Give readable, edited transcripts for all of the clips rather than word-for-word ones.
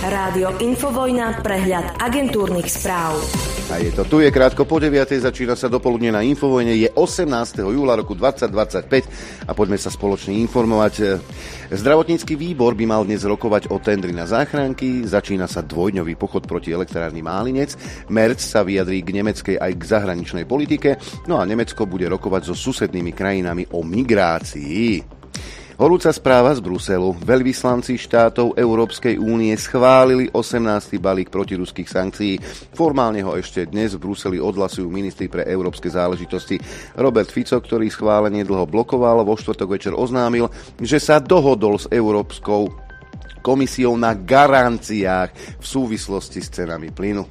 Rádio Infovojna, prehľad agentúrnych správ. A je to tu, je krátko po 9:00, začína sa dopoludne na Infovojne, je 18. júla roku 2025 a poďme sa spoločne informovať. Zdravotnícky výbor by mal dnes rokovať o tendri na záchranky, začína sa dvojdňový pochod proti elektrárni Málinec, Merz sa vyjadrí k nemeckej aj k zahraničnej politike, no a Nemecko bude rokovať so susednými krajinami o migrácii. Horúca správa z Bruselu. Veľvyslanci štátov Európskej únie schválili 18. balík protiruských sankcií. Formálne ho ešte dnes v Bruseli odhlasujú ministri pre európske záležitosti. Robert Fico, ktorý schválenie dlho blokoval, vo štvrtok večer oznámil, že sa dohodol s Európskou komisiou na garanciách v súvislosti s cenami plynu.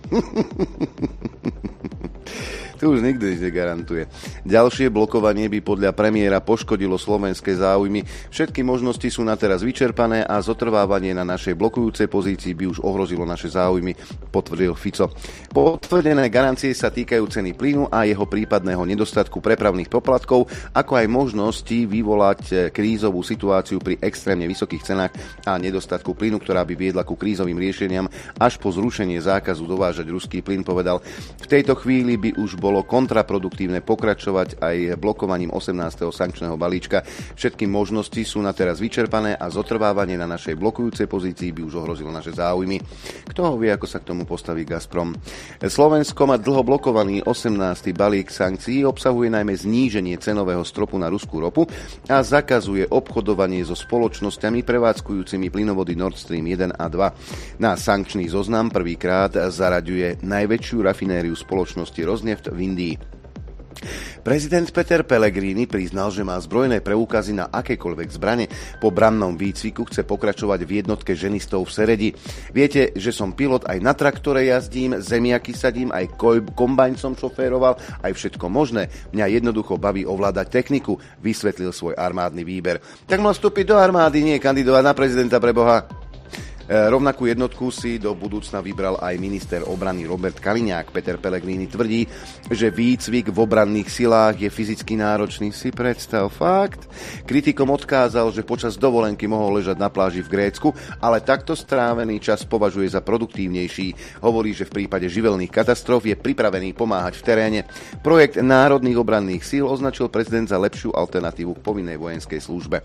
To už nikto nič negarantuje. Ďalšie blokovanie by podľa premiéra poškodilo slovenské záujmy. Všetky možnosti sú na teraz vyčerpané a zotrvávanie na našej blokujúcej pozícii by už ohrozilo naše záujmy, potvrdil Fico. Potvrdené garancie sa týkajú ceny plynu a jeho prípadného nedostatku prepravných poplatkov, ako aj možnosti vyvolať krízovú situáciu pri extrémne vysokých cenách a nedostatku plynu, ktorá by viedla ku krízovým riešeniam až po zrušenie zákazu dovážať ruský plyn, povedal. V tejto chvíli by už bolo kontraproduktívne pokračovať aj blokovaním 18. sankčného balíčka. Všetky možnosti sú na teraz vyčerpané a zotrvávanie na našej blokujúcej pozícii by už ohrozilo naše záujmy. Kto ho vie, ako sa k tomu postaví Gazprom. Slovensko má dlho blokovaný 18. balík sankcií, obsahuje najmä zníženie cenového stropu na ruskú ropu a zakazuje obchodovanie so spoločnosťami prevádzkujúcimi plynovody Nord Stream 1 a 2. Na sankčný zoznam prvýkrát zaraďuje najväčšiu rafinériu spoločnosti Rosneft v Indii. Prezident Peter Pellegrini priznal, že má zbrojné preukazy na akékoľvek zbrane. Po brannom výcviku chce pokračovať v jednotke ženistov v Seredi. Viete, že som pilot, aj na traktore jazdím, zemiaky sadím, aj kombajn som šoféroval, aj všetko možné. Mňa jednoducho baví ovládať techniku, vysvetlil svoj armádny výber. Tak mal vstúpiť do armády, nie kandidovať na prezidenta, pre Boha. Rovnakú jednotku si do budúcna vybral aj minister obrany Robert Kaliňák. Peter Pellegrini tvrdí, že výcvik v obranných silách je fyzicky náročný. Si predstav, fakt? Kritikom odkázal, že počas dovolenky mohol ležať na pláži v Grécku, ale takto strávený čas považuje za produktívnejší. Hovorí, že v prípade živelných katastrof je pripravený pomáhať v teréne. Projekt národných obranných síl označil prezident za lepšiu alternatívu k povinnej vojenskej službe.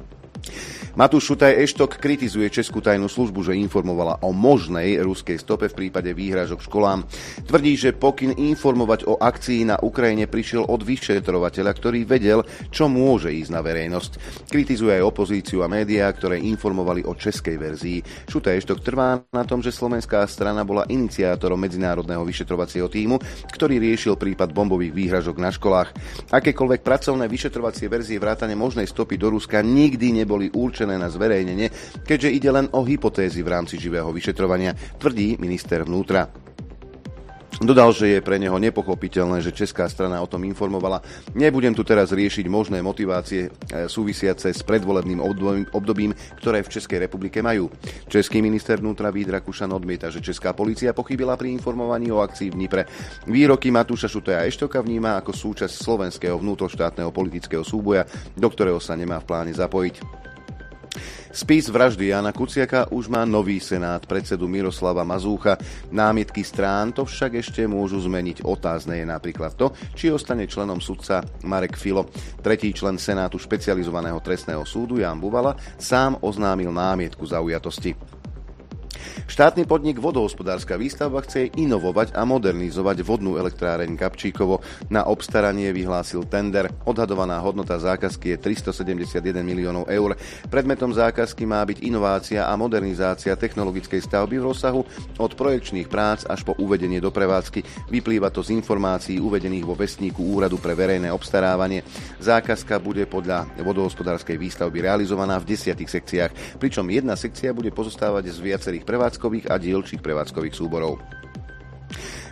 Matúš Šutaj-Eštok kritizuje Českú tajnú službu, že informovala o možnej ruskej stope v prípade výhražok školám. Tvrdí, že pokyn informovať o akcii na Ukrajine prišiel od vyšetrovateľa, ktorý vedel, čo môže ísť na verejnosť. Kritizuje aj opozíciu a médiá, ktoré informovali o českej verzii. Šutaj-Eštok trvá na tom, že slovenská strana bola iniciátorom medzinárodného vyšetrovacieho tímu, ktorý riešil prípad bombových výhražok na školách. Akékoľvek pracovné vyšetrovacie verzie vrátane možnej stopy do Ruska nikdy neboli určené na zverejnenie, keďže ide len o hypotézy v rámci živého vyšetrovania, tvrdí minister vnútra. Dodal, že je pre neho nepochopiteľné, že česká strana o tom informovala. Nebudem tu teraz riešiť možné motivácie súvisiace s predvolebným obdobím, ktoré v Českej republike majú. Český minister vnútra Vít Rakušan odmieta, že česká polícia pochybila pri informovaní o akcii v Dnipre. Výroky Matúša Šutaja-Eštoka vníma ako súčasť slovenského vnútroštátneho politického súboja, do ktorého sa nemá v pláne zapojiť. Spis vraždy Jána Kuciaka už má nový senát predsedu Miroslava Mazúcha. Námietky strán to však ešte môžu zmeniť. Otázne je napríklad to, či ostane členom sudca Marek Filo. Tretí člen senátu špecializovaného trestného súdu Ján Buvala sám oznámil námietku zaujatosti. Štátny podnik Vodohospodárska výstavba chce inovovať a modernizovať vodnú elektráreň Gabčíkovo. Na obstaranie vyhlásil tender. Odhadovaná hodnota zákazky je 371 miliónov eur. Predmetom zákazky má byť inovácia a modernizácia technologickej stavby v rozsahu od projekčných prác až po uvedenie do prevádzky. Vyplýva to z informácií uvedených vo vestníku Úradu pre verejné obstarávanie. Zákazka bude podľa vodohospodárskej výstavby realizovaná v 10 sekciách, pričom jedna sekcia bude pozostávať z viacerých prevádzkových a dielčích prevádzkových súborov.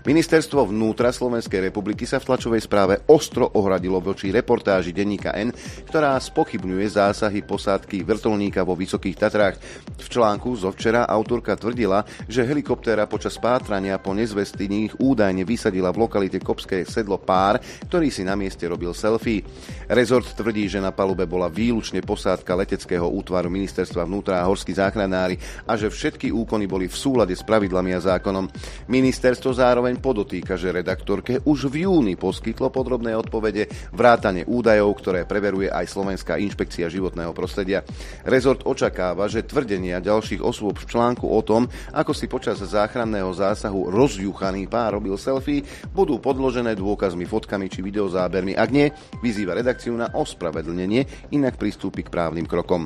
Ministerstvo vnútra Slovenskej republiky sa v tlačovej správe ostro ohradilo voči reportáži denníka N, ktorá spochybňuje zásahy posádky vrtuľníka vo Vysokých Tatrách. V článku zo včera autorka tvrdila, že helikoptéra počas pátrania po nezvestných údajne vysadila v lokalite Kopské sedlo pár, ktorý si na mieste robil selfie. Rezort tvrdí, že na palube bola výlučne posádka leteckého útvaru Ministerstva vnútra a horskí záchranári a že všetky úkony boli v súlade s pravidlami a zákonom. Ministerstvo zároveň podotýka, že redaktorke už v júni poskytlo podrobné odpovede vrátane údajov, ktoré preveruje aj Slovenská inšpekcia životného prostredia. Rezort očakáva, že tvrdenia ďalších osôb v článku o tom, ako si počas záchranného zásahu rozjuchaný pár robil selfie, budú podložené dôkazmi, fotkami či videozábermi. Ak nie, vyzýva redakciu na ospravedlnenie, inak pristúpi k právnym krokom.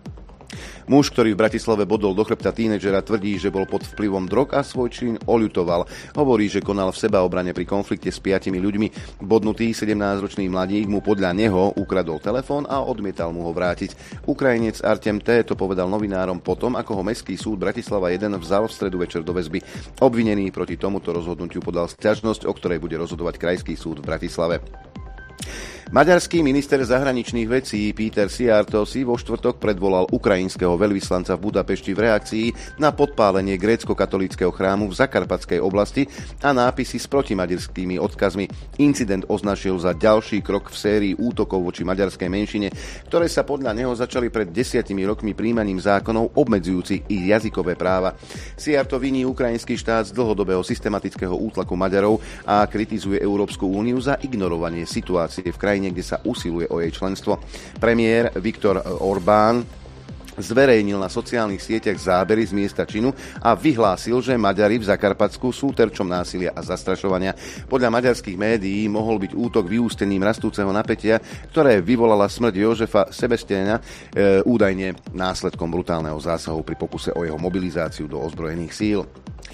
Muž, ktorý v Bratislave bodol do chrbta tínedžera, tvrdí, že bol pod vplyvom drog a svoj čin oľutoval. Hovorí, že konal v sebaobrane pri konflikte s 5 ľuďmi. Bodnutý 17-ročný mladík mu podľa neho ukradol telefón a odmietal mu ho vrátiť. Ukrajinec Artem T. to povedal novinárom potom, ako ho Mestský súd Bratislava 1 vzal v stredu večer do väzby. Obvinený proti tomuto rozhodnutiu podal sťažnosť, o ktorej bude rozhodovať Krajský súd v Bratislave. Maďarský minister zahraničných vecí Péter Szijjártó si vo štvrtok predvolal ukrajinského veľvyslanca v Budapešti v reakcii na podpálenie grécko-katolíckeho chrámu v Zakarpatskej oblasti a nápisy s protimaďarskými odkazmi. Incident označil za ďalší krok v sérii útokov voči maďarskej menšine, ktoré sa podľa neho začali pred 10 rokmi príjmaním zákonov obmedzujúcich ich jazykové práva. Szijjártó viní ukrajinský štát z dlhodobého systematického útlaku Maďarov a kritizuje Európsku úniu za ignorovanie situácie v krajine, kde sa usiluje o jej členstvo. Premiér Viktor Orbán zverejnil na sociálnych sieťach zábery z miesta činu a vyhlásil, že Maďari v Zakarpatsku sú terčom násilia a zastrašovania. Podľa maďarských médií mohol byť útok vyústením rastúceho napätia, ktoré vyvolala smrť Jožefa Sebestena, údajne následkom brutálneho zásahu pri pokuse o jeho mobilizáciu do ozbrojených síl.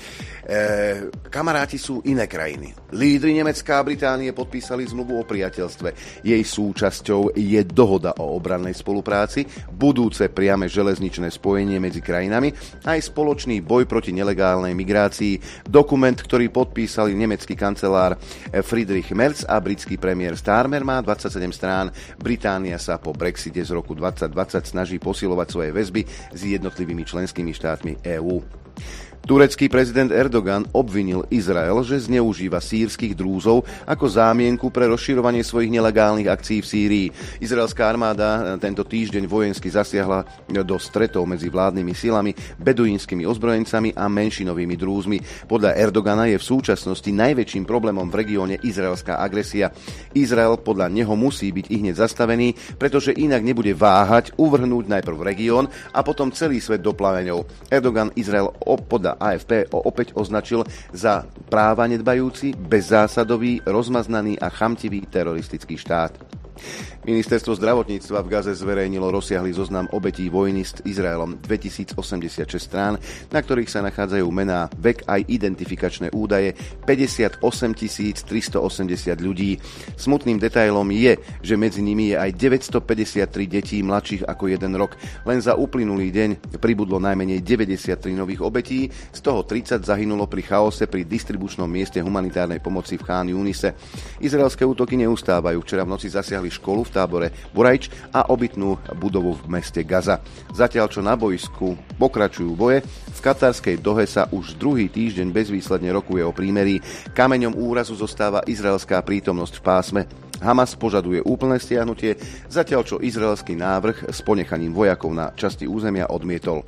Kamaráti sú iné krajiny. Lídri Nemecka a Británie podpísali zmluvu o priateľstve. Jej súčasťou je dohoda o obrannej spolupráci, budúce priame železničné spojenie medzi krajinami aj spoločný boj proti nelegálnej migrácii. Dokument, ktorý podpísali nemecký kancelár Friedrich Merz a britský premiér Starmer, má 27 strán. Británia sa po Brexite z roku 2020 snaží posilovať svoje väzby s jednotlivými členskými štátmi EÚ. Turecký prezident Erdogan obvinil Izrael, že zneužíva sýrskych drúzov ako zámienku pre rozširovanie svojich nelegálnych akcií v Sýrii. Izraelská armáda tento týždeň vojensky zasiahla do stretov medzi vládnymi silami, beduínskymi ozbrojencami a menšinovými drúzmi. Podľa Erdogana je v súčasnosti najväčším problémom v regióne izraelská agresia. Izrael podľa neho musí byť ihneď zastavený, pretože inak nebude váhať uvrhnúť najprv región a potom celý svet do plameňov. Erdogan Izrael podľa AFP opäť označil za práva nedbajúci, bezzásadový, rozmaznaný a chamtivý teroristický štát. Ministerstvo zdravotníctva v Gaze zverejnilo rozsiahly zoznam obetí vojny s Izraelom, 2086 strán, na ktorých sa nachádzajú mená, vek aj identifikačné údaje 58 380 ľudí. Smutným detailom je, že medzi nimi je aj 953 detí mladších ako 1 rok. Len za uplynulý deň pribudlo najmenej 93 nových obetí, z toho 30 zahynulo pri chaose pri distribučnom mieste humanitárnej pomoci v Chán Junise. Izraelské útoky neustávajú. Včera v noci zasiahli školu v tábore Burajč a obytnú budovu v meste Gaza. Zatiaľ, čo na bojsku pokračujú boje, v katarskej Dohe sa už druhý týždeň bezvýsledne rokuje o prímerí. Kameňom úrazu zostáva izraelská prítomnosť v pásme. Hamas požaduje úplné stiahnutie, zatiaľ čo izraelský návrh s ponechaním vojakov na časti územia odmietol.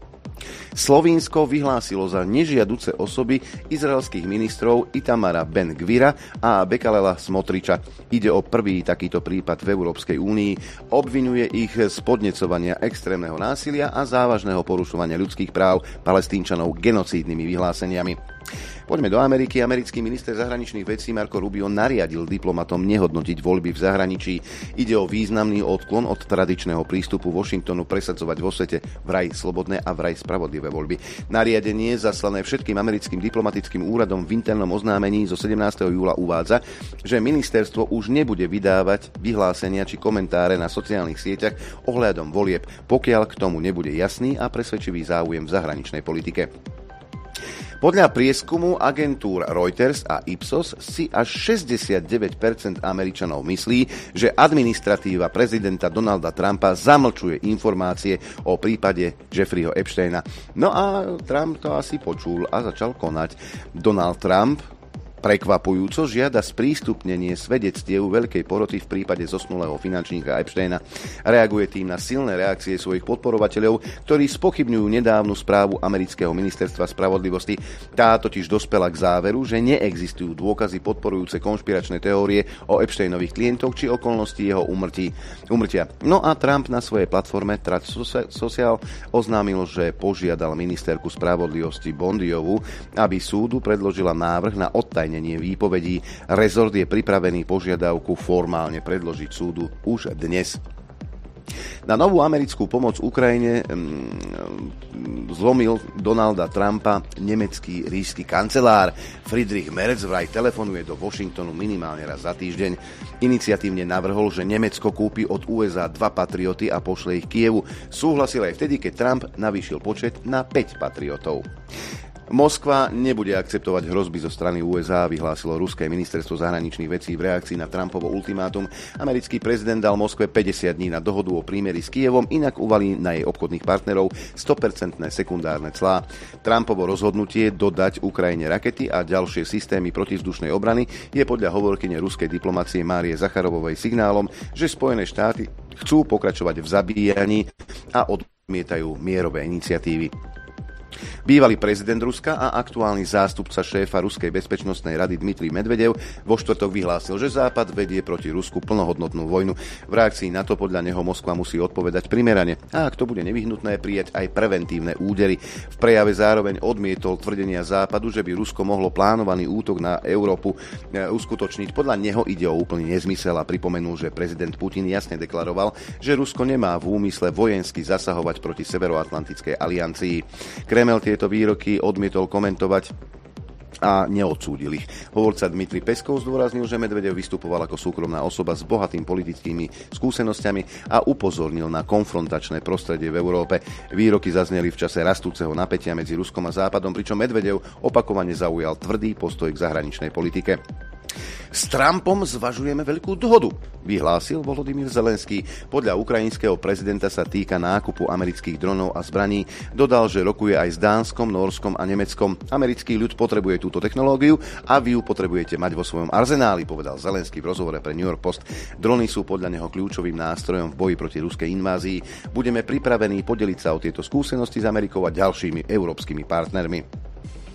Slovinsko vyhlásilo za nežiaduce osoby izraelských ministrov Itamara Ben-Gvira a Bekalela Smotriča. Ide o prvý takýto prípad v Európskej únii. Obvinuje ich z podnecovania extrémneho násilia a závažného porušovania ľudských práv Palestínčanov genocídnymi vyhláseniami. Poďme do Ameriky. Americký minister zahraničných vecí Marco Rubio nariadil diplomatom nehodnotiť voľby v zahraničí. Ide o významný odklon od tradičného prístupu Washingtonu presadzovať vo svete vraj slobodné a vraj spravodlivé voľby. Nariadenie zaslané všetkým americkým diplomatickým úradom v internom oznámení zo 17. júla uvádza, že ministerstvo už nebude vydávať vyhlásenia či komentáre na sociálnych sieťach ohľadom volieb, pokiaľ k tomu nebude jasný a presvedčivý záujem v zahraničnej politike. Podľa prieskumu agentúr Reuters a Ipsos si až 69% Američanov myslí, že administratíva prezidenta Donalda Trumpa zamlčuje informácie o prípade Jeffreyho Epsteina. No a Trump to asi počul a začal konať. Donald Trump prekvapujúco žiada sprístupnenie svedectiev veľkej poroty v prípade zosnulého finančníka Epsteina. Reaguje tým na silné reakcie svojich podporovateľov, ktorí spochybňujú nedávnu správu amerického ministerstva spravodlivosti. Tá totiž dospela k záveru, že neexistujú dôkazy podporujúce konšpiračné teórie o Epsteinových klientoch či okolnosti jeho úmrtia. No a Trump na svojej platforme Truth Social oznámil, že požiadal ministerku spravodlivosti Bondiovu, aby súdu predložila návrh na odtajnenie výpovedí. Rezort je pripravený požiadavku formálne predložiť súdu už dnes. Na novú americkú pomoc Ukrajine zlomil Donalda Trumpa nemecký ríšsky kancelár. Friedrich Merz vraj telefonuje do Washingtonu minimálne raz za týždeň. Iniciatívne navrhol, že Nemecko kúpi od USA 2 Patrioty a pošle ich Kievu. Súhlasil aj vtedy, keď Trump navýšil počet na 5 Patriotov. Moskva nebude akceptovať hrozby zo strany USA, vyhlásilo ruské ministerstvo zahraničných vecí v reakcii na Trumpovo ultimátum. Americký prezident dal Moskve 50 dní na dohodu o prímeri s Kyjevom, inak uvalí na jej obchodných partnerov 100% sekundárne clá. Trumpovo rozhodnutie dodať Ukrajine rakety a ďalšie systémy protivzdušnej obrany je podľa hovorkyne ruskej diplomacie Márie Zacharovovej signálom, že Spojené štáty chcú pokračovať v zabíjaní a odmietajú mierové iniciatívy. Bývalý prezident Ruska a aktuálny zástupca šéfa Ruskej bezpečnostnej rady Dmitrij Medvedev vo štvrtok vyhlásil, že Západ vedie proti Rusku plnohodnotnú vojnu. V reakcii na to podľa neho Moskva musí odpovedať primerane a ak to bude nevyhnutné, prijať aj preventívne údery. V prejave zároveň odmietol tvrdenia Západu, že by Rusko mohlo plánovaný útok na Európu uskutočniť. Podľa neho ide o úplný nezmysel a pripomenul, že prezident Putin jasne deklaroval, že Rusko nemá v úmysle vojensky zasahovať proti Severoatlantickej aliancii. Kreml tieto výroky odmietol komentovať a neodsúdil ich. Hovorca Dmitrij Peskov zdôraznil, že Medvedev vystupoval ako súkromná osoba s bohatým politickými skúsenosťami a upozornil na konfrontačné prostredie v Európe. Výroky zazneli v čase rastúceho napätia medzi Ruskom a Západom, pričom Medvedev opakovane zaujal tvrdý postoj k zahraničnej politike. S Trumpom zvažujeme veľkú dohodu, vyhlásil Volodymyr Zelenský. Podľa ukrajinského prezidenta sa týka nákupu amerických dronov a zbraní. Dodal, že rokuje aj s Dánskom, Nórskom a Nemeckom. Americký ľud potrebuje túto technológiu a vy ju potrebujete mať vo svojom arzenáli, povedal Zelenský v rozhovore pre New York Post. Drony sú podľa neho kľúčovým nástrojom v boji proti ruskej invázii. Budeme pripravení podeliť sa o tieto skúsenosti s Amerikou a ďalšími európskymi partnermi.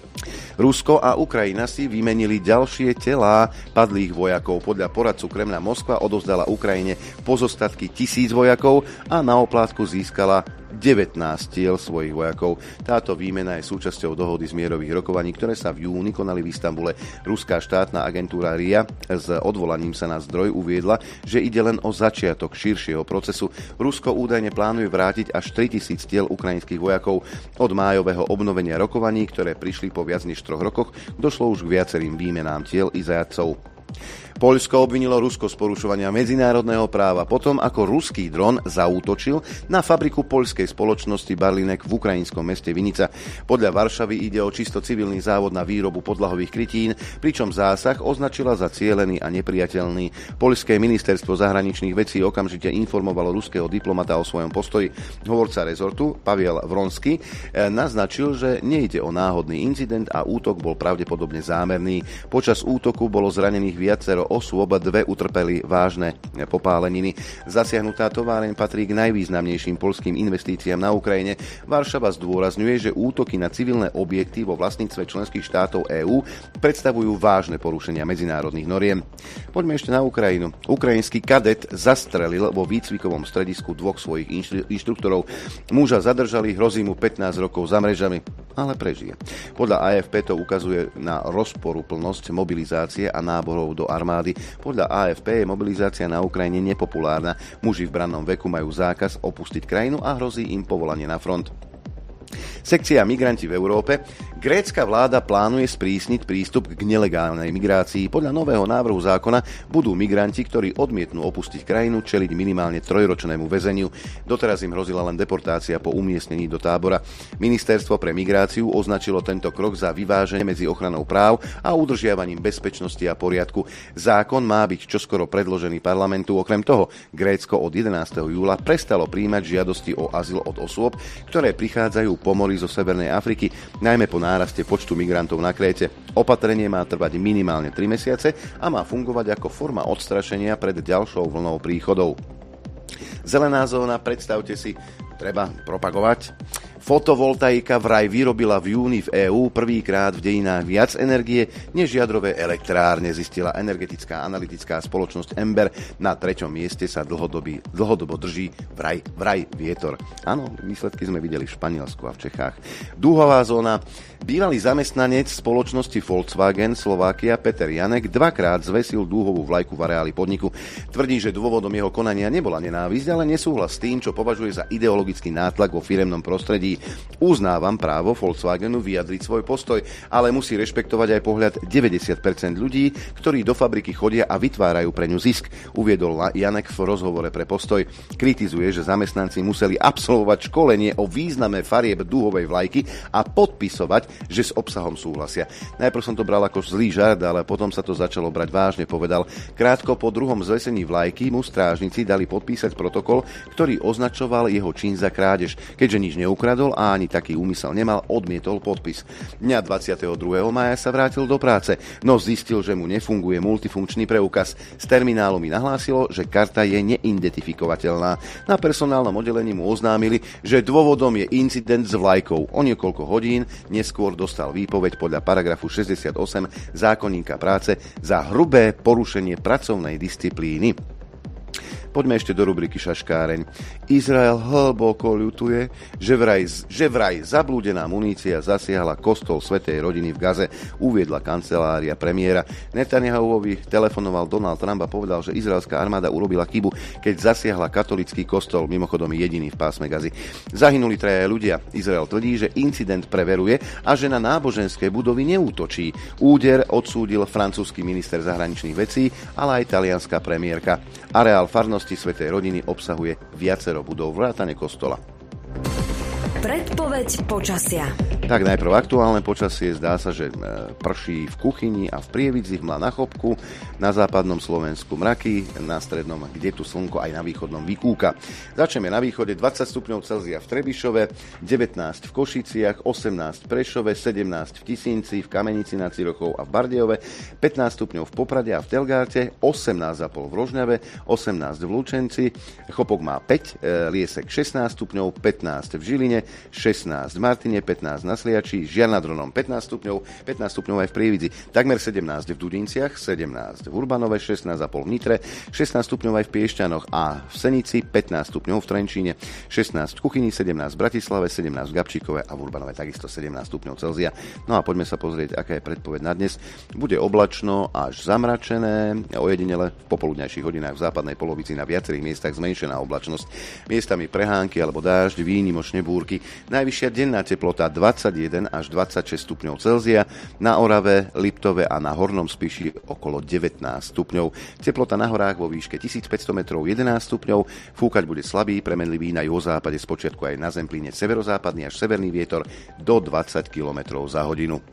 Rusko a Ukrajina si vymenili ďalšie telá padlých vojakov. Podľa poradcu Kremľa Moskva odovzdala Ukrajine pozostatky 1000 vojakov a na oplátku získala 19 tiel svojich vojakov. Táto výmena je súčasťou dohody zmierových rokovaní, ktoré sa v júni konali v Istanbule. Ruská štátna agentúra RIA s odvolaním sa na zdroj uviedla, že ide len o začiatok širšieho procesu. Rusko údajne plánuje vrátiť až 3000 tiel ukrajinských vojakov. Od májového obnovenia rokovaní, ktoré prišli po viac než 3 rokoch, došlo už k viacerým výmenám tiel i zajatcov. Poľsko obvinilo Rusko z porušovania medzinárodného práva potom, ako ruský dron zaútočil na fabriku poľskej spoločnosti Barlinek v ukrajinskom meste Vinica. Podľa Varšavy ide o čisto civilný závod na výrobu podlahových krytín, pričom zásah označila za cielený a nepriateľný. Poľské ministerstvo zahraničných vecí okamžite informovalo ruského diplomata o svojom postoji. Hovorca rezortu Pavel Vronsky naznačil, že nejde o náhodný incident a útok bol pravdepodobne zámerný. Počas útoku bolo zranených viacero osôb, 2 utrpeli vážne popáleniny. Zasiahnutá továreň patrí k najvýznamnejším poľským investíciám na Ukrajine. Varšava zdôrazňuje, že útoky na civilné objekty vo vlastníctve členských štátov EÚ predstavujú vážne porušenia medzinárodných noriem. Poďme ešte na Ukrajinu. Ukrajinský kadet zastrelil vo výcvikovom stredisku 2 svojich inštruktorov. Muža zadržali, hrozí mu 15 rokov za mrežami, ale prežije. Podľa AFP to ukazuje na rozporuplnosť mobilizácie a náborov do armády. Podľa AFP je mobilizácia na Ukrajine nepopulárna. Muži v brannom veku majú zákaz opustiť krajinu a hrozí im povolanie na front. Sekcia Migranti v Európe Grécka vláda plánuje sprísniť prístup k nelegálnej migrácii. Podľa nového návrhu zákona budú migranti, ktorí odmietnú opustiť krajinu, čeliť minimálne 3-ročnému väzeniu. Doteraz im hrozila len deportácia po umiestnení do tábora. Ministerstvo pre migráciu označilo tento krok za vyváženie medzi ochranou práv a udržiavaním bezpečnosti a poriadku. Zákon má byť čoskoro predložený parlamentu. Okrem toho, Grécko od 11. júla prestalo prijímať žiadosti o azyl od osôb, ktoré prichádzajú po mori zo Severnej Afriky, najmä po náraste počtu migrantov na Kréte. Opatrenie má trvať minimálne 3 mesiace a má fungovať ako forma odstrašenia pred ďalšou vlnou príchodov. Zelená zóna, predstavte si, treba propagovať. Fotovoltaika vraj vyrobila v júni v EÚ prvýkrát v dejinách viac energie než jadrové elektrárne, zistila energetická analytická spoločnosť Ember. Na 3. mieste sa dlhodobo drží vraj vietor. Áno, výsledky sme videli v Španielsku a v Čechách. Dúhová zóna. Bývalý zamestnanec spoločnosti Volkswagen Slovakia Peter Janek dvakrát zvesil dúhovú vlajku v areáli podniku. Tvrdí, že dôvodom jeho konania nebola nenávisť, ale nesúhlas s tým, čo považuje za ideologický nátlak vo firemnom prostredí. Uznávam právo Volkswagenu vyjadriť svoj postoj, ale musí rešpektovať aj pohľad 90% ľudí, ktorí do fabriky chodia a vytvárajú pre ňu zisk, uviedol Janek v rozhovore pre Postoj. Kritizuje, že zamestnanci museli absolvovať školenie o význame farieb dúhovej vlajky a podpisovať, že s obsahom súhlasia. Najprv som to bral ako zlý žart, ale potom sa to začalo brať vážne, povedal. Krátko po druhom zvesení vlajky mu strážnici dali podpísať protokol, ktorý označoval jeho čin za krádež. Keďže nič neukradol a ani taký úmysel nemal, odmietol podpis. Dňa 22. mája sa vrátil do práce, no zistil, že mu nefunguje multifunkčný preukaz. Z terminálu mi nahlásilo, že karta je neidentifikovateľná. Na personálnom oddelení mu oznámili, že dôvodom je incident s vlajkou. O niekoľko hodín neskôr dostal výpoveď podľa paragrafu 68 zákonníka práce za hrubé porušenie pracovnej disciplíny. Poďme ešte do rubriky Šaškáreň. Izrael hlboko ľutuje, že vraj zablúdená munícia zasiahla kostol Svätej rodiny v Gaze, uviedla kancelária premiéra. Netanyahuovi telefonoval Donald Trump a povedal, že izraelská armáda urobila chybu, keď zasiahla katolický kostol, mimochodom jediný v pásme Gazy. Zahynuli 3 ľudia. Izrael tvrdí, že incident preveruje a že na náboženské budovy neútočí. Úder odsúdil francúzsky minister zahraničných vecí, ale aj talianská premiérka. Areál farnosti Svätej rodiny obsahuje viacero budov vrátane kostola. Predpoveď počasia. Tak najprv aktuálne počasie. Zdá sa, že prší v kuchyni a v Prievidzi, hmla na Chopku, na západnom Slovensku mraky, na strednom, kde tu slnko, aj na východnom vykúka. Začneme na východe. 20 stupňov Celzia v Trebišove, 19 v Košiciach, 18 v Prešove, 17 v Tisínci, v Kamenici nad Cirochou a v Bardejove, 15 stupňov v Poprade a v Telgárte, 18,5 v Rožňave, 18 v Lučenci, Chopok má 5, Liesek 16 stupňov, 15 v Žiline, 16 v Martine, 15 na Sliači, Žiar nad Hronom 15 stupňov aj v Prievidzi, takmer 17 v Dudinciach, 17 v Urbanove, 16,5 v Nitre, 16 stupňov aj v Piešťanoch a v Senici, 15 stupňov v Trenčíne, 16 v Kuchyni, 17 v Bratislave, 17 v Gabčíkove a v Urbanove takisto 17 stupňov Celzia. No a poďme sa pozrieť, aká je predpoveď na dnes. Bude oblačno až zamračené, ojedinele v popoludňajších hodinách v západnej polovici na viacerých miestach zmenšená oblačnosť. Miestami prehánky alebo dážď, výnimočne búrky. Najvyššia denná teplota 21 až 26 stupňov Celzia, na Orave, Liptove a na Hornom Spiši okolo 19 stupňov. Teplota na horách vo výške 1500 metrov 11 stupňov, fúkať bude slabý, premenlivý na juhozápade, spočiatku aj na Zemplíne severozápadný až severný vietor do 20 km za hodinu.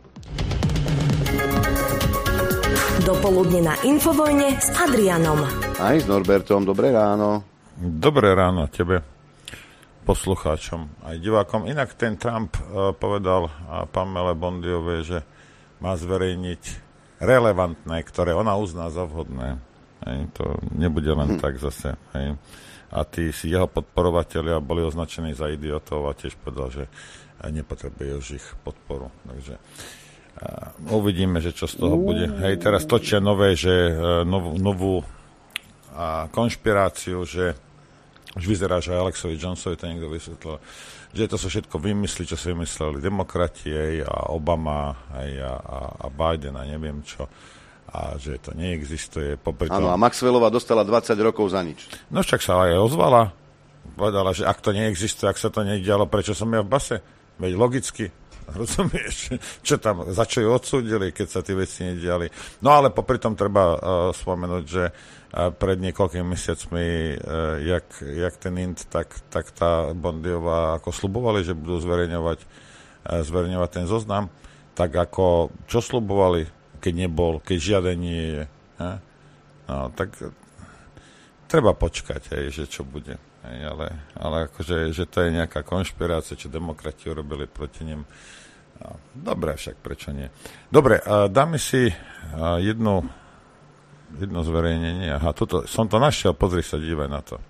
Dopoludne na Infovojne s Adrianom. Aj s Norbertom, dobré ráno. Dobré ráno tebe, poslucháčom aj divákom. Inak ten Trump povedal Pamele Bondiovej, že má zverejniť relevantné, ktoré ona uzná za vhodné. To nebude len tak zase. A tí jeho podporovatelia boli označení za idiotov a tiež povedal, že nepotrebuje už ich podporu. Takže uvidíme, že čo z toho bude. Teraz točia novú konšpiráciu, že už vyzerá, že Alexovi Johnsovi to niekto vysvetlil, že to sú všetko vymysly, čo si vymysleli demokrati a Obama a Biden a neviem čo, a že to neexistuje. Áno, a Maxwellová dostala 20 rokov za nič. No však sa aj ozvala. Povedala, že ak to neexistuje, ak sa to nedialo, prečo som ja v base? Veď logicky. rozumieš? Čo tam, za čo ju odsúdili, keď sa tie veci nediali. No ale popri tom treba spomenúť, že pred niekoľkými mesiacmi, jak ten Int, tak tá Bondiová ako slubovali, že budú zverejňovať ten zoznam, tak ako čo slubovali, keď nebol, keď žiaden nie je. No, tak treba počkať, že čo bude. Ale akože, že to je nejaká konšpirácia, čo demokrati urobili proti nim. Dobre, však prečo nie? Dobre, dáme si jedno zverejnenie. Aha, som to našiel, pozri sa, dívaj na to.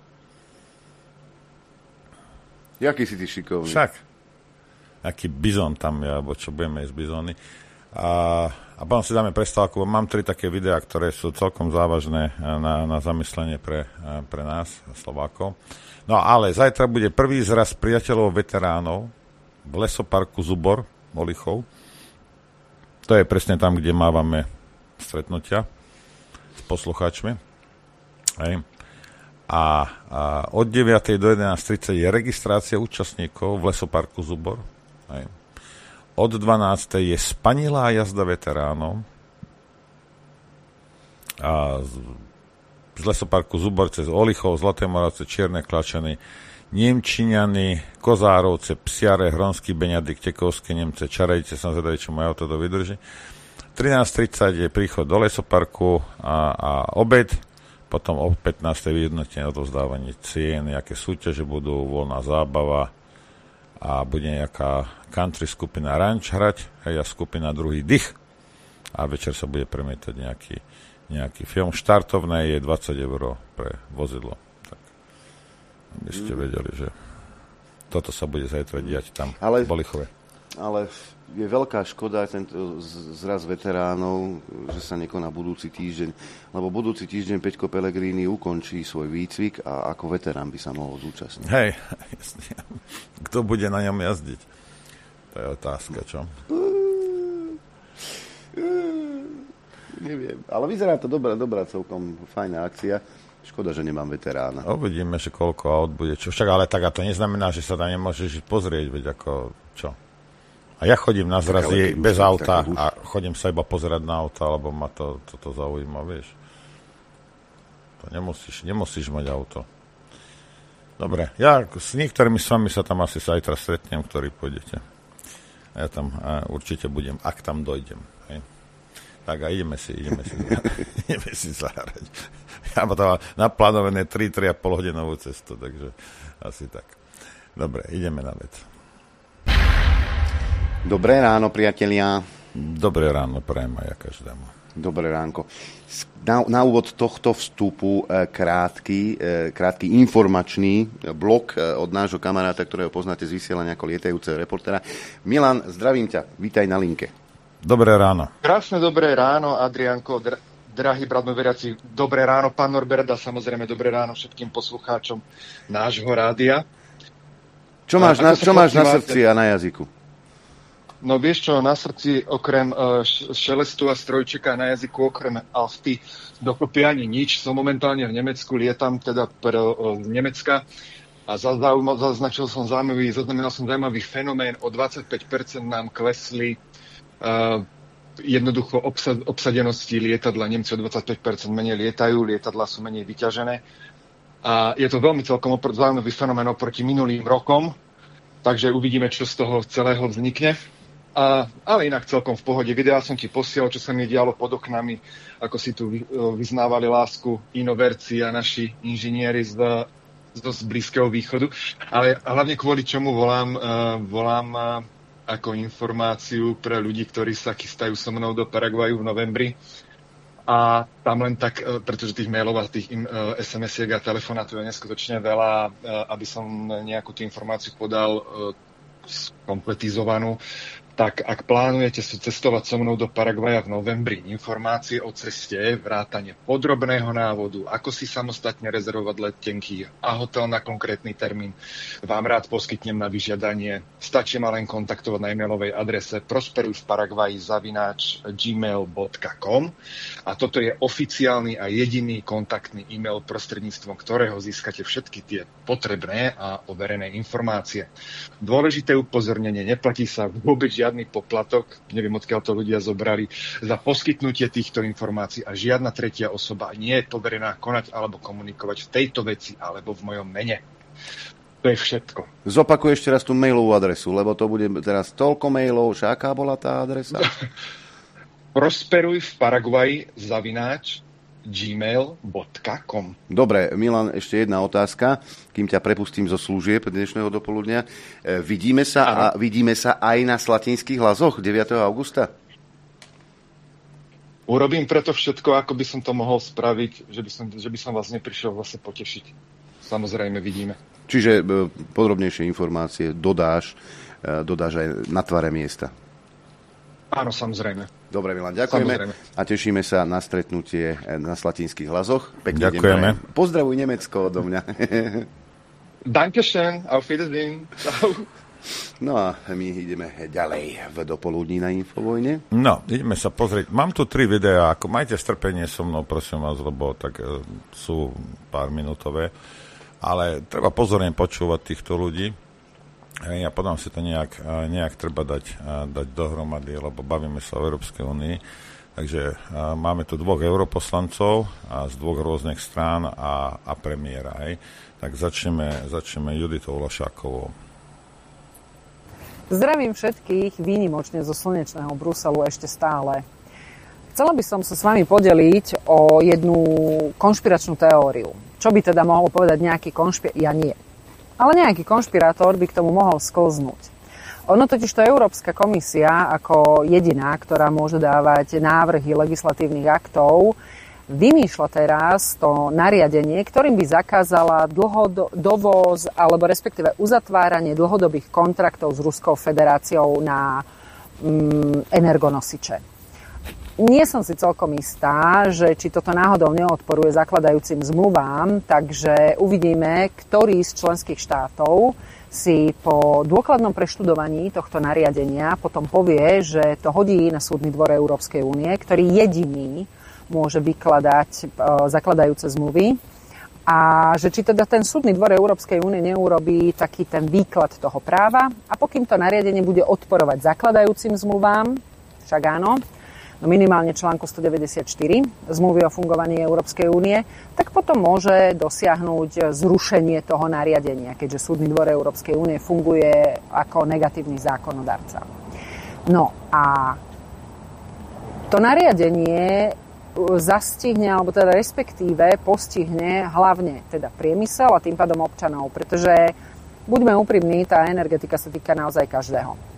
Jaký si ty šikovný? Však. Aký bizón tam je, alebo čo budeme jesť bizóny. A potom si dáme prestávku, mám 3 také videá, ktoré sú celkom závažné na zamyslenie pre nás, Slovákov. No ale zajtra bude prvý zraz priateľov veteránov v lesoparku Zubor, Olichov. To je presne tam, kde mávame stretnutia s poslucháčmi. Hej. A od 9. do 11.30 je registrácia účastníkov v lesoparku Zubor. Hej. Od 12. je spanilá jazda veteránov a z lesoparku Zubor cez Olichov, Zlaté Moravce, Čierne Klačany, Nemčiňany, Kozárovce, Psiare, Hronský Beňadik, Tekovské Nemce, Čarejte, som zvedavý, čo moje auto to vydrží. 13.30 je príchod do lesoparku a obed, potom o 15. vyhodnotenie, odovzdávanie cien, nejaké súťaže budú, voľná zábava a bude nejaká country skupina Ranch hrať, a skupina Druhý dých a večer sa bude premietať nejaký film. Štartovné je 20 € pre vozidlo. Tak, aby ste vedeli, že toto sa bude zajtra diať tam v Bolichove. Ale je veľká škoda tento zraz veteránov, že sa nekoná budúci týždeň, lebo budúci týždeň Peťko Pellegrini ukončí svoj výcvik a ako veterán by sa mohol zúčastniť. Hej, jasne. Kto bude na ňom jazdiť? To je otázka, čo? Neviem, ale vyzerá to dobrá celkom fajná akcia. Škoda, že nemám veterána. Uvidíme, že koľko aut bude. Čo však, ale tak a to neznamená, že sa tam nemôžeš pozrieť, veď ako čo? A ja chodím na zrazy bez auta a chodím sa iba pozerať na auta, lebo ma toto zaujíma, vieš. To nemusíš mať auto. Dobre, ja s niektorými s vami sa tam asi zajtra stretnem, ktorí pôjdete. A ja tam určite budem, ak tam dojdem. Hej. Tak a ideme si zahrať. Ja mám tam naplánované 3,5 hodinovú cestu, takže asi tak. Dobre, ideme na vec. Dobré ráno, priatelia. Dobré ráno, prajem aj ja každému. Dobré ránko. Na úvod tohto vstupu krátky informačný blok od nášho kamaráta, ktorého poznáte z vysielania ako lietajúceho reportéra. Milan, zdravím ťa, vítaj na linke. Dobré ráno. Krásne dobré ráno, Adrianko, drahý brat môj veriaci. Dobré ráno, pán Norbert, a samozrejme dobré ráno všetkým poslucháčom nášho rádia. Čo máš na srdci a na jazyku? No vieš čo, na srdci okrem šelestu a strojčeka, na jazyku okrem Alfty dokopy ani nič. Som momentálne v Nemecku, lietam teda z Nemecka a zaznamenal som zaujímavý fenomén. O 25% nám klesli jednoducho obsadenosti lietadla. Nemci o 25% menej lietajú, lietadla sú menej vyťažené. A je to veľmi celkom zaujímavý fenomén oproti minulým rokom, takže uvidíme, čo z toho celého vznikne. Ale inak celkom v pohode. Videá som ti posielal, čo sa mi dialo pod oknami, ako si tu vyznávali lásku inoverci a naši inžinieri z Blízkeho východu. Ale hlavne kvôli čomu volám ako informáciu pre ľudí, ktorí sa chystajú so mnou do Paraguaju v novembri. A tam len tak, pretože tých mailov a tých SMS-iek a telefonátov je neskutočne veľa, aby som nejakú tú informáciu podal kompletizovanú. Tak ak plánujete cestovať so mnou do Paraguaja v novembri, informácie o ceste, vrátane podrobného návodu, ako si samostatne rezervovať letenky a hotel na konkrétny termín, vám rád poskytnem na vyžiadanie. Stačí ma len kontaktovať na e-mailovej adrese prosperujvparaguaji@gmail.com a toto je oficiálny a jediný kontaktný e-mail, prostredníctvom ktorého získate všetky tie potrebné a overené informácie. Dôležité upozornenie, neplatí sa vôbec žiadny poplatok, neviem odkiaľ to ľudia zobrali, za poskytnutie týchto informácií a žiadna tretia osoba nie je poverená konať alebo komunikovať v tejto veci alebo v mojom mene. To je všetko. Zopakuj ešte raz tú mailovú adresu, lebo to bude teraz toľko mailov. Aká bola tá adresa? Prosperuj v Paraguaji @gmail.com. Dobre, Milan, ešte jedna otázka, kým ťa prepustím zo služieb dnešného dopoludnia. Vidíme sa aj na Slatinských Lazoch 9. augusta? Urobím preto všetko, ako by som to mohol spraviť, že by som vás neprišiel vlastne potešiť. Samozrejme, vidíme. Čiže podrobnejšie informácie dodáš aj na tvare miesta. Áno, samozrejme. Dobre, Milan, ďakujeme a tešíme sa na stretnutie na Slatinských Lazoch. Pekný ďakujeme. Deň. Pozdravuj Nemecko odo mňa. Dankeschön, auf Wiedersehen. No a my ideme ďalej v dopoludní na Infovojne. No, ideme sa pozrieť. Mám tu 3 videá, ako majte strpenie so mnou, prosím vás, lebo tak sú pár minútové. Ale treba pozorne počúvať týchto ľudí. A potom si to nejak treba dať dohromady, lebo bavíme sa o Európskej únii. Takže máme tu 2 europoslancov z 2 rôznych strán a premiéra. Tak začneme Juditou Lašákovou. Zdravím všetkých výnimočne zo slnečného Bruselu ešte stále. Chcela by som sa s vami podeliť o jednu konšpiračnú teóriu. Čo by teda mohol povedať nejaký Ja nie. Ale nejaký konšpirátor by k tomu mohol sklznúť. Ono totižto Európska komisia ako jediná, ktorá môže dávať návrhy legislatívnych aktov, vymýšľa teraz to nariadenie, ktorým by zakázala dovoz alebo respektíve uzatváranie dlhodobých kontraktov s Ruskou federáciou na energonosiče. Nie som si celkom istá, že či toto náhodou neodporuje zakladajúcim zmluvám, takže uvidíme, ktorý z členských štátov si po dôkladnom preštudovaní tohto nariadenia potom povie, že to hodí na Súdny dvor Európskej únie, ktorý jediný môže vykladať zakladajúce zmluvy a že či teda ten Súdny dvor Európskej únie neurobí taký ten výklad toho práva a pokým to nariadenie bude odporovať zakladajúcim zmluvám, však áno, minimálne článku 194 zmluvy o fungovaní Európskej únie, tak potom môže dosiahnuť zrušenie toho nariadenia, keďže Súdny dvor Európskej únie funguje ako negatívny zákonodarca. No a to nariadenie zastihne, alebo teda respektíve postihne hlavne teda priemysel a tým pádom občanov, pretože buďme úprimní, tá energetika sa týka naozaj každého.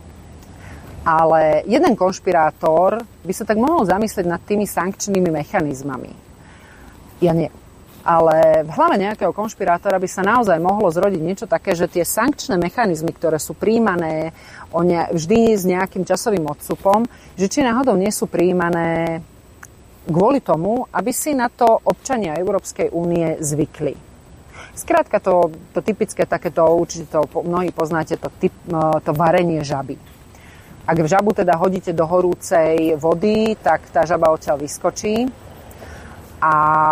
Ale jeden konšpirátor by sa tak mohol zamyslieť nad tými sankčnými mechanizmami. Ja nie. Ale v hlave nejakého konšpirátora by sa naozaj mohlo zrodiť niečo také, že tie sankčné mechanizmy, ktoré sú prijímané vždy s nejakým časovým odstupom, že či náhodou nie sú prijímané kvôli tomu, aby si na to občania Európskej únie zvykli. Skrátka to typické takéto, určite to mnohí poznáte, to varenie žaby. Ak v žabu teda hodíte do horúcej vody, tak tá žaba odtiaľ vyskočí. A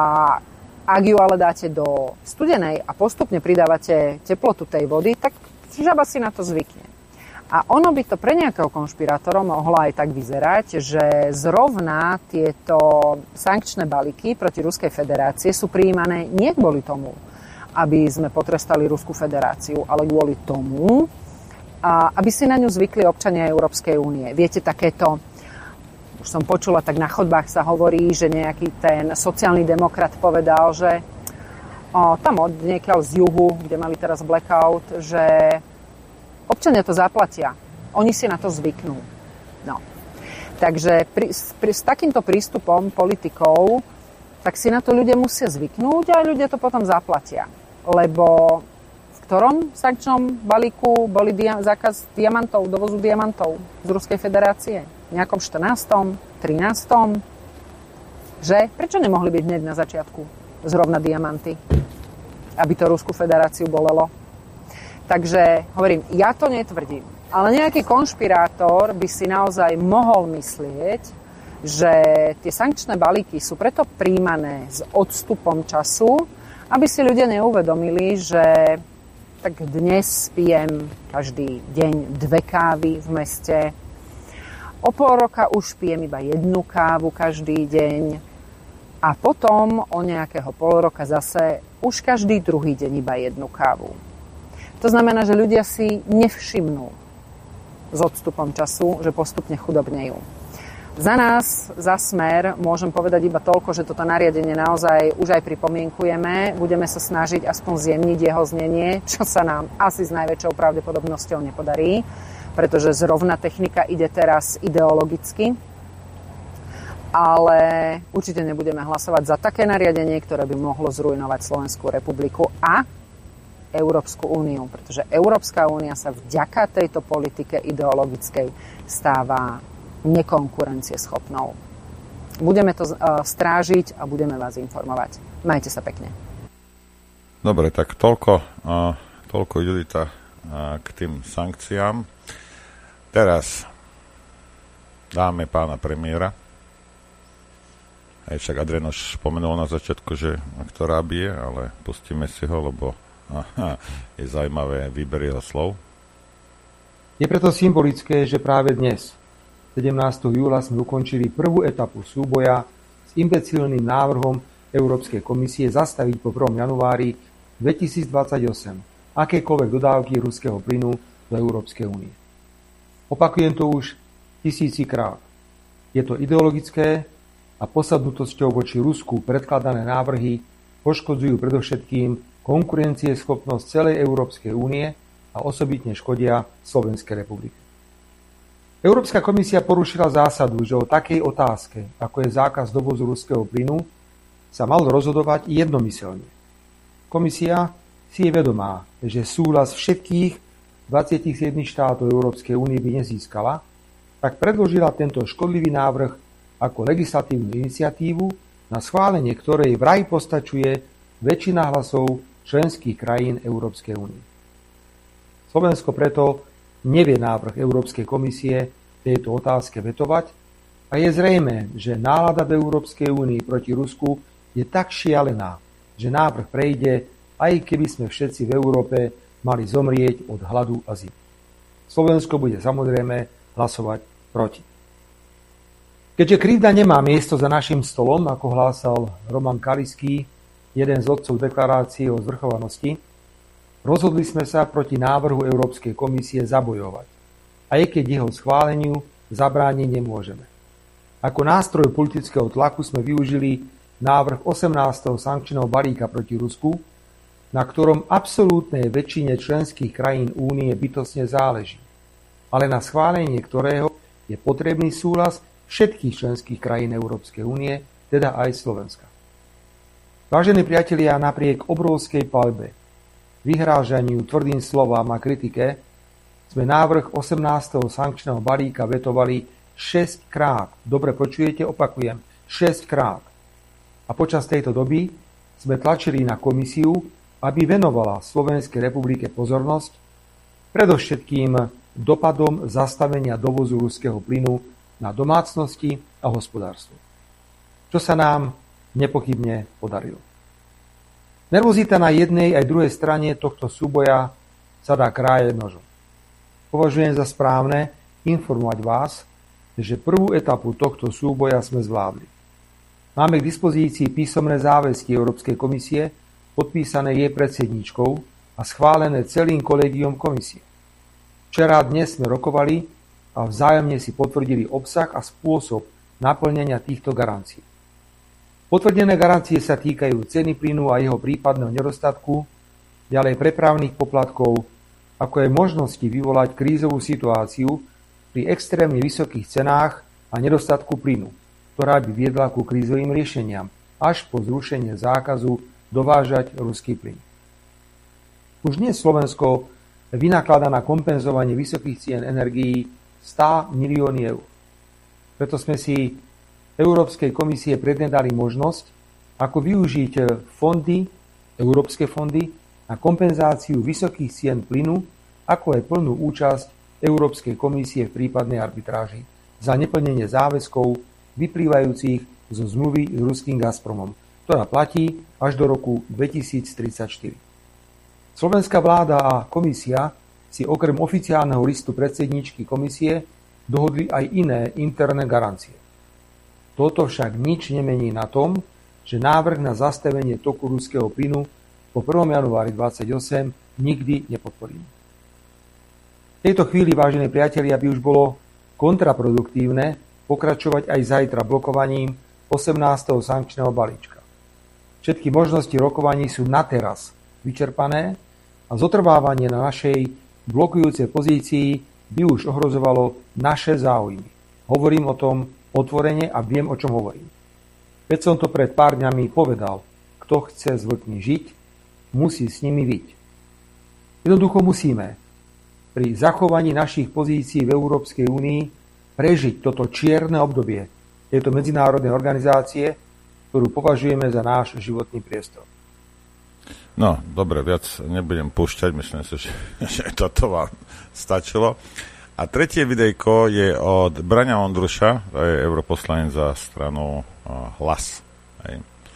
ak ju ale dáte do studenej a postupne pridávate teplotu tej vody, tak žaba si na to zvykne. A ono by to pre nejakého konšpirátora mohlo aj tak vyzerať, že zrovna tieto sankčné balíky proti Ruskej federácie sú prijímané nie kvôli tomu, aby sme potrestali Ruskú federáciu, ale kvôli tomu, aby si na ňu zvykli občania Európskej únie. Viete, takéto, už som počula, tak na chodbách sa hovorí, že nejaký ten sociálny demokrat povedal, že tam od niekiaľ z juhu, kde mali teraz blackout, že občania to zaplatia. Oni si na to zvyknú. No. Takže s takýmto prístupom politikov, tak si na to ľudia musia zvyknúť a ľudia to potom zaplatia. Lebo v ktorom sankčnom balíku boli zákaz diamantov, dovozu diamantov z Ruskej federácie? V nejakom 14., 13. Že? Prečo nemohli byť hneď na začiatku zrovna diamanty? Aby to Ruskú federáciu bolelo. Takže hovorím, ja to netvrdím. Ale nejaký konšpirátor by si naozaj mohol myslieť, že tie sankčné balíky sú preto príjmané s odstupom času, aby si ľudia neuvedomili, že tak dnes pijem každý deň 2 kávy v meste. O pol roka už pijem iba 1 kávu každý deň. A potom o nejakého pol roka zase už každý druhý deň iba 1 kávu. To znamená, že ľudia si nevšimnú s odstupom času, že postupne chudobnejú. Za nás, za Smer, môžem povedať iba toľko, že toto nariadenie naozaj už aj pripomienkujeme. Budeme sa snažiť aspoň zjemniť jeho znenie, čo sa nám asi s najväčšou pravdepodobnosťou nepodarí, pretože zrovna technika ide teraz ideologicky. Ale určite nebudeme hlasovať za také nariadenie, ktoré by mohlo zrujnovať Slovenskú republiku a Európsku úniu, pretože Európska únia sa vďaka tejto politike ideologickej stáva nekonkurencieschopnou. Budeme to strážiť a budeme vás informovať. Majte sa pekne. Dobre, tak toľko Judita k tým sankciám. Teraz dáme pána premiéra. Aj však Adrian už spomenul na začiatku, že ktorá bije, ale pustíme si ho, lebo je zaujímavé výber jeho slov. Je preto symbolické, že práve dnes 17. júla sme ukončili prvú etapu súboja s imbecilným návrhom Európskej komisie zastaviť po 1. januári 2028 akékoľvek dodávky ruského plynu do Európskej únie. Opakujem to už tisícikrát. Je to ideologické a posadnutosťou voči Rusku predkladané návrhy poškodzujú predovšetkým konkurencieschopnosť celej Európskej únie a osobitne škodia Slovenskej republike. Európska komisia porušila zásadu, že o takej otázke, ako je zákaz dovozu ruského plynu, sa malo rozhodovať jednomyselne. Komisia si je vedomá, že súhlas všetkých 27 štátov Európskej únie by nezískala, tak predložila tento škodlivý návrh ako legislatívnu iniciatívu, na schválenie ktorej vraj postačuje väčšina hlasov členských krajín Európskej únie. Slovensko preto nevie návrh Európskej komisie tejto otázke vetovať a je zrejmé, že nálada v Európskej únii proti Rusku je tak šialená, že návrh prejde, aj keby sme všetci v Európe mali zomrieť od hladu a zimy. Slovensko bude samozrejme hlasovať proti. Keďže krivda nemá miesto za našim stolom, ako hlásal Roman Kaliský, jeden z otcov deklarácie o zvrchovanosti, rozhodli sme sa proti návrhu Európskej komisie zabojovať, aj keď jeho schváleniu zabrániť nemôžeme. Ako nástroj politického tlaku sme využili návrh 18. sankčného balíka proti Rusku, na ktorom absolútnej väčšine členských krajín únie bytostne záleží, ale na schválenie ktorého je potrebný súhlas všetkých členských krajín Európskej únie, teda aj Slovenska. Vážení priatelia, napriek obrovskej paľbe, vyhrážaniu, tvrdým slovám a kritike sme návrh 18. sankčného balíka vetovali 6 krát. Dobre počujete, opakujem, 6 krát. A počas tejto doby sme tlačili na komisiu, aby venovala Slovenskej republike pozornosť predovšetkým dopadom zastavenia dovozu ruského plynu na domácnosti a hospodárstvo. Čo sa nám nepochybne podarilo. Nervozita na jednej aj druhej strane tohto súboja sa dá krájať nožom. Považujem za správne informovať vás, že prvú etapu tohto súboja sme zvládli. Máme k dispozícii písomné záväzky Európskej komisie, podpísané jej predsedníčkou a schválené celým kolegiom komisie. Včera a dnes sme rokovali a vzájomne si potvrdili obsah a spôsob naplnenia týchto garancií. Potvrdené garancie sa týkajú ceny plynu a jeho prípadného nedostatku, ďalej prepravných poplatkov, ako aj možnosti vyvolať krízovú situáciu pri extrémne vysokých cenách a nedostatku plynu, ktorá by viedla ku krízovým riešeniam až po zrušenie zákazu dovážať ruský plyn. Už dnes Slovensko vynakladá na kompenzovanie vysokých cien energií 100 milióny eur. Preto sme si Európskej komisie prednedali možnosť, ako využiť európske fondy na kompenzáciu vysokých cien plynu, ako aj plnú účasť Európskej komisie v prípadnej arbitráži za neplnenie záväzkov vyplývajúcich zo zmluvy s ruským Gazpromom, ktorá platí až do roku 2034. Slovenská vláda a komisia si okrem oficiálneho listu predsedníčky komisie dohodli aj iné interné garancie. Toto však nič nemení na tom, že návrh na zastavenie toku ruského plynu po 1. januári 2028 nikdy nepodporím. V tejto chvíli, vážení priatelia, by už bolo kontraproduktívne pokračovať aj zajtra blokovaním 18. sankčného balíčka. Všetky možnosti rokovaní sú na teraz vyčerpané a zotrvávanie na našej blokujúcej pozícii by už ohrozovalo naše záujmy. Hovorím o tom otvorene a viem, o čom hovorím. Keď som to pred pár dňami povedal, kto chce s vlkmi žiť, musí s nimi byť. Jednoducho musíme pri zachovaní našich pozícií v Európskej únii prežiť toto čierne obdobie tejto medzinárodnej organizácie, ktorú považujeme za náš životný priestor. No, dobre, viac nebudem púšťať, myslím si, že toto vám stačilo. A tretie videjko je od Braňa Ondruša, to je europoslanec za stranu Hlas. Hej.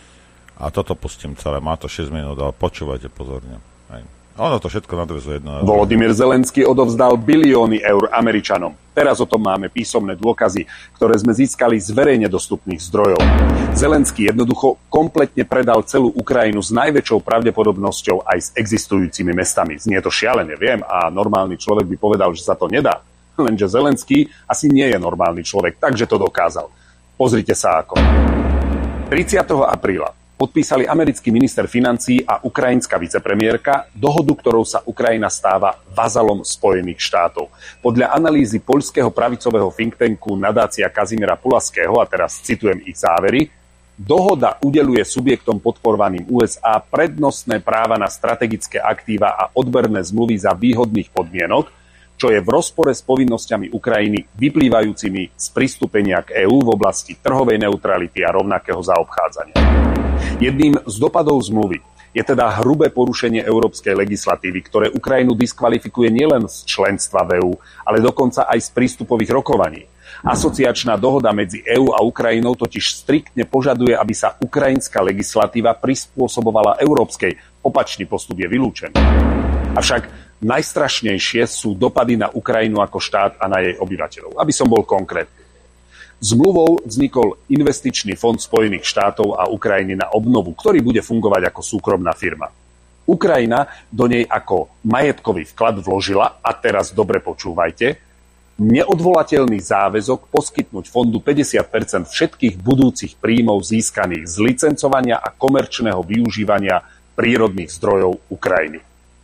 A toto pustím celé, má to 6 minút, ale počúvajte pozorne. Hej. Ono to všetko nadväzuje jedno. Volodymyr Zelenský odovzdal bilióny eur Američanom. Teraz o tom máme písomné dôkazy, ktoré sme získali z verejne dostupných zdrojov. Zelenský jednoducho kompletne predal celú Ukrajinu s najväčšou pravdepodobnosťou aj s existujúcimi mestami. Znie to šialene, viem, a normálny človek by povedal, že sa to nedá. Lenže Zelenský asi nie je normálny človek, takže to dokázal. Pozrite sa ako. 30. apríla podpísali americký minister financií a ukrajinská vicepremiérka dohodu, ktorou sa Ukrajina stáva vazalom Spojených štátov. Podľa analýzy poľského pravicového think tanku nadácia Kazimira Pulaského, a teraz citujem ich závery, dohoda udeľuje subjektom podporovaným USA prednostné práva na strategické aktíva a odberné zmluvy za výhodných podmienok, čo je v rozpore s povinnosťami Ukrajiny vyplývajúcimi z pristúpenia k EÚ v oblasti trhovej neutrality a rovnakého zaobchádzania. Jedným z dopadov zmluvy je teda hrubé porušenie európskej legislatívy, ktoré Ukrajinu diskvalifikuje nielen z členstva v EÚ, ale dokonca aj z prístupových rokovaní. Asociačná dohoda medzi EÚ a Ukrajinou totiž striktne požaduje, aby sa ukrajinská legislatíva prispôsobovala európskej. Opačný postup je vylúčený. Avšak najstrašnejšie sú dopady na Ukrajinu ako štát a na jej obyvateľov. Aby som bol konkrétny. Zmluvou vznikol investičný fond Spojených štátov a Ukrajiny na obnovu, ktorý bude fungovať ako súkromná firma. Ukrajina do nej ako majetkový vklad vložila, a teraz dobre počúvajte, neodvolateľný záväzok poskytnúť fondu 50% všetkých budúcich príjmov získaných z licencovania a komerčného využívania prírodných zdrojov Ukrajiny.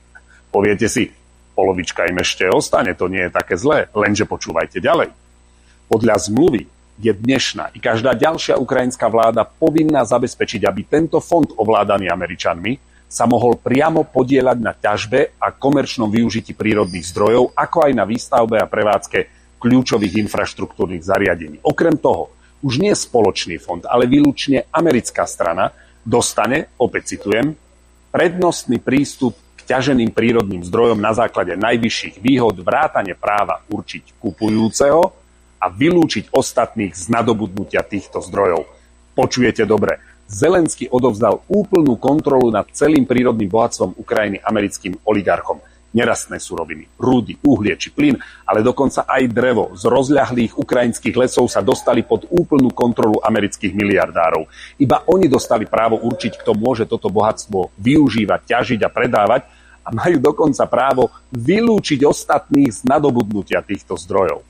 Poviete si, polovička im ešte ostane, to nie je také zlé, lenže počúvajte ďalej. Podľa zmluvy je dnešná i každá ďalšia ukrajinská vláda povinná zabezpečiť, aby tento fond ovládaný Američanmi sa mohol priamo podieľať na ťažbe a komerčnom využití prírodných zdrojov, ako aj na výstavbe a prevádzke kľúčových infraštruktúrnych zariadení. Okrem toho, už nie spoločný fond, ale výlučne americká strana dostane, opäť citujem, prednostný prístup k ťaženým prírodným zdrojom na základe najvyšších výhod vrátane práva určiť kupujúceho a vylúčiť ostatných z nadobudnutia týchto zdrojov. Počujete dobre. Zelenský odovzdal úplnú kontrolu nad celým prírodným bohatstvom Ukrajiny americkým oligarchom. Nerastné suroviny, rúdy, uhlie či plyn, ale dokonca aj drevo z rozľahlých ukrajinských lesov sa dostali pod úplnú kontrolu amerických miliardárov. Iba oni dostali právo určiť, kto môže toto bohatstvo využívať, ťažiť a predávať, a majú dokonca právo vylúčiť ostatných z nadobudnutia týchto zdrojov.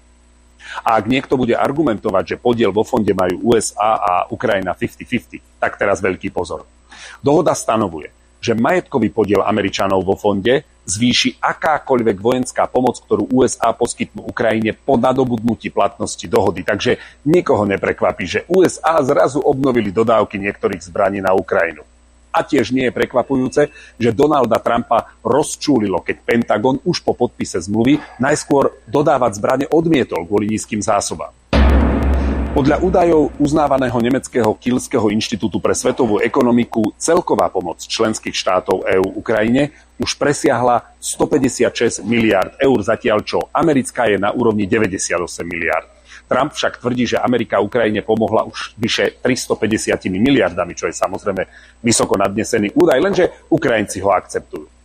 A ak niekto bude argumentovať, že podiel vo fonde majú USA a Ukrajina 50-50, tak teraz veľký pozor. Dohoda stanovuje, že majetkový podiel Američanov vo fonde zvýši akákoľvek vojenská pomoc, ktorú USA poskytnú Ukrajine po nadobudnutí platnosti dohody. Takže nikoho neprekvapí, že USA zrazu obnovili dodávky niektorých zbraní na Ukrajinu. A tiež nie je prekvapujúce, že Donalda Trumpa rozčúlilo, keď Pentagon už po podpise zmluvy najskôr dodávať zbrane odmietol kvôli nízkym zásobám. Podľa údajov uznávaného nemeckého Kielského inštitútu pre svetovú ekonomiku celková pomoc členských štátov EÚ Ukrajine už presiahla 156 miliárd eur, zatiaľ čo americká je na úrovni 98 miliárd. Trump však tvrdí, že Amerika Ukrajine pomohla už vyše 350 miliardami, čo je samozrejme vysoko nadnesený údaj, lenže Ukrajinci ho akceptujú.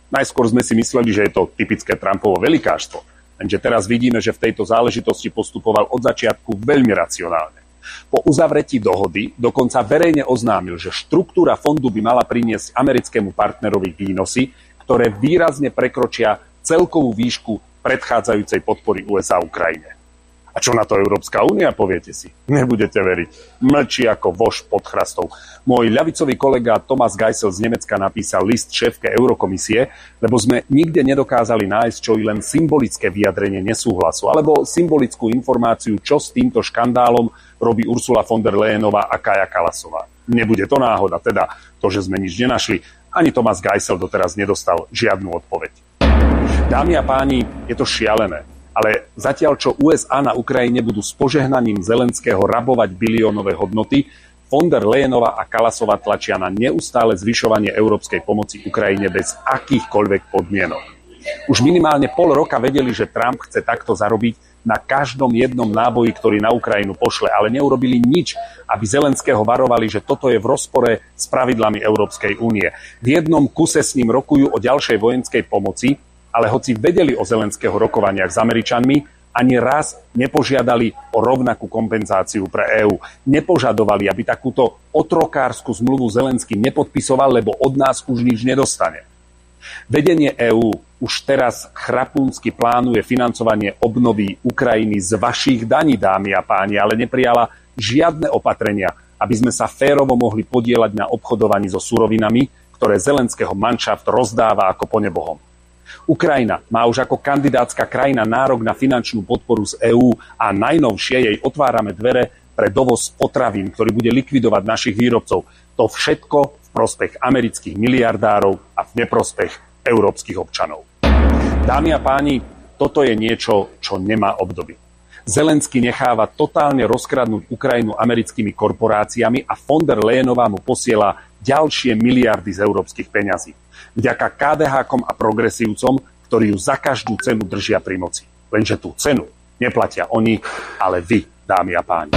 Najskôr sme si mysleli, že je to typické Trumpovo velikáštvo, lenže teraz vidíme, že v tejto záležitosti postupoval od začiatku veľmi racionálne. Po uzavretí dohody dokonca verejne oznámil, že štruktúra fondu by mala priniesť americkému partnerovi výnosy, ktoré výrazne prekročia celkovú výšku predchádzajúcej podpory USA Ukrajine. A čo na to Európska únia, poviete si? Nebudete veriť. Mlčí ako vož pod chrastou. Môj ľavicový kolega Thomas Geisel z Nemecka napísal list šéfke Eurokomisie, lebo sme nikde nedokázali nájsť čo i len symbolické vyjadrenie nesúhlasu alebo symbolickú informáciu, čo s týmto škandálom robí Ursula von der Leyenová a Kaja Kallasová. Nebude to náhoda, teda to, že sme nič nenašli. Ani Thomas Geisel doteraz nedostal žiadnu odpoveď. Dámy a páni, je to šialené. Ale zatiaľ, čo USA na Ukrajine budú s požehnaním Zelenského rabovať biliónové hodnoty, von der Leyenová a Kallasová tlačia na neustále zvyšovanie európskej pomoci Ukrajine bez akýchkoľvek podmienok. Už minimálne pol roka vedeli, že Trump chce takto zarobiť na každom jednom náboji, ktorý na Ukrajinu pošle, ale neurobili nič, aby Zelenského varovali, že toto je v rozpore s pravidlami Európskej únie. V jednom kuse s ním rokujú o ďalšej vojenskej pomoci, ale hoci vedeli o Zelenského rokovaniach s Američanmi, ani raz nepožiadali o rovnakú kompenzáciu pre EÚ. Nepožadovali, aby takúto otrokársku zmluvu Zelenský nepodpisoval, lebo od nás už nič nedostane. Vedenie EÚ už teraz chrapúnsky plánuje financovanie obnovy Ukrajiny z vašich daní, dámy a páni, ale neprijala žiadne opatrenia, aby sme sa férovo mohli podieľať na obchodovaní so surovinami, ktoré Zelenského manšaft rozdáva ako po nebohom. Ukrajina má už ako kandidátska krajina nárok na finančnú podporu z EÚ a najnovšie jej otvárame dvere pre dovoz potravín, ktorý bude likvidovať našich výrobcov. To všetko v prospech amerických miliardárov a v neprospech európskych občanov. Dámy a páni, toto je niečo, čo nemá obdoby. Zelenský necháva totálne rozkradnúť Ukrajinu americkými korporáciami a von der Leyenová mu posiela ďalšie miliardy z európskych peňazí. Vďaka KDH-kom a progresívcom, ktorí ju za každú cenu držia pri moci. Lenže tú cenu neplatia oni, ale vy, dámy a páni.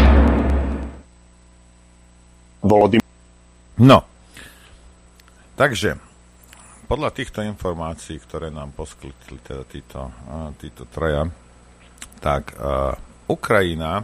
No, takže podľa týchto informácií, ktoré nám poskytli teda títo traja, tak Ukrajina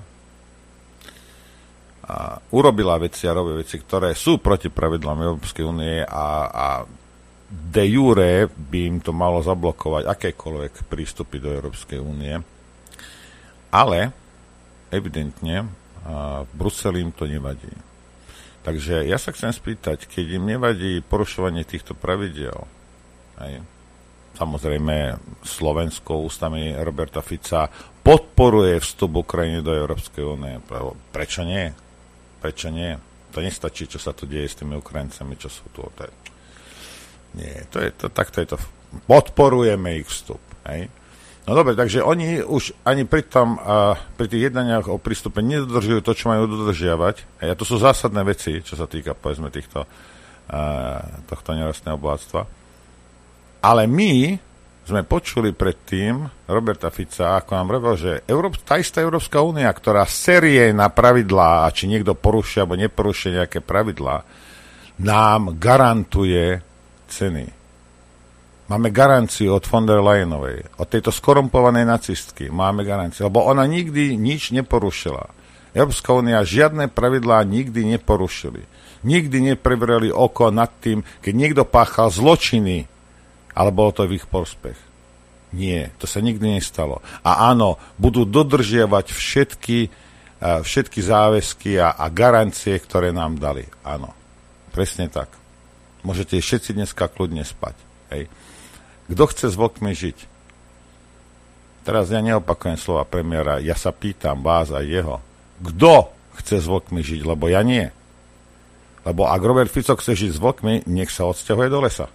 urobila veci a robí veci, ktoré sú proti pravidlám Európskej únie a de jure by im to malo zablokovať akékoľvek prístupy do Európskej únie. Ale evidentne v Bruseli im to nevadí. Takže ja sa chcem spýtať, keď im nevadí porušovanie týchto pravidiel, aj, samozrejme Slovensko ústami Roberta Fica podporuje vstup Ukrajiny do Európskej únie. Prečo nie? Prečo nie? To nestačí, čo sa tu deje s tými Ukrajincami, čo sú tu. Nie, takto je to. Podporujeme ich vstup. Hej? No dobre, takže oni už ani pri tých jednaniach o prístupe nedodržujú to, čo majú dodržiavať. A to sú zásadné veci, čo sa týka, povedzme, tohto nerastného bohatstva. Ale my sme počuli predtým Roberta Fica, ako nám hovoril, že tá istá Európska únia, ktorá série na pravidlá, a či niekto porušia alebo neporušia nejaké pravidlá, nám garantuje ceny. Máme garanciu od von der Leyenovej, od tejto skorumpovanej nacistky. Máme garanciu, lebo ona nikdy nič neporušila. Európska únia žiadne pravidlá nikdy neporušili. Nikdy neprebrali oko nad tým, keď niekto páchal zločiny, ale bolo to v ich prospech. Nie, to sa nikdy nestalo. A áno, budú dodržiavať všetky záväzky a garancie, ktoré nám dali. Áno, presne tak. Môžete všetci dneska kľudne spať. Hej. Kto chce s vlkmi žiť? Teraz ja neopakujem slova premiéra, ja sa pýtam vás a jeho. Kto chce s vlkmi žiť? Lebo ja nie. Lebo ak Robert Fico chce žiť s vlkmi, nech sa odsťahuje do lesa.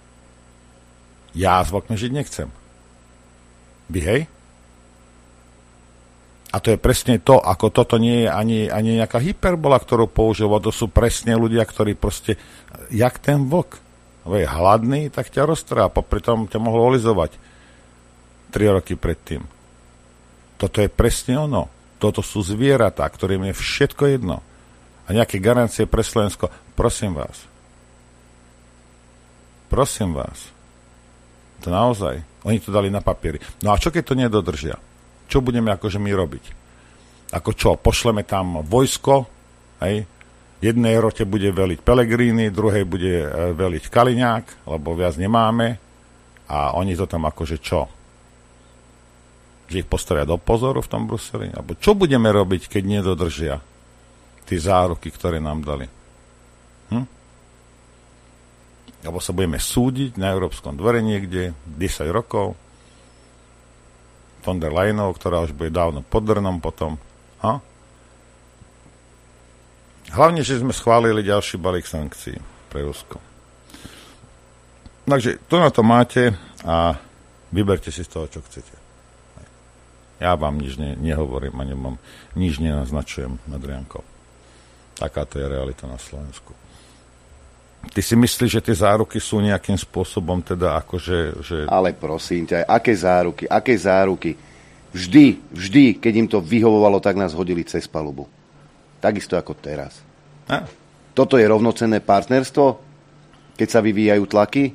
Ja s vlkmi žiť nechcem. Vy hej? A to je presne to, ako toto nie je ani nejaká hyperbola, ktorú použil, to sú presne ľudia, ktorí proste, jak ten vlk. Je hladný, tak ťa roztrá, popri tom ťa mohol olizovať 3 roky predtým. Toto je presne ono. Toto sú zvieratá, ktorým je všetko jedno. A nejaké garancie pre Slovensko. Prosím vás. To naozaj. Oni to dali na papieri. No a čo keď to nedodržia? Čo budeme akože my robiť? Ako čo? Pošleme tam vojsko, hej? Jednej rote bude veliť Pellegrini, druhej bude veliť Kaliňák, lebo viac nemáme. A oni to tam akože čo? Že ich postavia do pozoru v tom Bruseli? Alebo čo budeme robiť, keď nedodržia tie záruky, ktoré nám dali? Alebo sa budeme súdiť na Európskom dvore niekde 10 rokov. Von der Leyenov, ktorá už bude dávno pod drnom potom. Hlavne, že sme schválili ďalší balík sankcií pre Rusko. Takže to na to máte a vyberte si z toho, čo chcete. Ja vám nič nehovorím, ani vám nič nenaznačujem nad Riankou. Takáto je realita na Slovensku. Ty si myslíš, že tie záruky sú nejakým spôsobom teda akože... Že... Ale prosím ťa, aké záruky? Vždy, keď im to vyhovovalo, tak nás hodili cez palubu. Takisto ako teraz. Toto je rovnocenné partnerstvo? Keď sa vyvíjajú tlaky?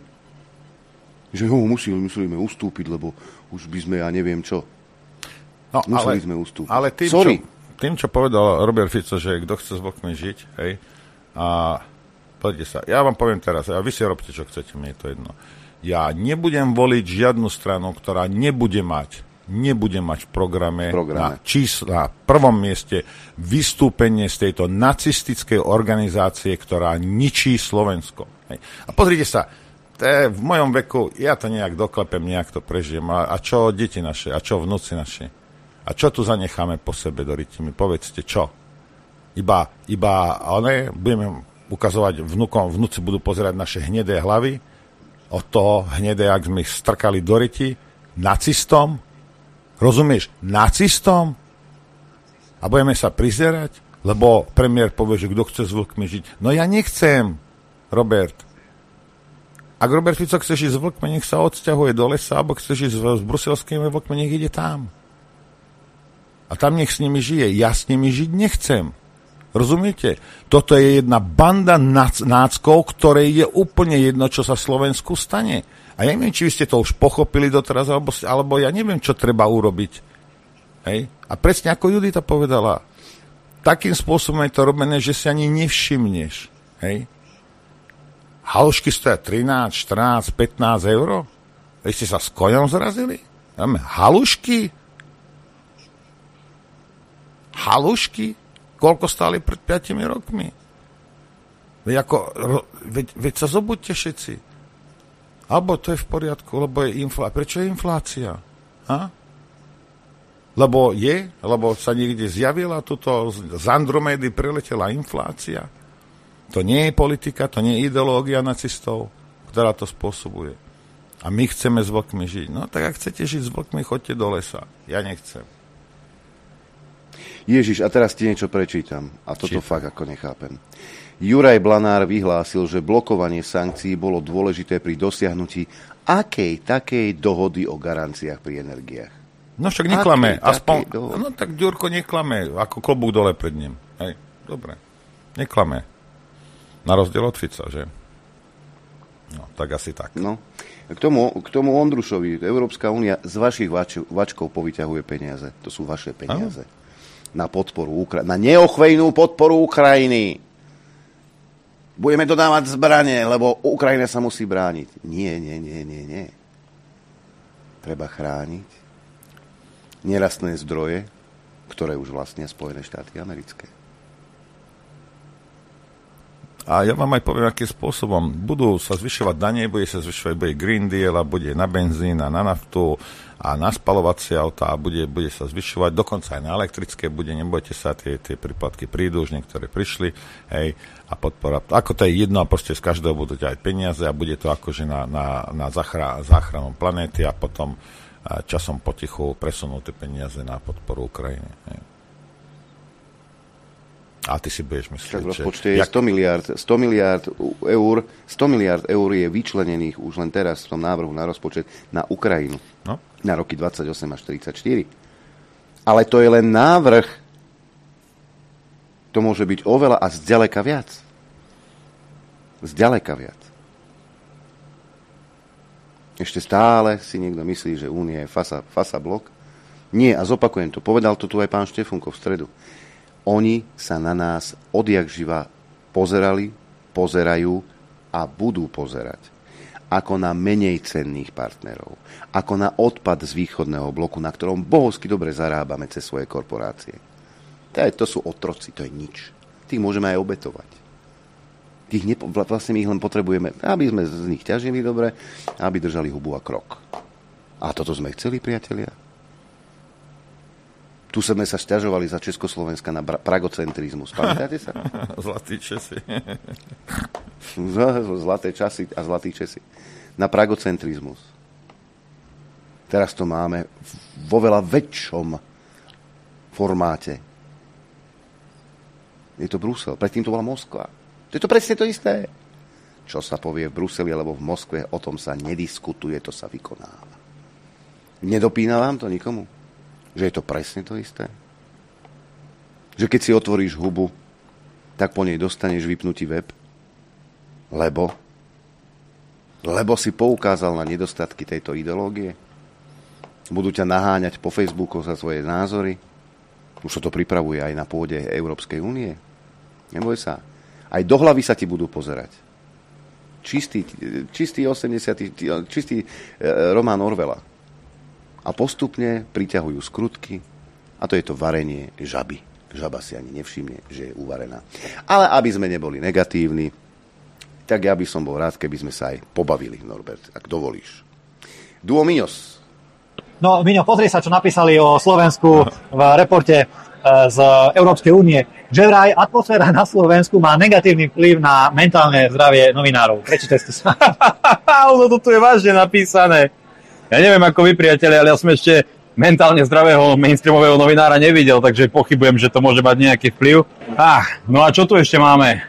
Že musíme ustúpiť, lebo už by sme, ja neviem čo. No, museli sme ustúpiť. Ale tým, čo povedal Robert Fico, že kto chce s vlkmi žiť, hej, a poďte sa, ja vám poviem teraz, a vy si robte, čo chcete, mne je to jedno. Ja nebudem voliť žiadnu stranu, ktorá nebude mať v programe. Na prvom mieste vystúpenie z tejto nacistickej organizácie, ktorá ničí Slovensko. Hej. A pozrite sa, v mojom veku, ja to nejak doklepem, nejak to prežijem. A čo deti naše? A čo vnúci naše? A čo tu zanecháme po sebe, Doriti? Mi povedzte, čo? Iba budeme ukazovať vnúkom, vnúci budú pozerať naše hnedé hlavy, od toho hnedé, ak sme ich strkali do riti, nacistom. Rozumieš? Nacistom? A budeme sa prizerať? Lebo premiér povie, že kto chce s vlkmi žiť. No ja nechcem, Robert. Ak Robert Fico chce žiť s vlkmi, nech sa odsťahuje do lesa, alebo chce žiť s bruselskými vlkmi, nech ide tam. A tam nech s nimi žije. Ja s nimi žiť nechcem. Rozumiete? Toto je jedna banda náckov, ktoré je úplne jedno, čo sa Slovensku stane. A ja neviem, či vy ste to už pochopili doteraz, alebo ja neviem, čo treba urobiť. Hej? A presne ako Judita povedala, takým spôsobom je to robené, že si ani nevšimneš. Hej? Halušky stoja 13, 14, 15 eur? Vy ste sa s koňom zrazili? Halušky? Koľko stáli pred 5 rokmi? Veď sa zobuďte všetci. Alebo to je v poriadku, lebo je inflácia. Prečo je inflácia? Lebo sa niekde zjavila z Andromédy priletela inflácia. To nie je politika, to nie je ideológia nacistov, ktorá to spôsobuje. A my chceme s vlkmi žiť. No tak ak chcete žiť s vlkmi, choďte do lesa. Ja nechcem. Ježiš, a teraz ti niečo prečítam. A toto fakt ako nechápem. Juraj Blanár vyhlásil, že blokovanie sankcií bolo dôležité pri dosiahnutí takej dohody o garanciách pri energiách. No však neklame. No tak Ďurko neklame. Ako klobúk dole pred ním. Hej, dobre. Neklame. Na rozdiel od Fica, že? No, tak asi tak. No. K tomu Ondrušovi, Európska únia z vašich vačkov povyťahuje peniaze. To sú vaše peniaze. Na podporu na neochvejnú podporu Ukrajiny. Budeme dodávať zbrane, lebo Ukrajina sa musí brániť. Nie. Treba chrániť nerastné zdroje, ktoré už vlastnia Spojené štáty americké. A ja vám aj poviem, akým spôsobom. Budú sa zvyšovať dane, bude sa zvyšovať bude Green Deal a bude na benzín a na naftu a na spalovacie autá a bude sa zvyšovať, dokonca aj na elektrické bude, nebojte sa, tie príplatky prídu, už niektoré prišli, hej, a podpora. Ako to je jedno, a proste z každého budú aj peniaze a bude to akože na záchranu planéty a potom časom potichu presunú tie peniaze na podporu Ukrajiny. Hej. A ty si budeš myslieť, v rozpočte je 100 miliard eur je vyčlenených už len teraz v tom návrhu na rozpočet na Ukrajinu. No? Na roky 28 až 34. Ale to je len návrh. To môže byť oveľa a zďaleka viac. Ešte stále si niekto myslí, že Únia je fasa blok. Nie, a zopakujem to, povedal to tu aj pán Štefunko v stredu. Oni sa na nás odjak živa pozerali, pozerajú a budú pozerať ako na menej cenných partnerov, ako na odpad z východného bloku, na ktorom bohovsky dobre zarábame cez svoje korporácie. To sú otroci, to je nič. Tých môžeme aj obetovať. Vlastne my ich len potrebujeme, aby sme z nich ťažili dobre, aby držali hubu a krok. A toto sme chceli, priatelia. Tu sme sa sťažovali za Československa na pragocentrizmus. Pamätáte sa? Zlatí Česi. Zlaté časy a zlatí Česi. Na pragocentrizmus. Teraz to máme vo veľa väčšom formáte. Je to Brusel. Predtým to bola Moskva. To je to presne to isté. Čo sa povie v Bruseli alebo v Moskve, o tom sa nediskutuje, to sa vykonáva. Nedopína vám to nikomu? Že je to presne to isté? Že keď si otvoríš hubu, tak po nej dostaneš vypnutý web? Lebo si poukázal na nedostatky tejto ideológie? Budú ťa naháňať po Facebooku za svoje názory? Už sa to pripravuje aj na pôde Európskej únie. Neboj sa. Aj do hlavy sa ti budú pozerať. Čistý román Orwella. A postupne priťahujú skrutky a to je to varenie žaby. Žaba si ani nevšimne, že je uvarená. Ale aby sme neboli negatívni, tak ja by som bol rád, keby sme sa aj pobavili, Norbert, ak dovolíš. Duo Miňos. No, Miňo, pozri sa, čo napísali o Slovensku v reporte z Európskej únie, že vraj atmosféra na Slovensku má negatívny vplyv na mentálne zdravie novinárov. Prečítaj si to. Ono to tu je vážne napísané. Ja neviem, ako vy, priatelia, ale ja som ešte mentálne zdravého mainstreamového novinára nevidel, takže pochybujem, že to môže mať nejaký vplyv. No a čo tu ešte máme?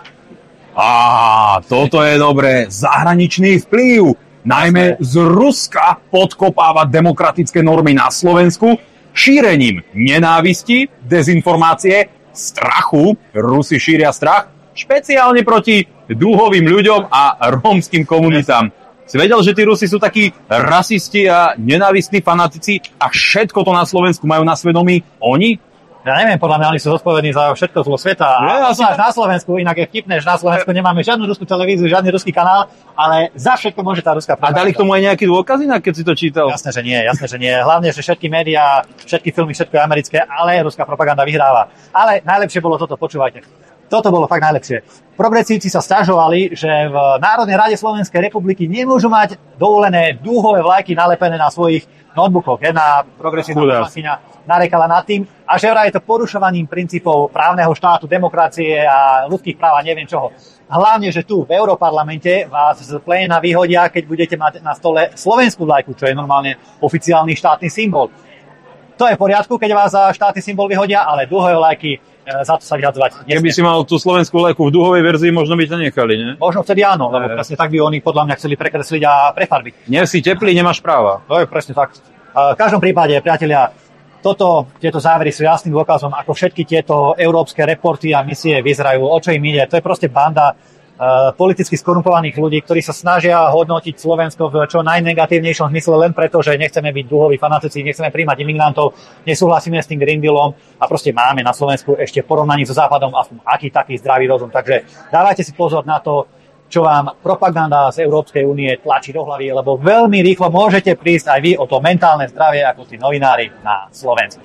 Toto je dobré. Zahraničný vplyv. Najmä z Ruska podkopáva demokratické normy na Slovensku šírením nenávisti, dezinformácie, strachu. Rusi šíria strach, špeciálne proti dúhovým ľuďom a rómskym komunitám. Si vedel, že tí Rusi sú takí rasisti a nenávistní fanatici a všetko to na Slovensku majú na svedomí oni? Ja neviem, podľa mňa oni sú zodpovední za všetko zlo sveta. A na Slovensku, inak je vtipné, že na Slovensku nemáme žiadnu ruskú televíziu, žiadny ruský kanál, ale za všetko môže tá ruská propaganda. A dali k tomu aj nejaký dôkaz inak, keď si to čítal? Jasné, že nie. Hlavne, že všetky médiá, všetky filmy, všetko je americké, ale ruská propaganda vyhráva. Ale najlepšie bolo toto, počúvajte. Toto bolo fakt najlepšie. Progresívci sa sťažovali, že v Národnej rade Slovenskej republiky nemôžu mať dovolené dúhové vlajky nalepené na svojich notebookoch. Jedna progresívna poslankyňa narekala nad tým a že vraj je to porušovaním princípov právneho štátu, demokracie a ľudských práv a neviem čoho. Hlavne, že tu v Europarlamente vás z pléna vyhodia, keď budete mať na stole slovenskú vlajku, čo je normálne oficiálny štátny symbol. To je v poriadku, keď vás za štátny symbol vyhodia, ale dúhové vlajky za to sa vyhadzovať nesmie. Keby si mal tú slovenskú vlajku v dúhovej verzii, možno by to nechali, nie? Možno vtedy áno, lebo presne tak by oni podľa mňa chceli prekresliť a prefarbiť. Nie si teplý, nemáš práva. To je presne tak. V každom prípade, priatelia, tieto závery sú jasným dôkazom, ako všetky tieto európske reporty a misie vyzerajú, o čo im ide. To je proste banda politicky skorumpovaných ľudí, ktorí sa snažia hodnotiť Slovensko v čo najnegatívnejšom zmysle len preto, že nechceme byť dúhoví fanatici, nechceme príjmať imigrantov, nesúhlasíme s tým Green Dealom a proste máme na Slovensku ešte v porovnaní so Západom aspoň aký taký zdravý rozum. Takže dávajte si pozor na to, čo vám propaganda z Európskej únie tlačí do hlavy, lebo veľmi rýchlo môžete prísť aj vy o to mentálne zdravie ako tí novinári na Slovensku.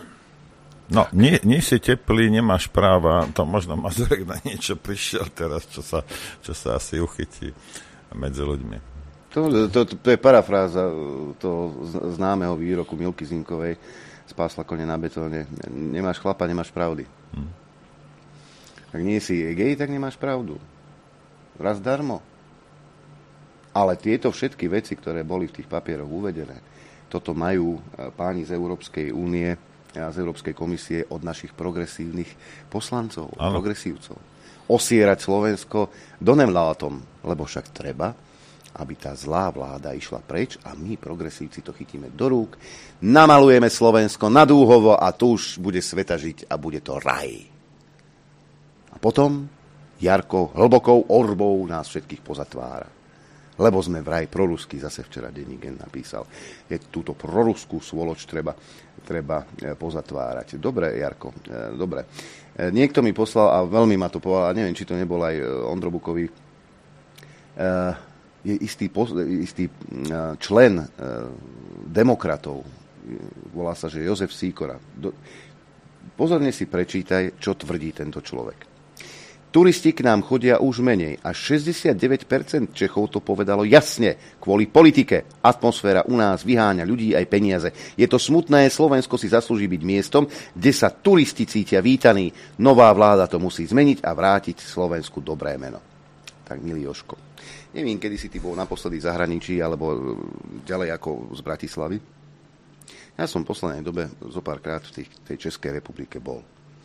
No, nie si teplý, nemáš práva, to možno Mazurek na niečo prišiel teraz, čo sa asi uchytí medzi ľuďmi. To je parafráza toho známeho výroku Milky Zinkovej z Pásla kone na betóne. Nemáš chlapa, nemáš pravdy. Ak nie si gej, tak nemáš pravdu. Raz darmo. Ale tieto všetky veci, ktoré boli v tých papieroch uvedené, toto majú páni z Európskej únie a z Európskej komisie od našich progresívnych poslancov, progresívcov. Osierať Slovensko do nemlátom, lebo však treba, aby tá zlá vláda išla preč a my, progresívci, to chytíme do rúk, namalujeme Slovensko na dúhovo a tu už bude sveta žiť a bude to raj. A potom Jarko hlbokou orbou nás všetkých pozatvára. lebo sme vraj proruskí, zase včera denník N napísal. Je túto proruskú svoloč treba pozatvárať. Dobre, Jarko, dobre. Niekto mi poslal, a veľmi ma to povedal, a neviem, či to nebol aj Ondro Bukový, je istý člen demokratov, volá sa, že Jozef Sýkora. Pozorne si prečítaj, čo tvrdí tento človek. Turisti k nám chodia už menej. Až 69% Čechov to povedalo jasne. Kvôli politike. Atmosféra u nás vyháňa ľudí aj peniaze. Je to smutné, Slovensko si zaslúži byť miestom, kde sa turisti cítia vítaní. Nová vláda to musí zmeniť a vrátiť Slovensku dobré meno. Tak, milý Jožko. Neviem, kedy si ty bol naposledy v zahraničí, alebo ďalej ako z Bratislavy. Ja som v poslednej dobe zo párkrát v tej Českej republike bol.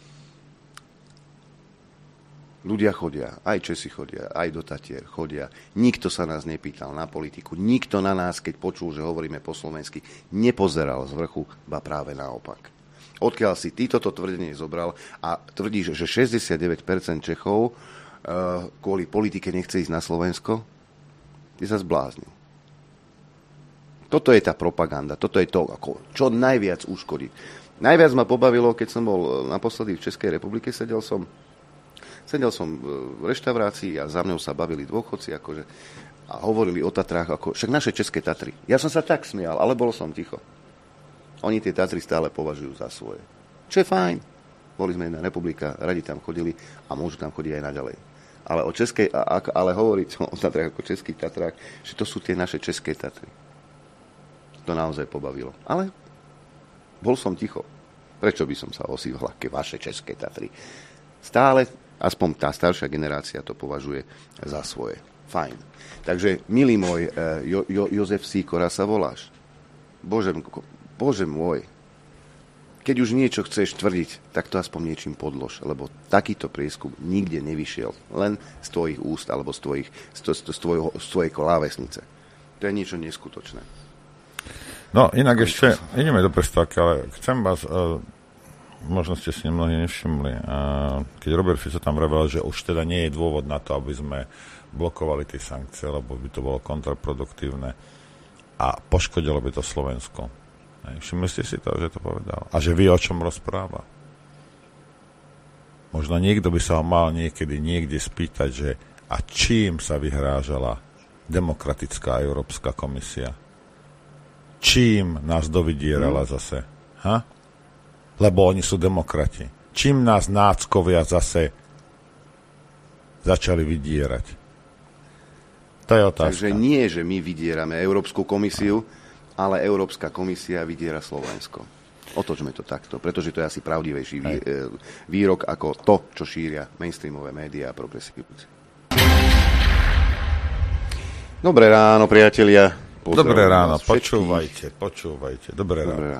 Ľudia chodia, aj Česi chodia, aj do Tatier chodia. Nikto sa nás nepýtal na politiku. Nikto na nás, keď počul, že hovoríme po slovensky, nepozeral z vrchu, ba práve naopak. Odkiaľ si ty toto tvrdenie zobral a tvrdíš, že 69% Čechov kvôli politike nechce ísť na Slovensko, je sa zbláznil. Toto je tá propaganda, toto je to, čo najviac uškodí. Najviac ma pobavilo, keď som bol naposledy v Českej republike, sedel som v reštaurácii a za mnou sa bavili dôchodci a hovorili o Tatrách, však naše České Tatry. Ja som sa tak smial, ale bol som ticho. Oni tie Tatry stále považujú za svoje. Čo je fajn. Boli sme jedna republika, radi tam chodili a môžu tam chodiť aj naďalej. Ale hovoriť o Tatrách ako Českých Tatrách, že to sú tie naše České Tatry. To naozaj pobavilo. Ale bol som ticho. Prečo by som sa osýval, aké vaše České Tatry? Stále aspoň tá staršia generácia to považuje za svoje. Fajn. Takže, milý môj, Jozef Sýkora sa voláš. Bože môj. Keď už niečo chceš tvrdiť, tak to aspoň niečím podlož, lebo takýto prieskum nikde nevyšiel. Len z tvojich úst, alebo z tvojej klávesnice. To je niečo neskutočné. No, inak ešte, ideme do prestávky, ale chcem vás... možno ste si mnohí nevšimli. Keď Robert Fico tam vravel, že už teda nie je dôvod na to, aby sme blokovali tie sankcie, lebo by to bolo kontraproduktívne a poškodilo by to Slovensko. Všimli ste si to, že to povedal? A že vie, o čom rozpráva? Možno niekto by sa ho mal niekedy niekde spýtať, že a čím sa vyhrážala demokratická Európska komisia? Čím nás dovydierala zase? Lebo oni sú demokrati. Čím nás náckovia zase začali vydierať? To je otázka. Takže nie, že my vydierame Európsku komisiu, ale Európska komisia vydiera Slovensko. Otočme to takto, pretože to je asi pravdivejší výrok ako to, čo šíria mainstreamové médiá a progresívci. Dobré ráno, priatelia. Dobré ráno, počúvajte. Dobré ráno.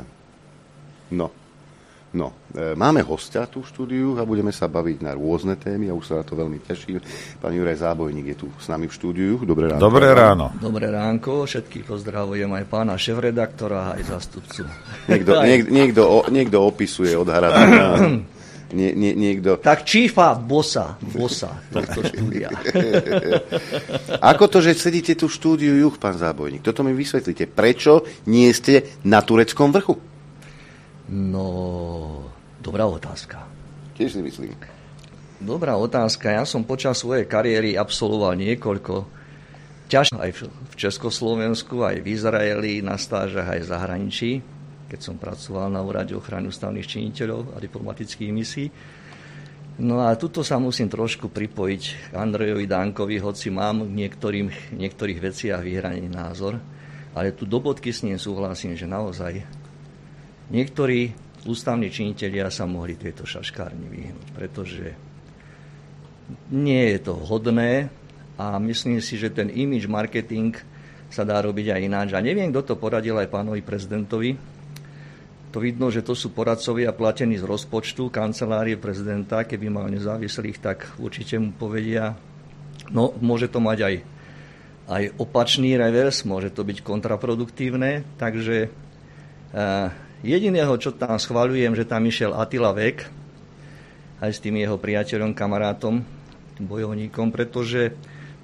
No, máme hostia tu v štúdiu a budeme sa baviť na rôzne témy a už sa na to veľmi teším. Pán Juraj Zábojník je tu s nami v štúdiu. Dobré ráno. Dobré ráno. Dobré ránko, všetkých pozdravujem aj pána šéfredaktora, aj zástupcu. Niekto opisuje od Harabina. Niekto... Tak čífa bossa tohto štúdia. Ako to, že sedíte tu v štúdiu Juh, pán Zábojník? Toto mi vysvetlíte. Prečo nie ste na tureckom vrchu? No, dobrá otázka. Tiež si myslím. Dobrá otázka. Ja som počas svojej kariéry absolvoval niekoľko ťažkých aj v Československu, aj v Izraeli, na stážach aj v zahraničí, keď som pracoval na úrade ochrany ústavných činiteľov a diplomatických misií. No a tuto sa musím trošku pripojiť k Andrejovi Dankovi, hoci mám v niektorých veciach vyhranený názor, ale tu do bodky s ním súhlasím, že naozaj niektorí ústavní činitelia sa mohli tejto šaškárni vyhnúť, pretože nie je to hodné a myslím si, že ten image marketing sa dá robiť aj ináč. A neviem, kto to poradil aj pánovi prezidentovi. To vidno, že to sú poradcovia platení z rozpočtu kancelárie prezidenta. Keby mal nezávislých, tak určite mu povedia, no môže to mať aj opačný revers, môže to byť kontraproduktívne, takže jediného, čo tam schvaľujem, že tam išiel Attila Vek aj s tým jeho priateľom, kamarátom, bojovníkom, pretože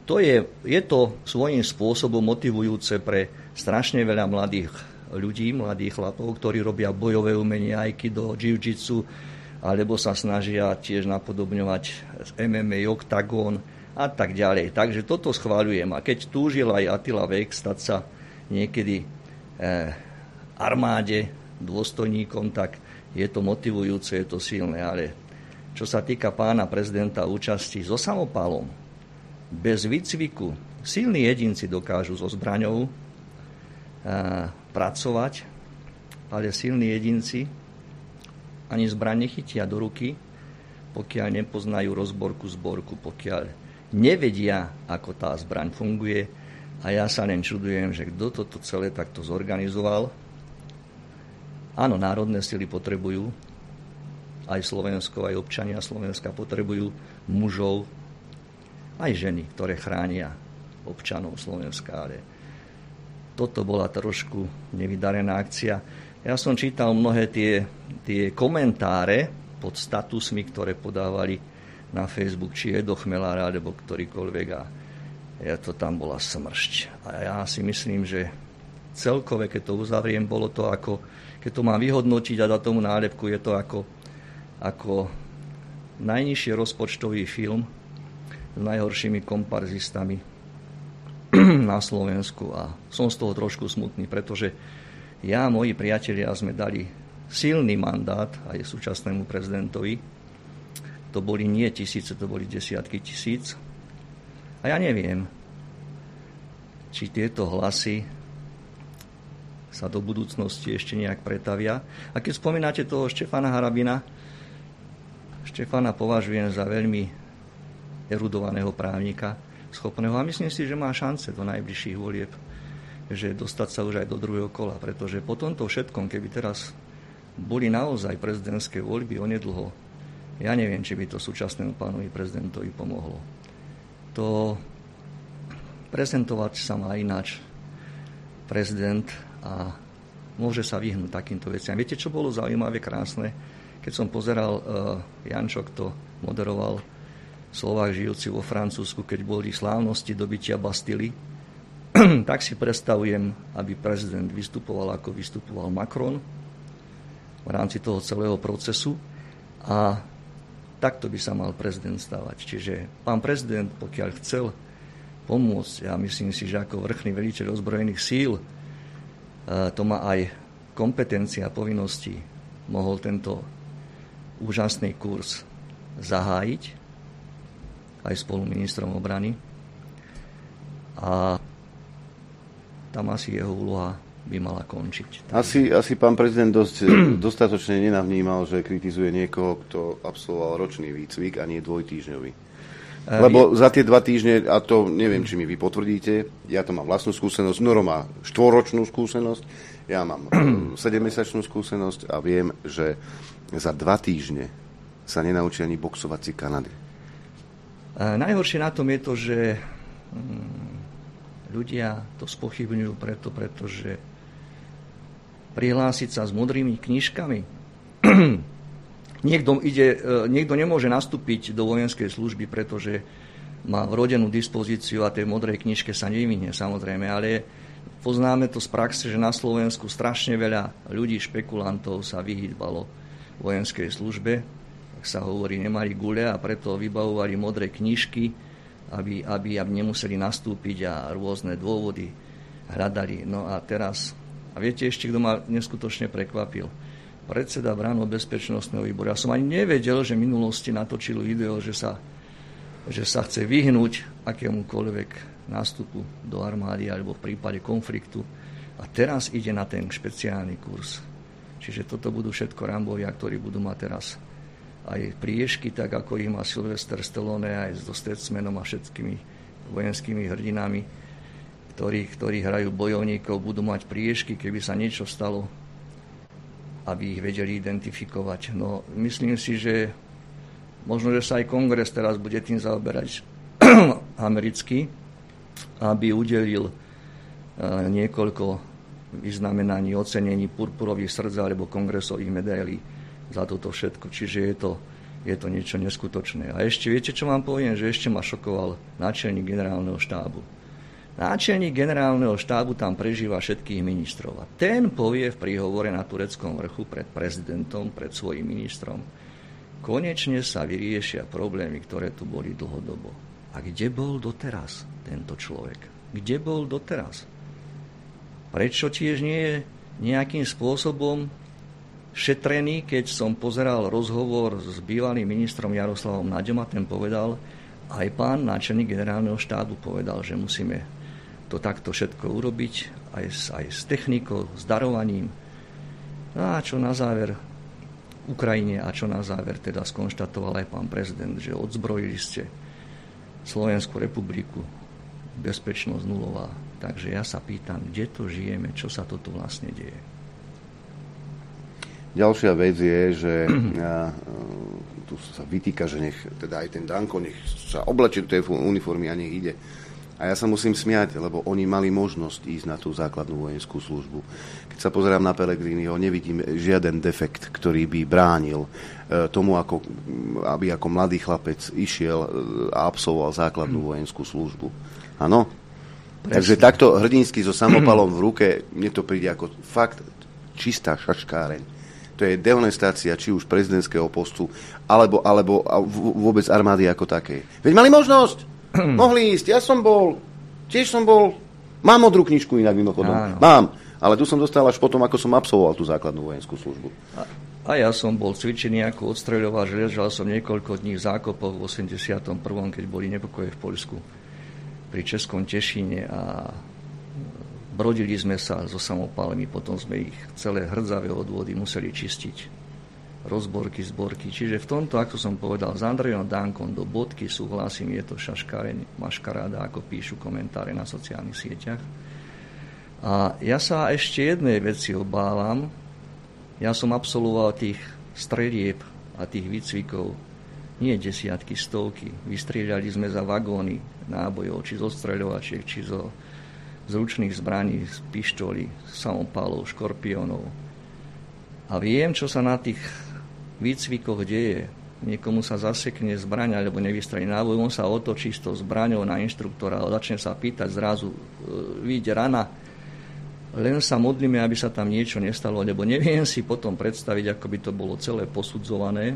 je to svojím spôsobom motivujúce pre strašne veľa mladých ľudí, mladých chlapov, ktorí robia bojové umenie, aikido, jiu-jitsu, alebo sa snažia tiež napodobňovať MMA, oktagón a tak ďalej. Takže toto schváľujem. A keď túžil aj Attila Vek stať sa niekedy armáde, dôstojníkom, tak je to motivujúce, je to silné. Ale čo sa týka pána prezidenta účasti so samopalom, bez výcviku, silní jedinci dokážu so zbraňou pracovať, ale silní jedinci ani zbraň nechytia do ruky, pokiaľ nepoznajú rozborku zborku, pokiaľ nevedia, ako tá zbraň funguje. A ja sa len čudujem, že kto toto celé takto zorganizoval. Áno, národné sily potrebujú, aj Slovensko, aj občania Slovenska potrebujú mužov, aj ženy, ktoré chránia občanov Slovenska, ale toto bola trošku nevydarená akcia. Ja som čítal mnohé tie komentáre pod statusmi, ktoré podávali na Facebook, či Edo Chmelár, alebo ktorýkoľvek, a to tam bola smršť. A ja si myslím, že celkové, keď to uzavriem, bolo to ako, keď to mám vyhodnotiť a dať tomu nálepku, je to ako najnižšie rozpočtový film s najhoršími komparzistami na Slovensku. A som z toho trošku smutný, pretože ja a moji priatelia sme dali silný mandát aj súčasnému prezidentovi. To boli nie tisíce, to boli desiatky tisíc. A ja neviem, či tieto hlasy sa do budúcnosti ešte nejak pretavia. A keď spomínate toho Štefana Harabina, Štefana považujem za veľmi erudovaného právnika, schopného, a myslím si, že má šance do najbližších volieb, že dostať sa už aj do druhého kola, pretože po tomto všetkom, keby teraz boli naozaj prezidentské voľby onedlho, ja neviem, či by to súčasnému pánovi prezidentovi pomohlo. To prezentovať sa má ináč prezident a môže sa vyhnúť takýmto veciam. Viete, čo bolo zaujímavé, krásne? Keď som pozeral, Jančok to moderoval, Slovák žijúci vo Francúzsku, keď boli slávnosti dobytia Bastily, tak si predstavujem, aby prezident vystupoval, ako vystupoval Macron v rámci toho celého procesu, a takto by sa mal prezident stávať. Čiže pán prezident, pokiaľ chcel pomôcť, ja myslím si, že ako vrchný veliteľ ozbrojených síl, to má aj kompetencia a povinnosti, mohol tento úžasný kurz zahájiť aj spolu ministrom obrany. A tam asi jeho úloha by mala končiť. Asi pán prezident dostatočne nenavnímal, že kritizuje niekoho, kto absolvoval ročný výcvik a nie dvojtýždňový. Lebo za tie 2 týždne, a to neviem, či mi vy potvrdíte, ja to mám vlastnú skúsenosť, Noro má 4-ročnú skúsenosť, ja mám 7-mesačnú skúsenosť a viem, že za 2 týždne sa nenaučí ani boxovací Kanady. Najhoršie na tom je to, že ľudia to spochybňujú pretože prihlásiť sa s modrými knižkami. Niekto nemôže nastúpiť do vojenskej služby, pretože má vrodenú dispozíciu a tej modrej knižke sa nevyhne, samozrejme, ale poznáme to z praxe, že na Slovensku strašne veľa ľudí, špekulantov sa vyhýbalo vojenskej službe, tak sa hovorí, nemali gule a preto vybavovali modré knižky, aby nemuseli nastúpiť a rôzne dôvody hľadali. No a teraz, a viete ešte, kto ma neskutočne prekvapil? Predseda Branno-bezpečnostného výboru. Ja som ani nevedel, že v minulosti natočil video, že sa chce vyhnúť akémukoľvek nástupu do armády alebo v prípade konfliktu. A teraz ide na ten špeciálny kurz. Čiže toto budú všetko Rambovia, ktorí budú mať teraz aj priežky, tak ako ich má Sylvester Stallone aj so Statsmanom a všetkými vojenskými hrdinami, ktorí hrajú bojovníkov, budú mať priežky, keby sa niečo stalo, aby ich vedeli identifikovať. No, myslím si, že možno, že sa aj kongres teraz bude tým zaoberať americký, aby udelil niekoľko vyznamenaní, ocenení purpurových srdc alebo kongresových medailí za toto všetko. Čiže je to je to niečo neskutočné. A ešte viete, čo vám poviem? Že ešte ma šokoval náčelník generálneho štábu. Náčelník generálneho štábu tam prežíva všetkých ministrov. A ten povie v príhovore na tureckom vrchu pred prezidentom, pred svojím ministrom: konečne sa vyriešia problémy, ktoré tu boli dlhodobo. A kde bol doteraz tento človek? Kde bol doteraz? Prečo tiež nie je nejakým spôsobom šetrený, keď som pozeral rozhovor s bývalým ministrom Jaroslavom Naďom a ten povedal, aj pán náčelník generálneho štábu povedal, že musíme to takto všetko urobiť, aj s technikou, s darovaním. A čo na záver Ukrajine a čo na záver teda skonštatoval aj pán prezident, že odzbrojili ste Slovenskú republiku, bezpečnosť nulová. Takže ja sa pýtam, kde to žijeme, čo sa toto vlastne deje. Ďalšia vec je, že tu sa vytýka, že nech teda aj ten Danko nech sa oblečie do tej uniformy a nech ide. A ja sa musím smiať, lebo oni mali možnosť ísť na tú základnú vojenskú službu. Keď sa pozerám na Pellegriniho, nevidím žiaden defekt, ktorý by bránil tomu, aby ako mladý chlapec išiel a absolvoval základnú vojenskú službu. Áno? Takže takto hrdinsky so samopalom v ruke, mne to príde ako fakt čistá šaškáreň. To je dehonestácia či už prezidentského postu, alebo vôbec armády ako takej. Veď mali možnosť, mohli ísť, tiež som bol, mám modrú knižku inak mimochodom, mám, ale tu som dostal až potom, ako som absolvoval tú základnú vojenskú službu. A ja som bol cvičený ako odstreľovač, ležal som niekoľko dní v zákopoch v 81., keď boli nepokoje v Poľsku, pri Českom Tešíne a brodili sme sa so samopálmi, potom sme ich celé hrdzavé odvody museli čistiť. Rozborky, zborky. Čiže v tomto, ako som povedal, s Andrejom Dankom do bodky súhlasím, je to šaškáreň, maškaráda, ako píšu komentáre na sociálnych sieťach. A ja sa ešte jednej veci obávam. Ja som absolvoval tých strelieb a tých výcvikov nie desiatky, stovky. Vystrieľali sme za vagóny nábojov, či zo streľovačiek, či z ručných zbraní, z pištolí, samopálov, škorpiónov. A viem, čo sa na tých výcvikoch deje. Niekomu sa zasekne zbraň, alebo nevystrelí náboj, on sa otočí s tou zbraňou na inštruktora a začne sa pýtať, zrazu vyjde rana. Len sa modlíme, aby sa tam niečo nestalo, lebo neviem si potom predstaviť, ako by to bolo celé posudzované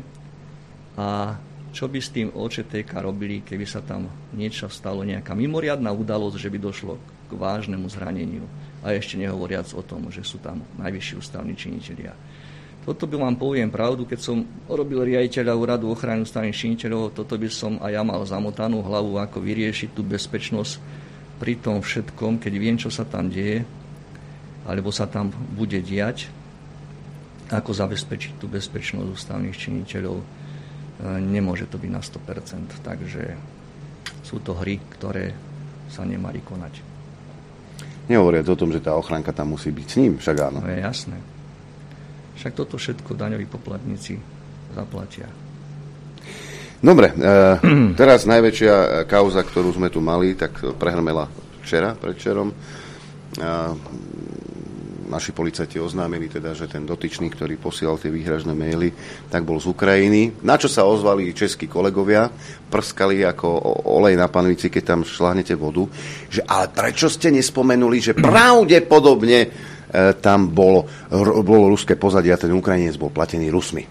a čo by s tým OČTK robili, keby sa tam niečo stalo, nejaká mimoriadna udalosť, že by došlo k vážnemu zraneniu. A ešte nehovoriac o tom, že sú tam najvyšší ústavní činitelia. Toto by vám poviem pravdu, keď som robil riaditeľa úradu ochrany ústavných činiteľov, toto by som aj ja mal zamotanú hlavu, ako vyriešiť tú bezpečnosť pri tom všetkom, keď viem, čo sa tam deje, alebo sa tam bude diať, ako zabezpečiť tú bezpečnosť ústavných činiteľov. Nemôže to byť na 100%, takže sú to hry, ktoré sa nemali konať. Nehovoriac o tom, že tá ochranka tam musí byť s ním, však áno. No je jasné. Však toto všetko daňoví poplatníci zaplatia. Dobre, teraz najväčšia kauza, ktorú sme tu mali, tak prehrmela predvčerom. Naši policajti oznámili teda, že ten dotyčný, ktorý posielal tie výhražné maily, tak bol z Ukrajiny. Na čo sa ozvali českí kolegovia, prskali ako olej na panvici, keď tam šľahnete vodu, že ale prečo ste nespomenuli, že pravdepodobne tam bolo ruské pozadie a ten Ukrajinec bol platený Rusmi.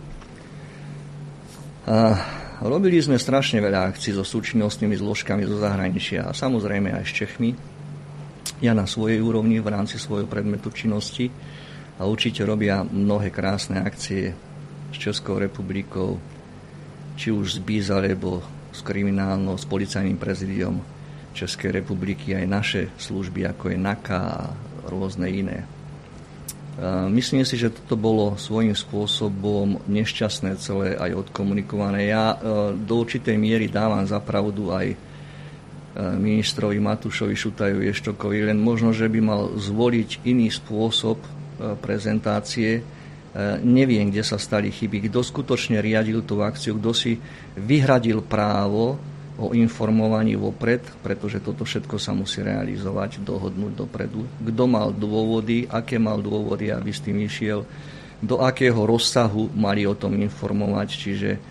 Robili sme strašne veľa akcií so súčinnostnými zložkami zo zahraničia a samozrejme aj s Čechmi. Ja na svojej úrovni v rámci svojho predmetu činnosti a určite robia mnohé krásne akcie s Českou republikou, či už z BIS alebo s kriminálnou, s policajným prezidiom Českej republiky, aj naše služby, ako je NAKA a rôzne iné. Myslím si, že toto bolo svojím spôsobom nešťastné celé aj odkomunikované. Ja do určitej miery dávam za pravdu aj ministrovi Matúšovi Šutajovi Eštokovi, len možno, že by mal zvoliť iný spôsob prezentácie. Neviem, kde sa stali chyby, kto skutočne riadil tú akciu, kto si vyhradil právo o informovaní vopred, pretože toto všetko sa musí realizovať, dohodnúť dopredu. Kto mal dôvody, aké mal dôvody, aby s tým išiel, do akého rozsahu mali o tom informovať, čiže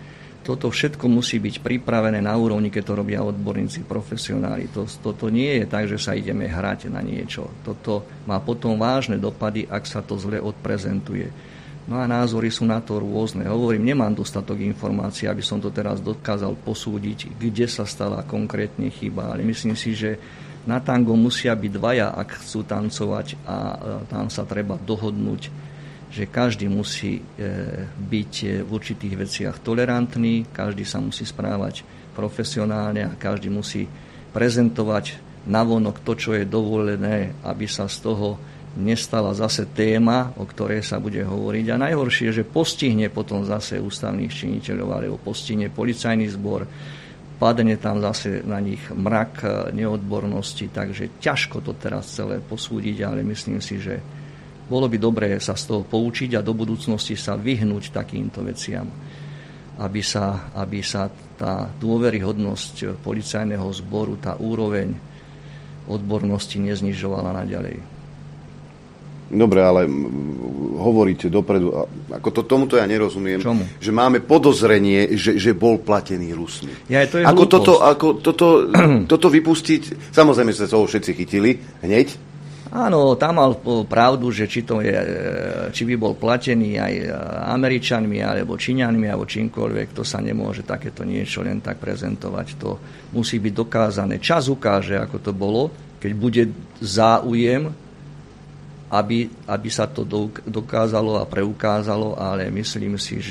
toto všetko musí byť pripravené na úrovni, keď to robia odborníci, profesionáli. Toto nie je tak, že sa ideme hrať na niečo. Toto má potom vážne dopady, ak sa to zle odprezentuje. No a názory sú na to rôzne. Hovorím, nemám dostatok informácií, aby som to teraz dokázal posúdiť, kde sa stala konkrétne chyba, ale myslím si, že na tango musia byť dvaja, ak chcú tancovať, a tam sa treba dohodnúť, že každý musí byť v určitých veciach tolerantný, každý sa musí správať profesionálne a každý musí prezentovať navonok to, čo je dovolené, aby sa z toho nestala zase téma, o ktorej sa bude hovoriť. A najhoršie je, že postihne potom zase ústavných činiteľov, alebo postihne policajný zbor, padne tam zase na nich mrak neodbornosti, takže ťažko to teraz celé posúdiť, ale myslím si, že bolo by dobré sa z toho poučiť a do budúcnosti sa vyhnúť takýmto veciam, aby sa tá dôveryhodnosť policajného zboru, tá úroveň odbornosti neznižovala naďalej. Dobre, ale hovoríte dopredu, ako tomuto ja nerozumiem, čomu? Že máme podozrenie, že bol platený Rusmi. To je ako toto vypustiť, samozrejme sa toho všetci chytili hneď. Áno, tam mal pravdu, že či by bol platený aj Američanmi, alebo Číňanmi, alebo čímkoľvek, to sa nemôže takéto niečo len tak prezentovať. To musí byť dokázané. Čas ukáže, ako to bolo, keď bude záujem, aby sa to dokázalo a preukázalo, ale myslím si,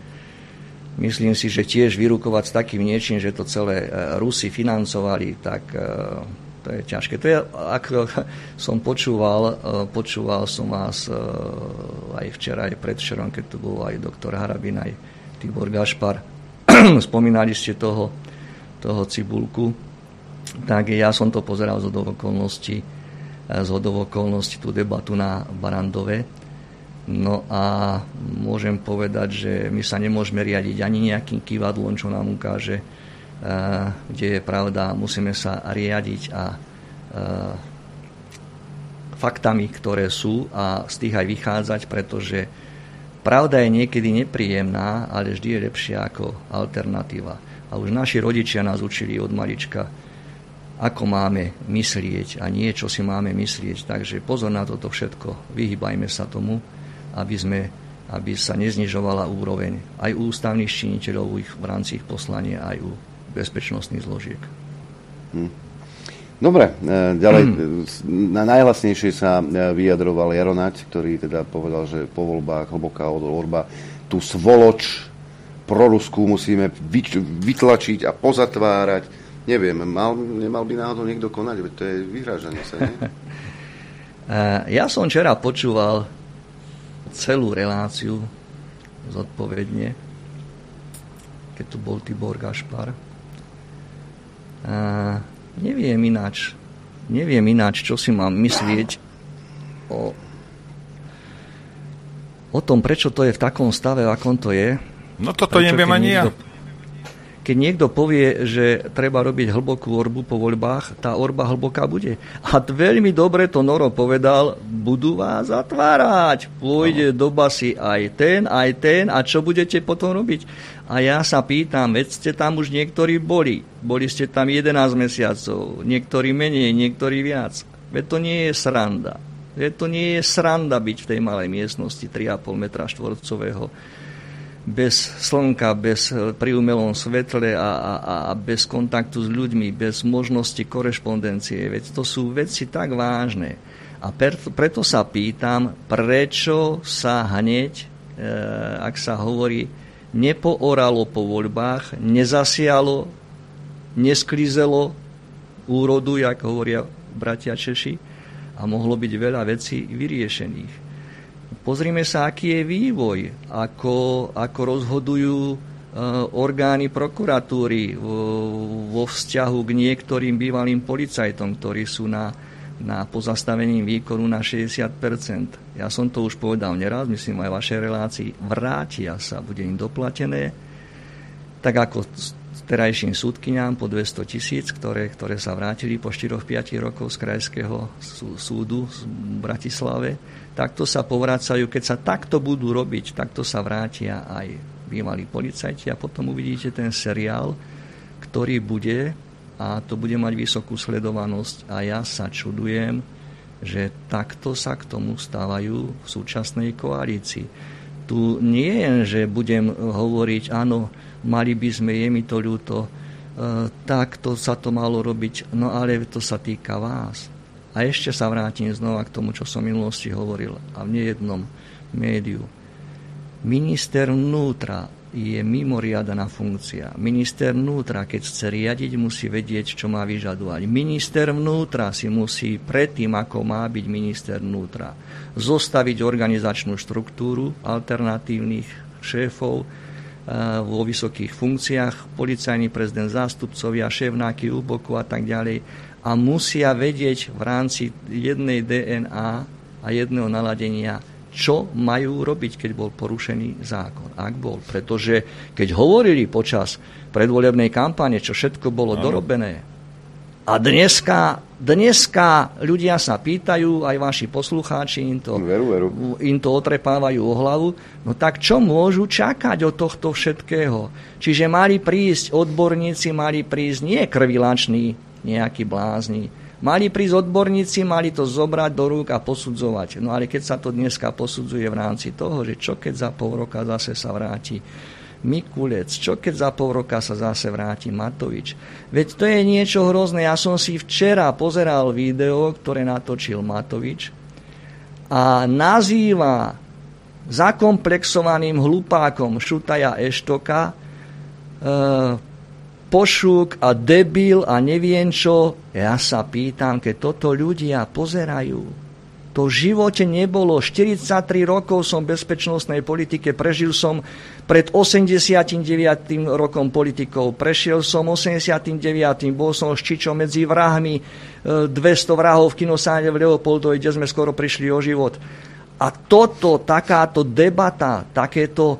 že tiež vyrukovať s takým niečím, že to celé Rusi financovali, tak to je ťažké. To je, ako som počúval som vás aj včera, aj predvčerom, keď tu bol aj doktor Harabin, aj Tibor Gašpar. Spomínali ste toho Cibulku. Tak ja som to pozeral z hodou okolností tú debatu na Barandove. No a môžem povedať, že my sa nemôžeme riadiť ani nejakým kývadlom, čo nám ukáže, kde je pravda. Musíme sa riadiť faktami, ktoré sú, a z tých aj vychádzať, pretože pravda je niekedy nepríjemná, ale vždy je lepšia ako alternatíva. A už naši rodičia nás učili od malička, ako máme myslieť a nie, čo si máme myslieť. Takže pozor na toto všetko. Vyhýbajme sa tomu, aby sa neznižovala úroveň aj u ústavných činiteľov v rámci ich poslania, aj u bezpečnostných zložiek. Dobre, ďalej najhlasnejšie sa vyjadroval Jaro Naď, ktorý teda povedal, že po voľbách hlboká odolorba tú svoloč proruskú musíme vytlačiť a pozatvárať. Neviem, nemal by náhodou niekto konať, veď to je vyhrážanie sa, nie? Ja som včera počúval celú reláciu zodpovedne, keď tu bol Tibor Gašpar. Neviem ináč, čo si mám myslieť o tom, prečo to je v takom stave, akom to je. No toto neviem ani ja. Keď niekto povie, že treba robiť hlbokú orbu po voľbách, tá orba hlboká bude. A veľmi dobre to Noro povedal, budú vás zatvárať. Pôjde do basy aj ten, a čo budete potom robiť? A ja sa pýtam, veď ste tam už niektorí boli. Boli ste tam 11 mesiacov, niektorí menej, niektorí viac. Veď to nie je sranda. Veď to nie je sranda byť v tej malej miestnosti 3,5 metra štvorcového. Bez slnka, pri umelom svetle a bez kontaktu s ľuďmi, bez možnosti korešpondencie. Veď to sú veci tak vážne. A preto sa pýtam, prečo sa hneď, ak sa hovorí, nepooralo po voľbách, nezasialo, nesklizelo úrodu, jak hovoria bratia Češi, a mohlo byť veľa vecí vyriešených. Pozrime sa, aký je vývoj, ako rozhodujú orgány prokuratúry vo vzťahu k niektorým bývalým policajtom, ktorí sú na pozastavení výkonu na 60%. Ja som to už povedal neraz, myslím aj v vašej relácii, vrátia sa, bude im doplatené, tak ako terajším súdkyňám po 200 000, ktoré sa vrátili po 4-5 rokov z krajského súdu v Bratislave. Takto sa povracajú. Keď sa takto budú robiť, takto sa vrátia aj bývalí policajti a potom uvidíte ten seriál, ktorý bude, a to bude mať vysokú sledovanosť, a ja sa čudujem, že takto sa k tomu stávajú v súčasnej koalícii. Tu nie je, že budem hovoriť, áno, mali by sme, je mi to ľúto, takto sa to malo robiť, no ale to sa týka vás. A ešte sa vrátim znova k tomu, čo som v minulosti hovoril, a v nejednom médiu. Minister vnútra je mimoriadna funkcia. Minister vnútra, keď chce riadiť, musí vedieť, čo má vyžadovať. Minister vnútra si musí predtým, ako má byť minister vnútra, zostaviť organizačnú štruktúru alternatívnych šéfov vo vysokých funkciách, policajný prezident, zástupcovia, šéf NAKY, UBOKu a tak ďalej. A musia vedieť v rámci jednej DNA a jedného naladenia, čo majú robiť, keď bol porušený zákon. Ak bol. Pretože keď hovorili počas predvolebnej kampane, čo všetko bolo dorobené, a dneska ľudia sa pýtajú, aj vaši poslucháči im to otrepávajú o hlavu, no tak čo môžu čakať od tohto všetkého? Čiže mali prísť odborníci, mali prísť nie krvilační, nejakí blázni. Mali prísť odborníci, mali to zobrať do rúk a posudzovať. No ale keď sa to dneska posudzuje v rámci toho, že čo keď za pol roka zase sa vráti Mikulec, čo keď za pol roka sa zase vráti Matovič. Veď to je niečo hrozné. Ja som si včera pozeral video, ktoré natočil Matovič a nazýva zakomplexovaným hlupákom Šutaja Eštoka pošúk a debil a neviem čo. Ja sa pýtam, keď toto ľudia pozerajú, to v živote nebolo. 43 rokov som v bezpečnostnej politike, prežil som pred 89. rokom politikou, prešiel som 89. Bol som s Čičom medzi vrahmi, 200 vrahov v kinosále v Leopoldovi, kde sme skoro prišli o život. A toto, takáto debata, takéto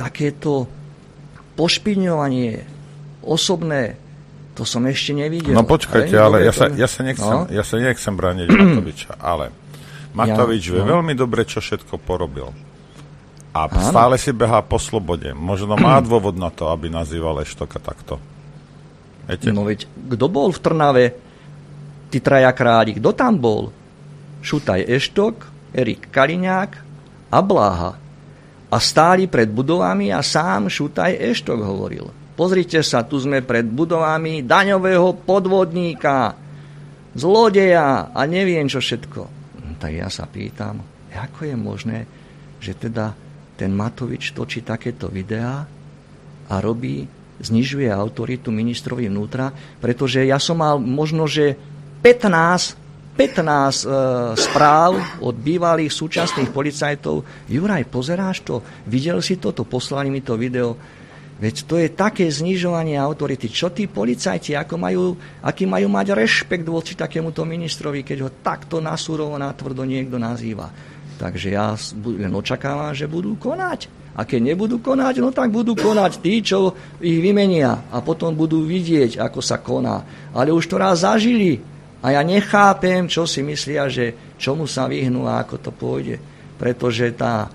pošpiňovanie osobné, to som ešte nevidel. No počkajte, ale ja sa nechcem brániť Matoviča, ale Matovič vie veľmi dobre, čo všetko porobil. A stále si behá po slobode. Možno má dôvod na to, aby nazýval Eštoka takto. Viete? No veď, kto bol v Trnave, tí traja králi, kto tam bol? Šutaj Eštok, Erik Kaliňák a Bláha. A stáli pred budovami a sám Šutaj Eštok hovoril. Pozrite sa, tu sme pred budovami daňového podvodníka, zlodeja a neviem čo všetko. Tak ja sa pýtam, ako je možné, že teda ten Matovič točí takéto videá a znižuje autoritu ministrovi vnútra, pretože ja som mal možno, že 15 správ od bývalých súčasných policajtov. Juraj, pozeráš to? Videl si to? Poslali mi to video. Veď to je také znižovanie autority. Čo tí policajti, aký majú mať rešpekt voči takémuto ministrovi, keď ho takto nasúrovo, natvrdo niekto nazýva. Takže ja len očakávam, že budú konať. A keď nebudú konať, no tak budú konať tí, čo ich vymenia. A potom budú vidieť, ako sa koná. Ale už to raz zažili. A ja nechápem, čo si myslia, že čomu sa vyhnú a ako to pôjde. Pretože tá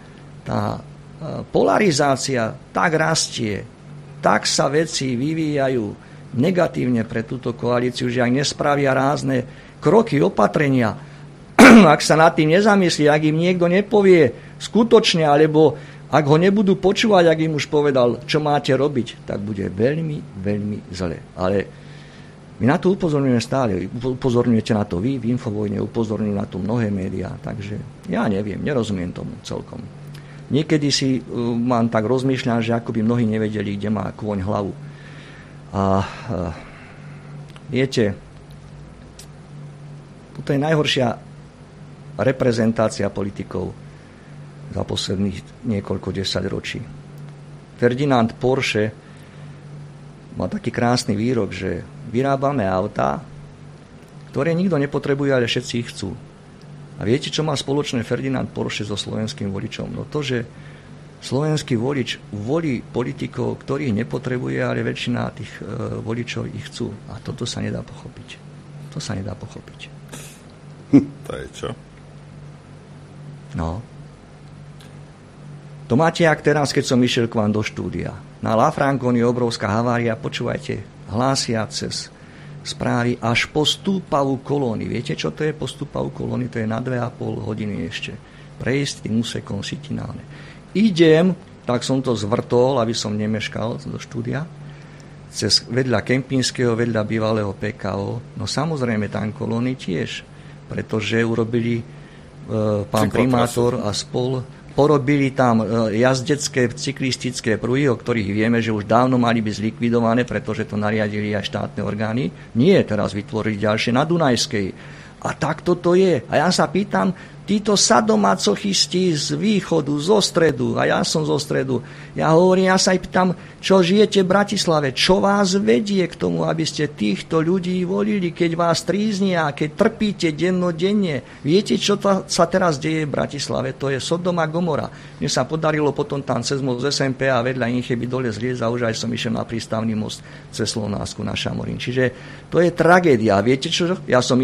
polarizácia tak rastie, tak sa veci vyvíjajú negatívne pre túto koalíciu, že ak nespravia rázne kroky, opatrenia, ak sa nad tým nezamyslí, ak im niekto nepovie skutočne, alebo ak ho nebudú počúvať, ak im už povedal, čo máte robiť, tak bude veľmi, veľmi zle. Ale my na to upozorňujeme stále. Upozorňujete na to vy, v Infovojne, upozorňujú na to mnohé médiá. Takže ja neviem, nerozumiem tomu celkom. Niekedy si mám tak rozmýšľam, že ako by mnohí nevedeli, kde má kôň hlavu. A viete, toto je najhoršia reprezentácia politikov za posledných niekoľko desaťročí. Ferdinand Porsche má taký krásny výrok, že vyrábame autá, ktoré nikto nepotrebuje, ale všetci ich chcú. A viete, čo má spoločné Ferdinand Porsche so slovenským voličom? No to, že Slovenský volič volí politikov, ktorých nepotrebuje, ale väčšina tých voličov ich chcú. A toto sa nedá pochopiť. To sa nedá pochopiť. To je čo? No. To máte jak teraz, keď som išiel k vám do štúdia. Na Lafranconi je obrovská havária, počúvajte, hlásia cez správy až po Stúpavú kolóny. Viete, čo to je po Stúpavú kolóny? To je na 2,5 hodiny ešte. Prejsť tým úsekom Sitinálne. Idem, tak som to zvrtol, aby som nemeškal do štúdia, cez vedľa Kempinského, vedľa bývalého PKO. No samozrejme, tam kolóny tiež, pretože urobili pán primátor a spol, porobili tam jazdecké, cyklistické pruhy, o ktorých vieme, že už dávno mali byť zlikvidované, pretože to nariadili aj štátne orgány. Nie, teraz vytvoriť ďalšie na Dunajskej. A takto to je. A ja sa pýtam, títo sadomasochisti z východu, zo stredu, a ja som zo stredu, ja hovorím, ja sa aj pýtam, čo žijete v Bratislave, čo vás vedie k tomu, aby ste týchto ľudí volili, keď vás tríznia, keď trpíte dennodenne. Viete, čo sa teraz deje v Bratislave? To je Sodom a Gomora. Mne sa podarilo potom tam cez most z SMP a vedľa Incheby dole zliezť a už aj som išiel na prístavný most cez Slovnásku na Šamorín. Čiže to je tragédia. Viete čo? Ja som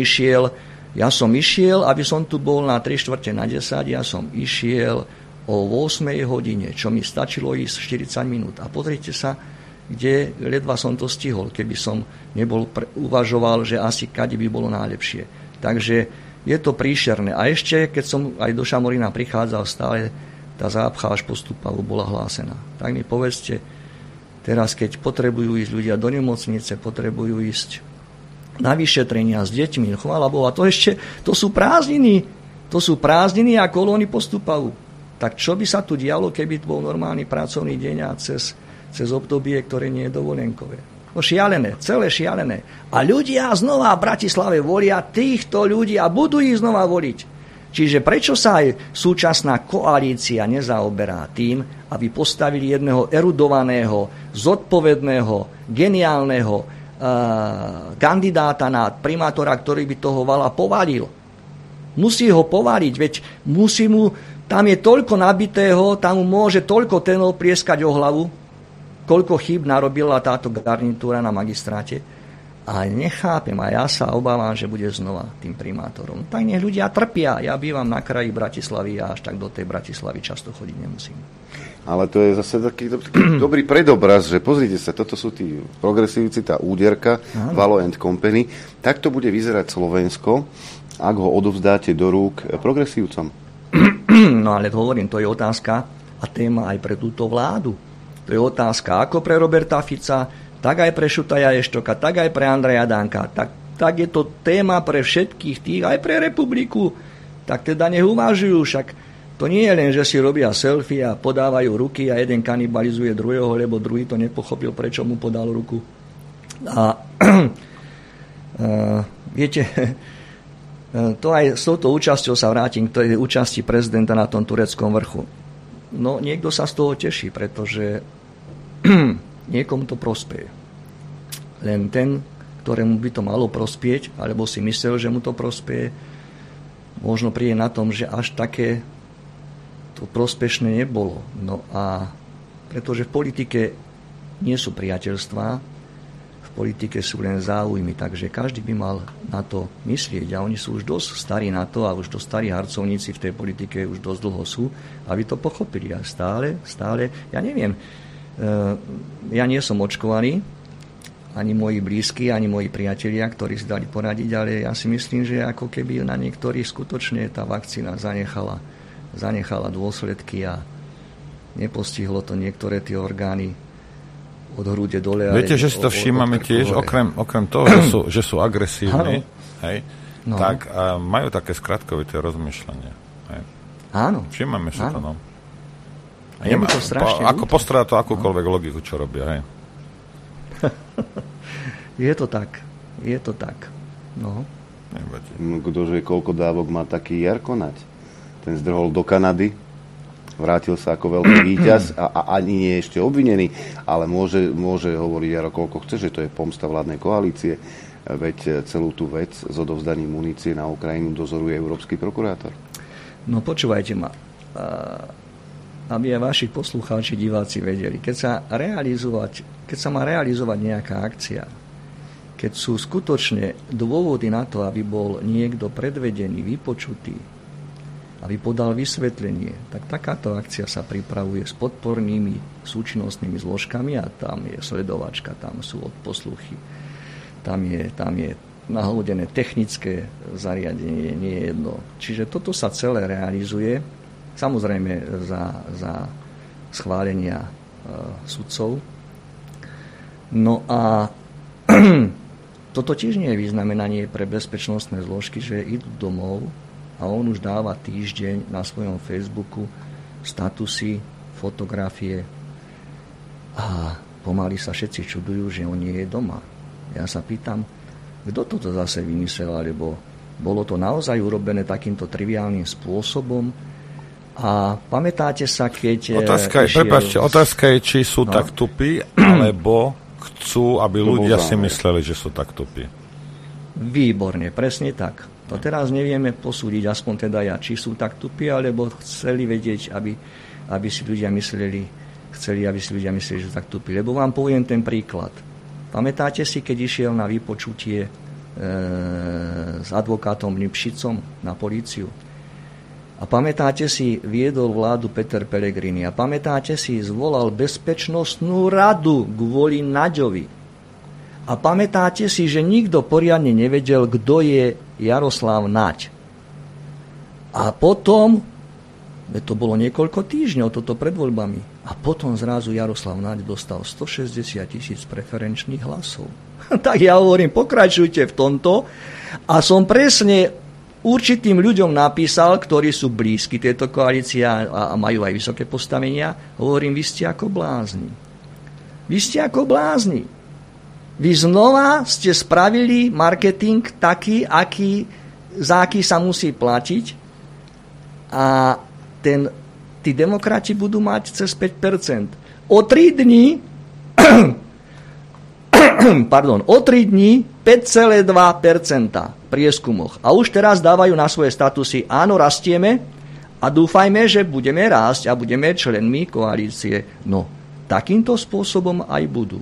išiel, aby som tu bol na 9:45, ja som išiel o 8 hodine, čo mi stačilo ísť 40 minút. A pozrite sa, kde ledva som to stihol, keby som uvažoval, že asi kade by bolo najlepšie. Takže je to príšerné. A ešte, keď som aj do Šamorína prichádzal, stále tá zápcha až po Stúpavu bola hlásená. Tak mi povedzte, teraz keď potrebujú ísť ľudia do nemocnice, potrebujú ísť na vyšetrenia s deťmi, chvála Boha, to sú prázdniny. To sú prázdniny a kolóny po Stúpavu. Tak čo by sa tu dialo, keby bol normálny pracovný deň a cez obdobie, ktoré nie je dovolenkové? No šialené, celé šialené. A ľudia znova v Bratislave volia týchto ľudí a budú ich znova voliť. Čiže prečo sa aj súčasná koalícia nezaoberá tým, aby postavili jedného erudovaného, zodpovedného, geniálneho kandidáta na primátora, ktorý by toho vala povalil. Musí ho povaliť, veď tam je toľko nabitého, tam mu môže toľko tenov prieskať o hlavu, koľko chýb narobila táto garnitúra na magistráte. A nechápem, a ja sa obávam, že bude znova tým primátorom. Tak nech ľudia trpia. Ja bývam na kraji Bratislavy a až tak do tej Bratislavy často chodiť nemusím. Ale to je zase taký dobrý predobraz, že pozrite sa, toto sú tí progresívci, tá úderka, Valo & Company. Tak to bude vyzerať Slovensko, ak ho odovzdáte do rúk progresívcom. No ale hovorím, to je otázka a téma aj pre túto vládu. To je otázka ako pre Roberta Fica, tak aj pre Šutaja Eštoka, tak aj pre Andreja Danka. Tak je to téma pre všetkých tých, aj pre republiku. Tak teda nech uvažujú, však to nie je len, že si robia selfie a podávajú ruky a jeden kanibalizuje druhého, lebo druhý to nepochopil, prečo mu podal ruku. A viete, to aj s touto účasťou sa vrátim k tej účasti prezidenta na tom tureckom vrchu. No, niekto sa z toho teší, pretože niekomu to prospeje. Len ten, ktorému by to malo prospieť, alebo si myslel, že mu to prospeje, možno príde na tom, že až také to prospešné nebolo. No a pretože v politike nie sú priateľstvá, v politike sú len záujmy, takže každý by mal na to myslieť a oni sú už dosť starí na to a už dosť starí harcovníci v tej politike už dosť dlho sú, aby to pochopili. A stále, ja neviem, ja nie som očkovaný, ani moji blízki, ani moji priatelia, ktorí si dali poradiť, ale ja si myslím, že ako keby na niektorých skutočne tá vakcína zanechala dôsledky a nepostihlo to niektoré tie orgány od hrude dole. Viete, že si to všímame tiež, okrem toho, že sú agresívni, hej, no. Tak majú také skratkovité rozmýšľanie. Hej. Áno. Všímame si to, no. To strašne ako postrádá to akúkoľvek logiku, čo robia, hej. Je to tak. No. Ktože koľko dávok má taký Jarko Naď? Ten zdrhol do Kanady, vrátil sa ako veľký víťaz a ani nie je ešte obvinený, ale môže hovoriť Jaro koľko chce, že to je pomsta vládnej koalície, veď celú tú vec s odovzdaním munície na Ukrajinu dozoruje Európsky prokurátor. No počúvajte ma. aby aj vaši poslucháči, diváci vedeli. Keď sa má realizovať nejaká akcia, keď sú skutočne dôvody na to, aby bol niekto predvedený, vypočutý, aby podal vysvetlenie, tak takáto akcia sa pripravuje s podpornými súčinnostnými zložkami a tam je sledovačka, tam sú odposluchy, tam je nahodené technické zariadenie, nie je jedno. Čiže toto sa celé realizuje, samozrejme za schválenia sudcov. No a toto tiež nie je vyznamenanie pre bezpečnostné zložky, že idú domov a on už dáva týždeň na svojom Facebooku statusy, fotografie a pomaly sa všetci čudujú, že on nie je doma. Ja sa pýtam, kto toto zase vymyslel, alebo bolo to naozaj urobené takýmto triviálnym spôsobom. A pamätáte sa, keď... Otázka je, či sú tak tupí, alebo chcú, aby ľudia si mysleli, že sú tak tupí. Výborne, presne tak. To teraz nevieme posúdiť, aspoň teda ja, či sú tak tupí, alebo chceli vedieť, aby si ľudia mysleli, že sú tak tupí. Lebo vám poviem ten príklad. Pamätáte si, keď išiel na vypočutie s advokátom Lipšicom na políciu? A pamätáte si, viedol vládu Peter Pellegrini. A pamätáte si, zvolal bezpečnostnú radu kvôli Naďovi. A pamätáte si, že nikto poriadne nevedel, kto je Jaroslav Naď. A potom, to bolo niekoľko týždňov, toto pred voľbami, a potom zrazu Jaroslav Naď dostal 160 000 preferenčných hlasov. Tak ja hovorím, pokračujte v tomto. A som presne určitým ľuďom napísal, ktorí sú blízki tejto koalície a majú aj vysoké postavenia, hovorím, vy ste ako blázni. Vy ste ako blázni. Vy znova ste spravili marketing taký, za aký sa musí platiť a tí demokrati budú mať cez 5%. O 3 dní o 3 dní 5,2% v prieskumoch. A už teraz dávajú na svoje statusy, áno, rastieme a dúfajme, že budeme rásť a budeme členmi koalície. No, takýmto spôsobom aj budú.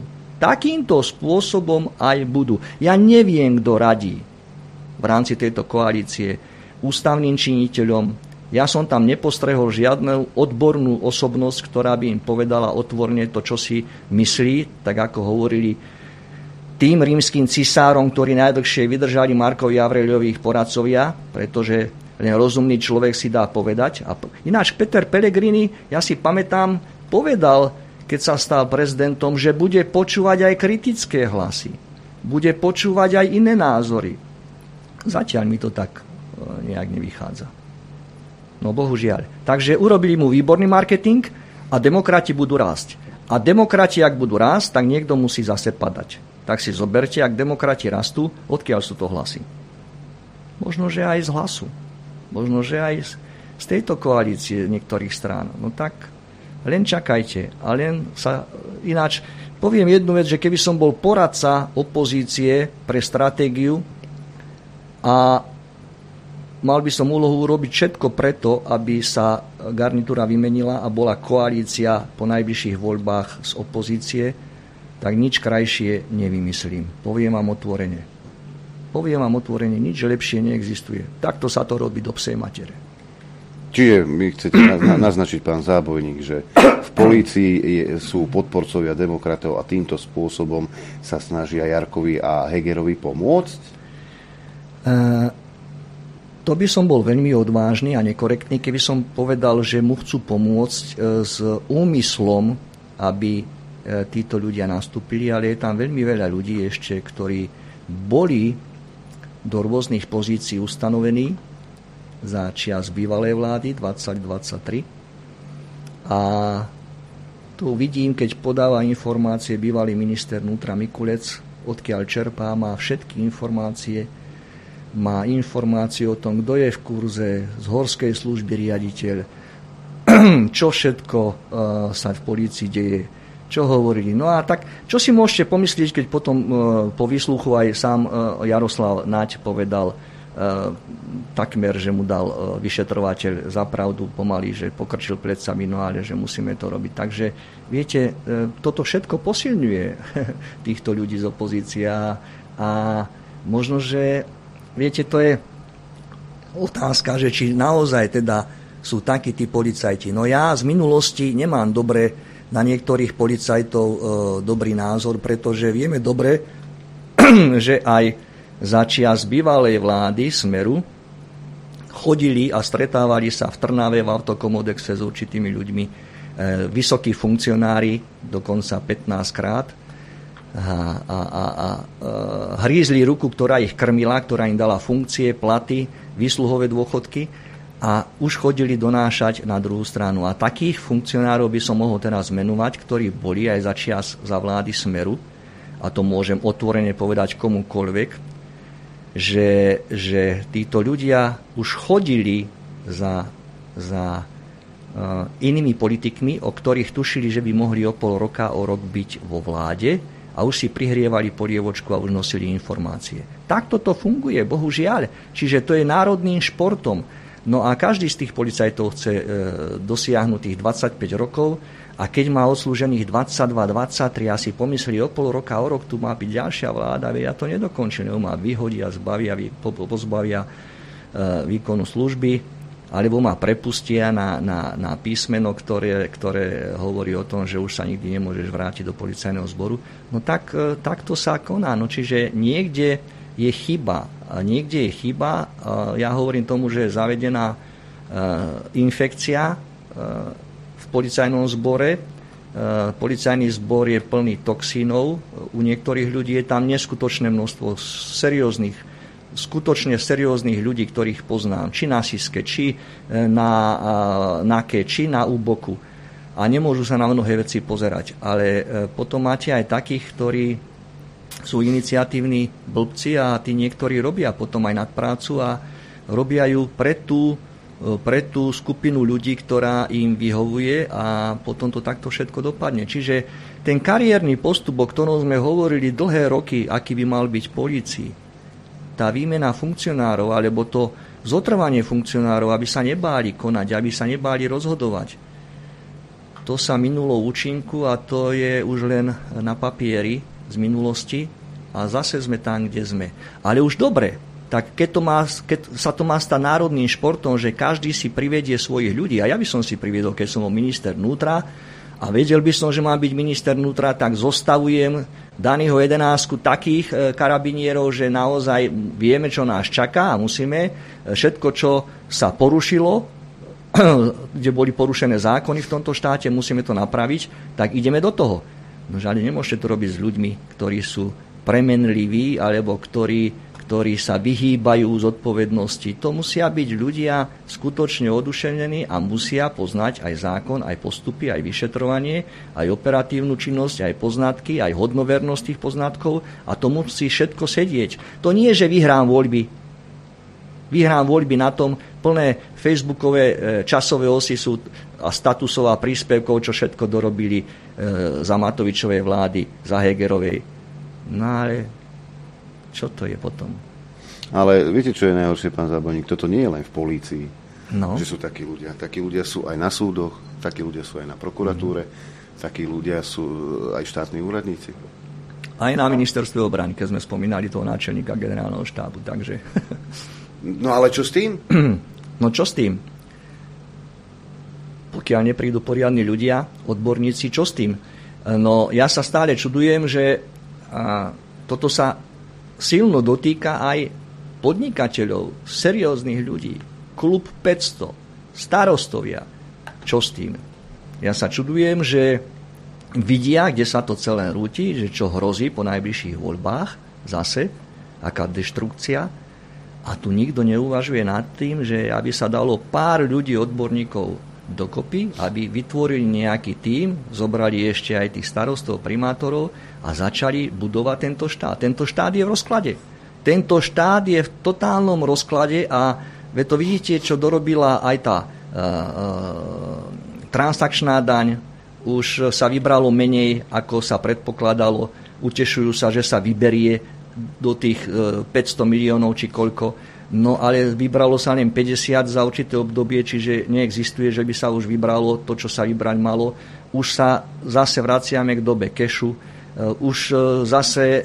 Ja neviem, kto radí v rámci tejto koalície ústavným činiteľom. Ja som tam nepostrehol žiadnu odbornú osobnosť, ktorá by im povedala otvorne to, čo si myslí, tak ako hovorili tým rímskym cisárom, ktorí najdlhšie vydržali Markovi Aureliovi ich poradcovia, pretože len rozumný človek si dá povedať. A ináč Peter Pellegrini, ja si pamätám, povedal, keď sa stal prezidentom, že bude počúvať aj kritické hlasy. Bude počúvať aj iné názory. Zatiaľ mi to tak nejak nevychádza. No bohužiaľ. Takže urobili mu výborný marketing a demokrati budú rásť. A demokrati, ak budú rásť, tak niekto musí zase padať. Tak si zoberte, ak demokrati rastú, odkiaľ sú to hlasy. Možno, že aj z Hlasu. Možno, že aj z tejto koalície niektorých strán. No tak len čakajte. A len sa ináč poviem jednu vec, že keby som bol poradca opozície pre stratégiu a mal by som úlohu urobiť všetko preto, aby sa garnitúra vymenila a bola koalícia po najbližších voľbách z opozície, tak nič krajšie nevymyslím. Poviem vám otvorene, nič lepšie neexistuje. Takto sa to robí do psej matere. Čiže my chcete naznačiť, pán Zábojník, že v polícii sú podporcovia demokratov a týmto spôsobom sa snažia Jarkovi a Hegerovi pomôcť? To by som bol veľmi odvážny a nekorektný, keby som povedal, že mu chcú pomôcť s úmyslom, aby títo ľudia nastúpili, ale je tam veľmi veľa ľudí ešte, ktorí boli do rôznych pozícií ustanovení za čias bývalej vlády 2023. A tu vidím, keď podáva informácie bývalý minister vnútra Mikulec, odkiaľ čerpá, má všetky informácie, má informácie o tom, kto je v kurze, z horskej služby riaditeľ, čo všetko sa v polícii deje, čo hovorili. No a tak, čo si môžete pomyslieť, keď potom po výsluchu aj sám Jaroslav Naď povedal, takmer, že mu dal vyšetrovateľ za pravdu pomaly, že pokrčil plecami, no ale že musíme to robiť. Takže viete, toto všetko posilňuje týchto ľudí z opozície a možno, že viete, to je otázka, že či naozaj teda sú takí tí policajti. No ja z minulosti nemám dobre na niektorých policajtov dobrý názor, pretože vieme dobre, že aj za čias bývalej vlády Smeru chodili a stretávali sa v Trnave v autokomodexe s určitými ľuďmi, vysokí funkcionári, dokonca 15 krát, a hrízli ruku, ktorá ich krmila, ktorá im dala funkcie, platy, výsluhové dôchodky a už chodili donášať na druhú stranu. A takých funkcionárov by som mohol teraz menovať, ktorí boli aj za čias za vlády Smeru, a to môžem otvorene povedať komukoľvek, že títo ľudia už chodili za inými politikmi, o ktorých tušili, že by mohli o pol roka, o rok byť vo vláde a už si prihrievali polievočku a už nosili informácie. Takto to funguje, bohužiaľ. Čiže to je národným športom. No a každý z tých policajtov chce dosiahnuť tých 25 rokov a keď má odslúžených 22-23 a si pomyslí o pol roka, o rok tu má byť ďalšia vláda, ja to nedokončím, ma vyhodia, pozbavia výkonu služby, alebo ma prepustia na písmeno, ktoré hovorí o tom, že už sa nikdy nemôžeš vrátiť do policajného zboru. No takto sa koná. No čiže niekde je chyba. Ja hovorím tomu, že je zavedená infekcia v policajnom zbore. Policajný zbor je plný toxínov. U niektorých ľudí je tam neskutočné množstvo skutočne serióznych ľudí, ktorých poznám. Či na Siske, či na Nake, či na Úboku. A nemôžu sa na mnohé veci pozerať. Ale potom máte aj takých, ktorí sú iniciatívni blbci a tí niektorí robia potom aj nadprácu a robia ju pre tú skupinu ľudí, ktorá im vyhovuje a potom to takto všetko dopadne. Čiže ten kariérny postup, o ktorom sme hovorili dlhé roky, aký by mal byť polícii, tá výmena funkcionárov, alebo to zotrvanie funkcionárov, aby sa nebáli konať, aby sa nebáli rozhodovať, to sa minulo účinku a to je už len na papieri z minulosti a zase sme tam, kde sme. Ale už dobre, tak keď sa to má stať národným športom, že každý si privedie svojich ľudí, a ja by som si priviedol, keď som bol minister vnútra a vedel by som, že mám byť minister vnútra, tak zostavujem daného 11 takých karabinierov, že naozaj vieme, čo nás čaká a musíme všetko, čo sa porušilo, kde boli porušené zákony v tomto štáte, musíme to napraviť, tak ideme do toho. No žiaľ, nemôžete to robiť s ľuďmi, ktorí sú premenliví alebo ktorí sa vyhýbajú zodpovednosti. To musia byť ľudia skutočne oduševnení a musia poznať aj zákon, aj postupy, aj vyšetrovanie, aj operatívnu činnosť, aj poznatky, aj hodnovernosť tých poznatkov a to musí všetko sedieť. To nie, že vyhrám voľby na tom, plné facebookové časové osy sú a statusov a príspevkov, čo všetko dorobili za Matovičovej vlády, za Hegerovej. No ale čo to je potom? Ale viete, čo je najhoršie, pán Zábojník? Toto nie je len v polícii, že sú takí ľudia. Takí ľudia sú aj na súdoch, takí ľudia sú aj na prokuratúre, takí ľudia sú aj štátni úradníci. Aj na ministerstve obrany, keď sme spomínali toho náčelníka generálneho štábu, takže... No ale čo s tým? No čo s tým? Pokiaľ neprídu poriadni ľudia, odborníci, čo s tým? No ja sa stále čudujem, že toto sa silno dotýka aj podnikateľov, serióznych ľudí. Klub 500, starostovia. Čo s tým? Ja sa čudujem, že vidia, kde sa to celé rúti, že čo hrozí po najbližších voľbách, zase, aká deštrukcia. A tu nikto neuvažuje nad tým, že aby sa dalo pár ľudí, odborníkov dokopy, aby vytvorili nejaký tím, zobrali ešte aj tých starostov, primátorov a začali budovať tento štát. Tento štát je v rozklade. Tento štát je v totálnom rozklade a to vidíte, čo dorobila aj tá transakčná daň. Už sa vybralo menej, ako sa predpokladalo. Utešujú sa, že sa vyberie do tých 500 miliónov či koľko. no ale vybralo sa len 50 za určité obdobie, čiže neexistuje, že by sa už vybralo to, čo sa vybrať malo. Už sa zase vraciame k dobe kešu, už zase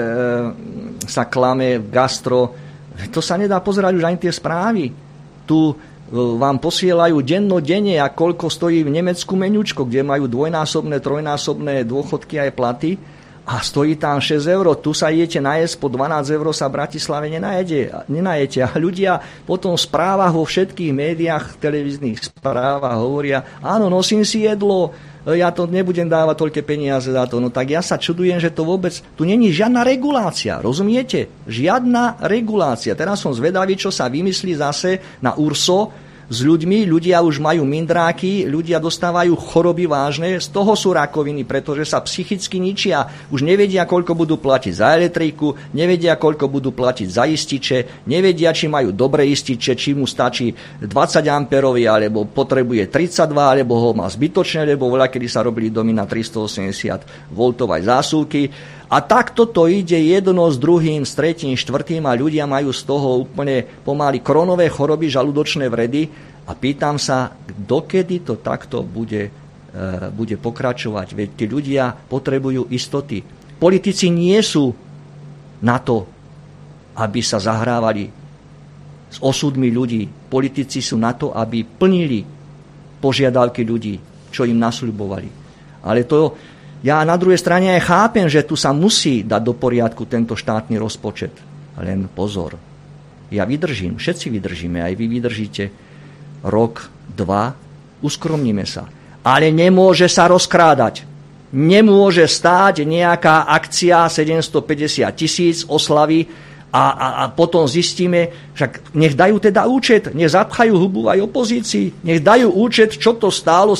sa klame v gastro. To sa nedá pozerať už ani tie správy. Tu vám posielajú dennodenne, a koľko stojí v Nemecku menučko, kde majú dvojnásobné, trojnásobné dôchodky aj platy, a stojí tam 6 eur. Tu sa idete najesť, po 12 eur sa v Bratislave nenajete. A ľudia potom v správach vo všetkých médiách, televíznych správach hovoria, áno, nosím si jedlo, ja to nebudem dávať toľké peniaze za to. No tak ja sa čudujem, že to vôbec, tu není žiadna regulácia, rozumiete? Žiadna regulácia. Teraz som zvedavý, čo sa vymyslí zase na URSO s ľuďmi. Ľudia už majú mindráky, ľudia dostávajú choroby vážne, z toho sú rakoviny, pretože sa psychicky ničia. Už nevedia, koľko budú platiť za elektriku, nevedia, koľko budú platiť za ističe, nevedia, či majú dobré ističe, či mu stačí 20 amperový, alebo potrebuje 32, alebo ho má zbytočne, lebo voľakedy sa robili domy na 380 V zásuvky. A takto to ide jedno s druhým, s tretím, štvrtým, a ľudia majú z toho úplne pomaly kronové choroby, žalúdočné vredy, a pýtam sa, dokedy to takto bude pokračovať. Veď tí ľudia potrebujú istoty. Politici nie sú na to, aby sa zahrávali s osudmi ľudí. Politici sú na to, aby plnili požiadavky ľudí, čo im nasľubovali. Ale to ja na druhej strane aj chápem, že tu sa musí dať do poriadku tento štátny rozpočet. Len pozor. Ja vydržím, všetci vydržíme, aj vy vydržíte rok, 2, uskromníme sa. Ale nemôže sa rozkrádať. Nemôže stáť nejaká akcia 750 000 oslavy a potom zistíme, však nech dajú teda účet, nech zapchajú hubu aj opozícii, nech dajú účet, čo to stálo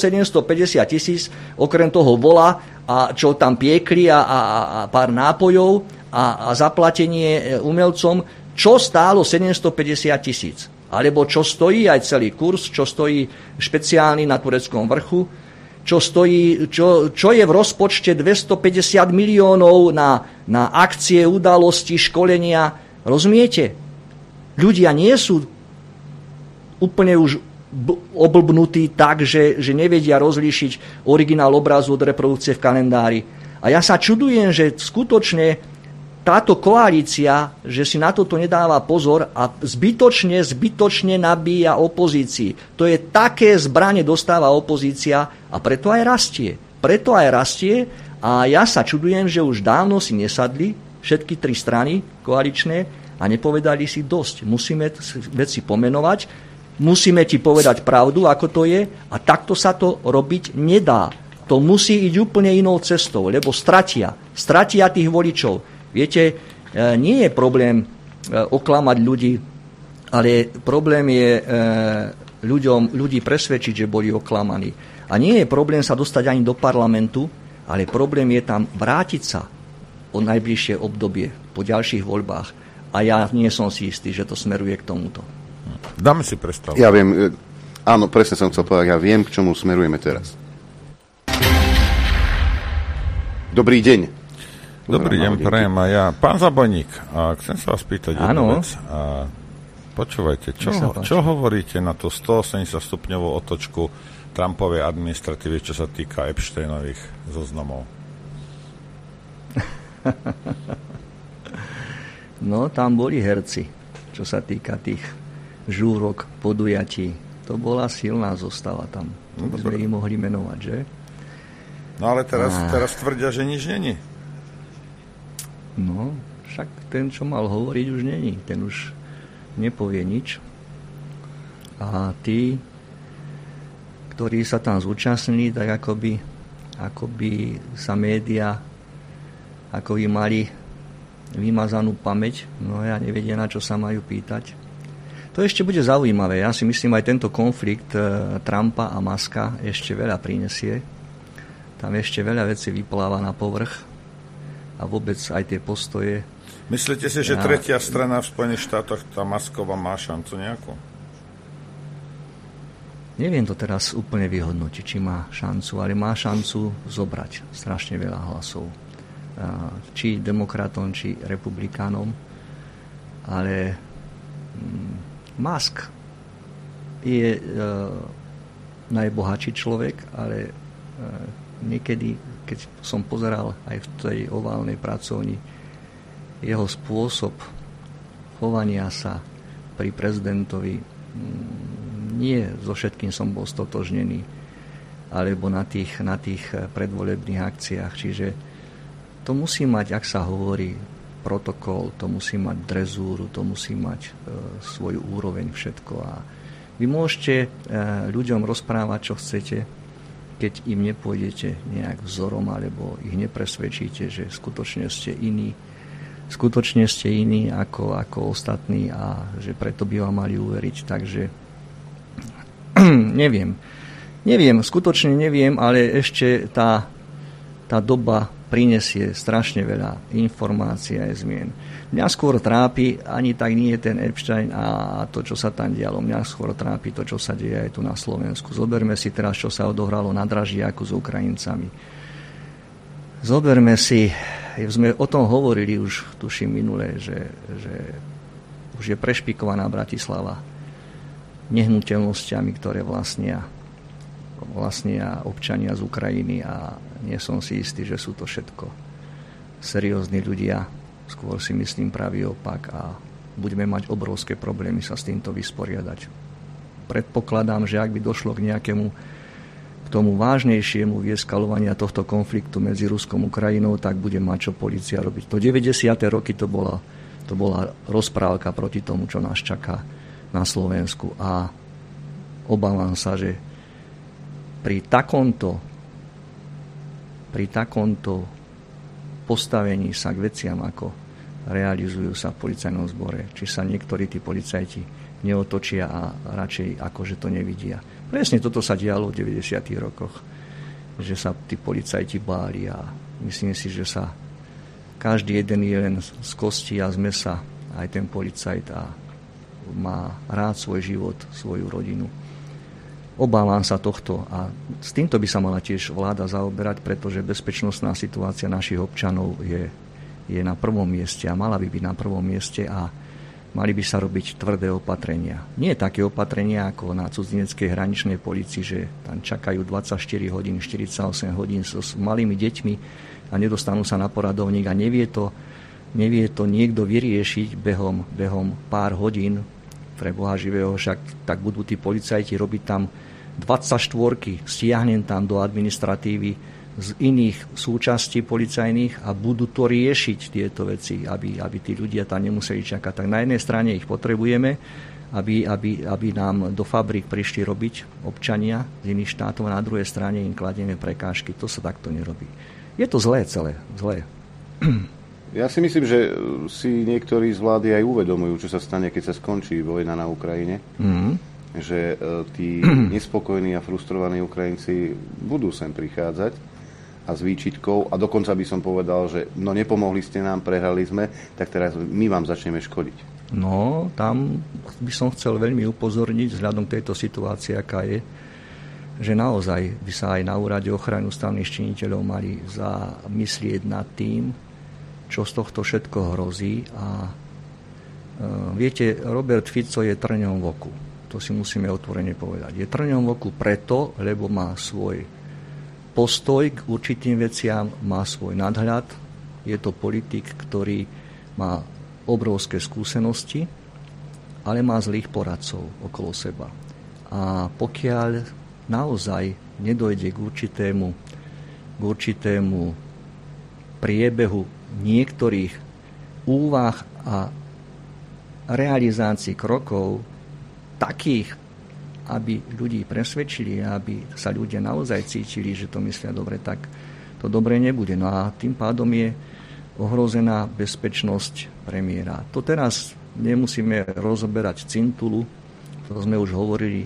750 000, okrem toho vola, a čo tam piekli a pár nápojov a zaplatenie umelcom, čo stálo 750 000. Alebo čo stojí aj celý kurz, čo stojí špeciálny na tureckom vrchu, čo je v rozpočte 250 miliónov na akcie, udalosti, školenia. Rozumiete? Ľudia nie sú úplne už oblbnutí tak, že nevedia rozlíšiť originál obrazu od reprodukcie v kalendári. A ja sa čudujem, že skutočne táto koalícia, že si na toto nedáva pozor a zbytočne nabíja opozícii. To je také zbrane dostáva opozícia a preto aj rastie. A ja sa čudujem, že už dávno si nesadli všetky tri strany koaličné a nepovedali si dosť. Musíme veci pomenovať, musíme ti povedať pravdu, ako to je, a takto sa to robiť nedá. To musí ísť úplne inou cestou, lebo stratia tých voličov. Viete, nie je problém oklamať ľudí, ale problém je ľudí presvedčiť, že boli oklamaní. A nie je problém sa dostať ani do parlamentu, ale problém je tam vrátiť sa o najbližšie obdobie, po ďalších voľbách. A ja nie som si istý, že to smeruje k tomuto. Dáme si predstavu. Ja viem, áno, presne som chcel povedať, ja viem, k čomu smerujeme teraz. Dobrý deň. Dobrý deň, prajem aj ja. Pán Zabojník, chcem sa vás pýtať jednu vec. Počúvajte, čo hovoríte na tú 180 stupňovú otočku Trumpovej administratívy, čo sa týka Epsteinových zoznamov? No, tam boli herci, čo sa týka tých žúrok, podujatí. To bola silná zostava tam. To by sme ich mohli menovať, že? No ale teraz tvrdia, že nič není. No, však ten, čo mal hovoriť, už není. Ten už nepovie nič. A tí, ktorí sa tam zúčastnili, tak akoby sa médiá ako by mali vymazanú pamäť. No ja nevedia, na čo sa majú pýtať. To ešte bude zaujímavé. Ja si myslím, aj tento konflikt Trumpa a Muska ešte veľa prinesie. Tam ešte veľa vecí vypláva na povrch a vôbec aj tie postoje. Myslíte si, že tretia strana v Spojených štátoch, tá Muskova, má šancu nejakú? Neviem to teraz úplne vyhodnotiť, či má šancu, ale má šancu zobrať strašne veľa hlasov. Či demokratom, či republikánom. Ale Musk je najbohatší človek, ale niekedy, keď som pozeral aj v tej oválnej pracovni, jeho spôsob chovania sa pri prezidentovi, nie so všetkým som bol stotožnený, alebo na tých predvolebných akciách. Čiže to musí mať, ak sa hovorí, protokol, to musí mať drezúru, to musí mať svoju úroveň všetko. A vy môžete ľuďom rozprávať, čo chcete, keď im nepôjdete nejak vzorom alebo ich nepresvedčíte, že skutočne ste iní ako ostatní a že preto by vám mali uveriť. Takže neviem, skutočne neviem, ale ešte tá doba prinesie strašne veľa informácií a zmien. Mňa skôr trápi ani tak nie ten Epstein a to, čo sa tam dialo. Mňa skôr trápi to, čo sa deje aj tu na Slovensku. Zoberme si teraz, čo sa odohralo na Dražiaku s Ukrajincami. Zoberme si, sme o tom hovorili už, tuším minule, že už je prešpikovaná Bratislava nehnuteľnosťami, ktoré vlastnia občania z Ukrajiny a nie som si istý, že sú to všetko seriózni ľudia. Skôr si myslím pravý opak a budeme mať obrovské problémy sa s týmto vysporiadať. Predpokladám, že ak by došlo k tomu vážnejšiemu vyeskalovania tohto konfliktu medzi Ruskom a Ukrajinou, tak bude mať čo polícia robiť. To 90. roky to bola rozprávka proti tomu, čo nás čaká na Slovensku a obávam sa, že pri takomto postavení sa k veciam, ako realizujú sa v policajnom zbore, či sa niektorí tí policajti neotočia a radšej akože to nevidia. Presne toto sa dialo v 90. rokoch, že sa tí policajti báli a myslím si, že sa každý jeden je len z kosti a z mesa, aj ten policajt a má rád svoj život, svoju rodinu. Obávam sa tohto a s týmto by sa mala tiež vláda zaoberať, pretože bezpečnostná situácia našich občanov je na prvom mieste a mala by byť na prvom mieste a mali by sa robiť tvrdé opatrenia. Nie také opatrenia ako na cudzineckej hraničnej polícii, že tam čakajú 24 hodín, 48 hodín s malými deťmi a nedostanú sa na poradovník a nevie to niekto vyriešiť behom pár hodín pre Boha živého, však tak budú tí policajti robiť tam 24, stiahnem tam do administratívy z iných súčastí policajných a budú to riešiť tieto veci, aby tí ľudia tam nemuseli čakať. Tak na jednej strane ich potrebujeme, aby nám do fabrík prišli robiť občania z iných štátov a na druhej strane im kladieme prekážky. To sa takto nerobí. Je to zlé celé. Ja si myslím, že si niektorí z vlády aj uvedomujú, čo sa stane, keď sa skončí vojna na Ukrajine. Že tí nespokojní a frustrovaní Ukrajinci budú sem prichádzať a s výčitkou, a dokonca by som povedal, že no nepomohli ste nám, prehrali sme, tak teraz my vám začneme škodiť. No, tam by som chcel veľmi upozorniť vzhľadom tejto situácie, aká je, že naozaj by sa aj na úrade ochrany ústavných činiteľov mali zamyslieť nad tým, čo z tohto všetko hrozí. A viete, Robert Fico je trňom v oku. To si musíme otvorene povedať. Je trňom v oku preto, lebo má svoj postoj k určitým veciam, má svoj nadhľad. Je to politik, ktorý má obrovské skúsenosti, ale má zlých poradcov okolo seba. A pokiaľ naozaj nedojde k určitému priebehu niektorých úvah a realizácií krokov takých, aby ľudí presvedčili, aby sa ľudia naozaj cítili, že to myslia dobre, tak to dobre nebude. No a tým pádom je ohrozená bezpečnosť premiéra. To teraz nemusíme rozoberať cintulu, to sme už hovorili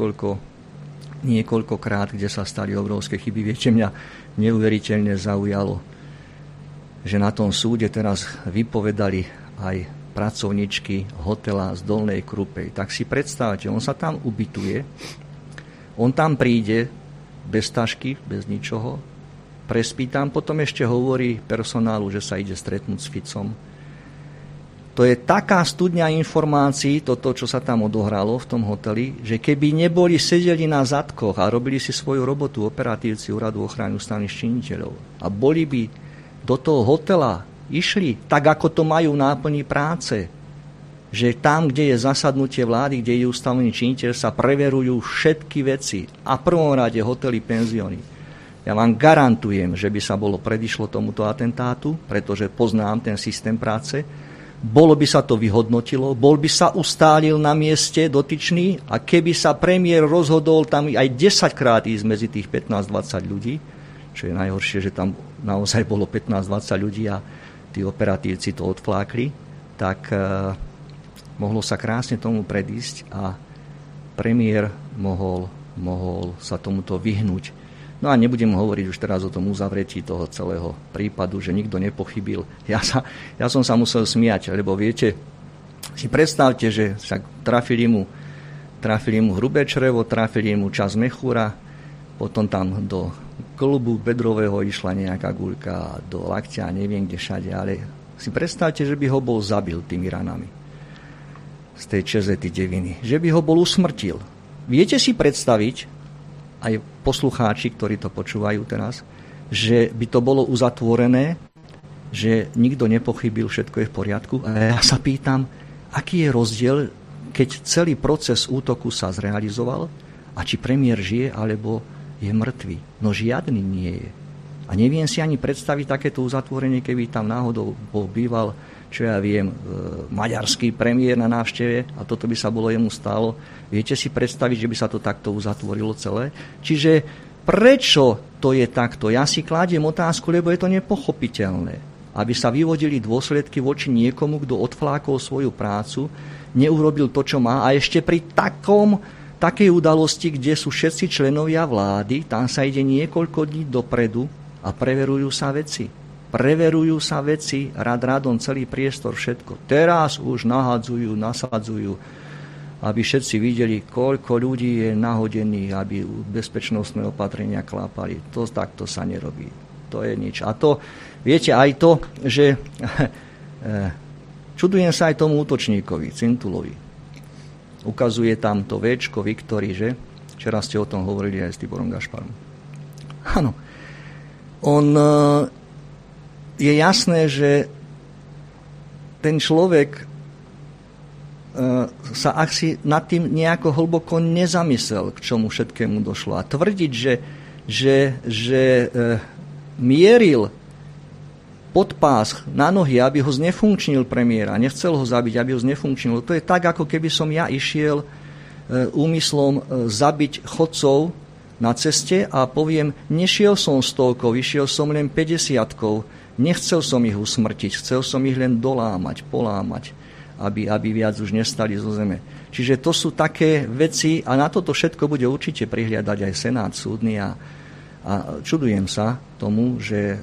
niekoľkokrát, kde sa stali obrovské chyby. Viete, mňa neuveriteľne zaujalo, že na tom súde teraz vypovedali aj pracovničky hotela z Dolnej Krupej. Tak si predstavte, on sa tam ubytuje, on tam príde bez tašky, bez ničoho, prespí tam, potom ešte hovorí personálu, že sa ide stretnúť s Ficom. To je taká studňa informácií, toto, čo sa tam odohralo v tom hoteli, že keby neboli sedeli na zadkoch a robili si svoju robotu operatívci Úradu ochrany ústavných činiteľov a boli by do toho hotela išli tak, ako to majú náplní práce, že tam, kde je zasadnutie vlády, kde je ústavný činiteľ, sa preverujú všetky veci a v prvom rade hotely, penzióny. Ja vám garantujem, že by sa predišlo tomuto atentátu, pretože poznám ten systém práce. Bolo by sa to vyhodnotilo, bol by sa ustálil na mieste dotyčný a keby sa premiér rozhodol tam aj 10-krát ísť medzi tých 15-20 ľudí, čo je najhoršie, že tam naozaj bolo 15-20 ľudí a tí operatívci to odflákli, tak mohlo sa krásne tomu predísť a premiér mohol sa tomuto vyhnúť. No a nebudem hovoriť už teraz o tom uzavretí toho celého prípadu, že nikto nepochybil. Ja som sa musel smiať, lebo viete, si predstavte, že však trafili mu hrubé črevo, trafili mu časť mechúra, potom tam do kĺbu bedrového išla nejaká guľka, do lakťa, neviem kde všade, ale si predstavte, že by ho bol zabil tými ranami z tej čezety deviny, že by ho bol usmrtil. Viete si predstaviť, aj poslucháči, ktorí to počúvajú teraz, že by to bolo uzatvorené, že nikto nepochybil, všetko je v poriadku. A ja sa pýtam, aký je rozdiel, keď celý proces útoku sa zrealizoval a či premiér žije, alebo je mŕtvý. No žiadny nie je. A neviem si ani predstaviť takéto uzatvorenie, keby tam náhodou býval, čo ja viem, maďarský premiér na návšteve a toto by sa bolo jemu stálo. Viete si predstaviť, že by sa to takto uzatvorilo celé? Čiže prečo to je takto? Ja si kladiem otázku, lebo je to nepochopiteľné. Aby sa vyvodili dôsledky voči niekomu, kto odflákol svoju prácu, neurobil to, čo má a ešte pri takej udalosti, kde sú všetci členovia vlády, tam sa ide niekoľko dní dopredu a preverujú sa veci. Preverujú sa veci, radom celý priestor, všetko. Teraz už nahadzujú, nasadzujú, aby všetci videli, koľko ľudí je nahodených, aby bezpečnostné opatrenia klápali. Takto sa nerobí. To je nič. A to, viete, aj to, že čudujem sa aj tomu útočníkovi, Cintulovi. Ukazuje tam to Véčko, Viktori, že? Včera ste o tom hovorili aj s Tiborom Gašparom. Áno. Je jasné, že ten človek sa asi nad tým nejako hlboko nezamyslel, k čomu všetkému došlo. A tvrdiť, že mieril pod pás na nohy, aby ho znefunkčnil premiéra, nechcel ho zabiť, aby ho znefunkčnil. To je tak, ako keby som ja išiel úmyslom zabiť chodcov na ceste a poviem, nešiel som 100, išiel som len 50. Nechcel som ich usmrtiť, chcel som ich len polámať, aby viac už nestali zo zeme. Čiže to sú také veci a na toto všetko bude určite prihliadať aj Senát súdny a čudujem sa tomu, že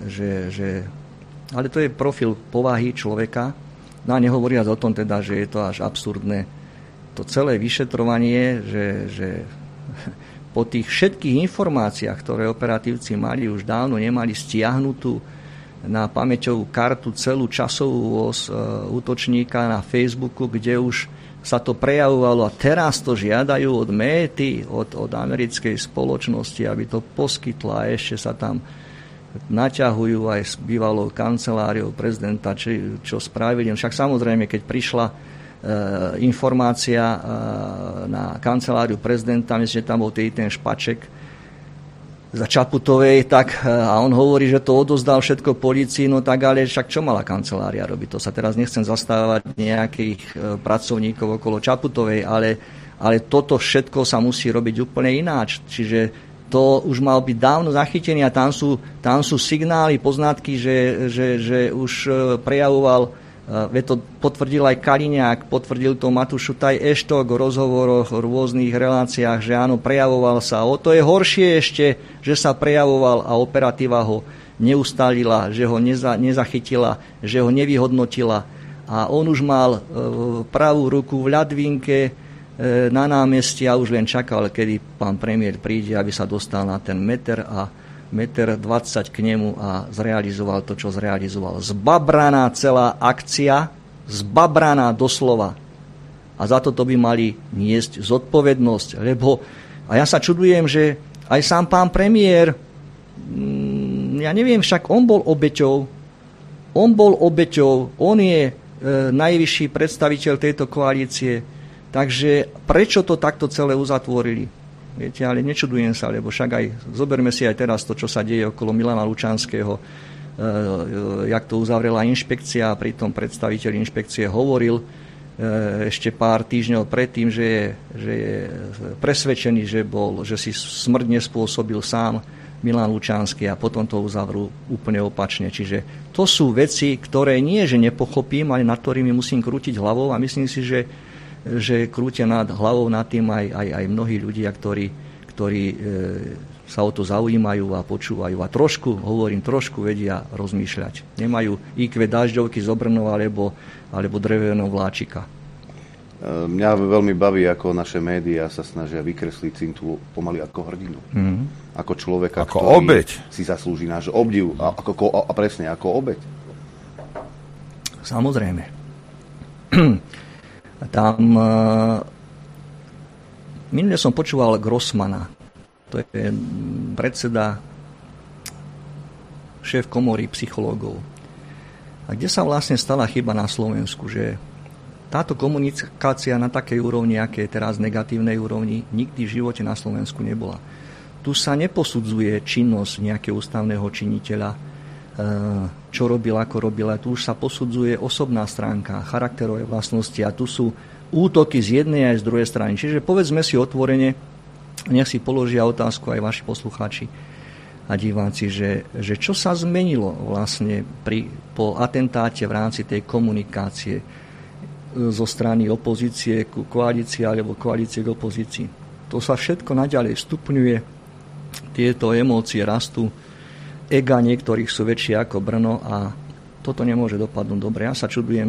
ale to je profil povahy človeka. No a nehovoriac o tom teda, že je to až absurdné. To celé vyšetrovanie, že po tých všetkých informáciách, ktoré operatívci mali, už dávno nemali stiahnutú na pamäťovú kartu celú časovú os útočníka na Facebooku, kde už sa to prejavovalo a teraz to žiadajú od méty, od americkej spoločnosti, aby to poskytla a ešte sa tam naťahujú aj s bývalou kanceláriou prezidenta, čo spravili. Však samozrejme, keď prišla informácia na kanceláriu prezidenta, myslím, že tam bol ten Špaček za Čaputovej, tak a on hovorí, že to odozdal všetko polícii, no tak ale však čo mala kancelária robiť? To sa teraz nechcem zastávať nejakých pracovníkov okolo Čaputovej, ale toto všetko sa musí robiť úplne ináč. Čiže to už mal byť dávno zachytený a tam sú signály, poznatky, že už prejavoval, to potvrdil aj Kaliňák, potvrdil to Matúš Šutaj Eštok v rozhovoroch, v rôznych reláciách, že áno, prejavoval sa. O to je horšie ešte, že sa prejavoval a operatíva ho neustálila, že ho nezachytila, že ho nevyhodnotila. A on už mal pravú ruku v ľadvinke na námestí a už len čakal, kedy pán premiér príde, aby sa dostal na ten meter a 1,20 m k nemu a zrealizoval to, čo zrealizoval. Zbabraná celá akcia zbabraná doslova. A za toto by mali niesť zodpovednosť, lebo a ja sa čudujem, že aj sám pán premiér, ja neviem, však on bol obeťou, on je najvyšší predstaviteľ tejto koalície, takže prečo to takto celé uzatvorili? Viete, ale nečudujem sa, lebo však aj zoberme si aj teraz to, čo sa deje okolo Milana Lučanského, jak to uzavrela inšpekcia, pritom predstaviteľ inšpekcie hovoril ešte pár týždňov predtým, že je presvedčený, že si smrť nespôsobil sám Milan Lučanský a potom to uzavrú úplne opačne. Čiže to sú veci, ktoré nie, že nepochopím, ale nad ktorými musím krútiť hlavou a myslím si, že krútia nad hlavou nad tým aj mnohí ľudia, ktorí sa o to zaujímajú a počúvajú a trošku vedia rozmýšľať. Nemajú IQ dažďovky z Obrnov alebo dreveného vláčika. Mňa veľmi baví, ako naše médiá sa snažia vykresliť Cintu pomaly ako hrdinu. Ako človeka, ako ktorý obeť si zaslúži náš obdiv a presne ako obeť. Samozrejme. Tam minule som počúval Grossmana. To je predseda, šéf komory psychológov. A kde sa vlastne stala chyba na Slovensku, že táto komunikácia na takej úrovni, aké je teraz negatívnej úrovni, nikdy v živote na Slovensku nebola. Tu sa neposudzuje činnosť nejakého ústavného činiteľa, čo robil, ako robil, a tu už sa posudzuje osobná stránka, charakterové vlastnosti a tu sú útoky z jednej aj z druhej strany. Čiže povedzme si otvorene, nech si položia otázku aj vaši poslucháči a diváci, že čo sa zmenilo vlastne po atentáte v rámci tej komunikácie zo strany opozície ku koalícii alebo koalície k opozícii. To sa všetko naďalej stupňuje, tieto emócie rastú, ega niektorých sú väčšie ako Brno a toto nemôže dopadnúť dobre. Ja sa čudujem,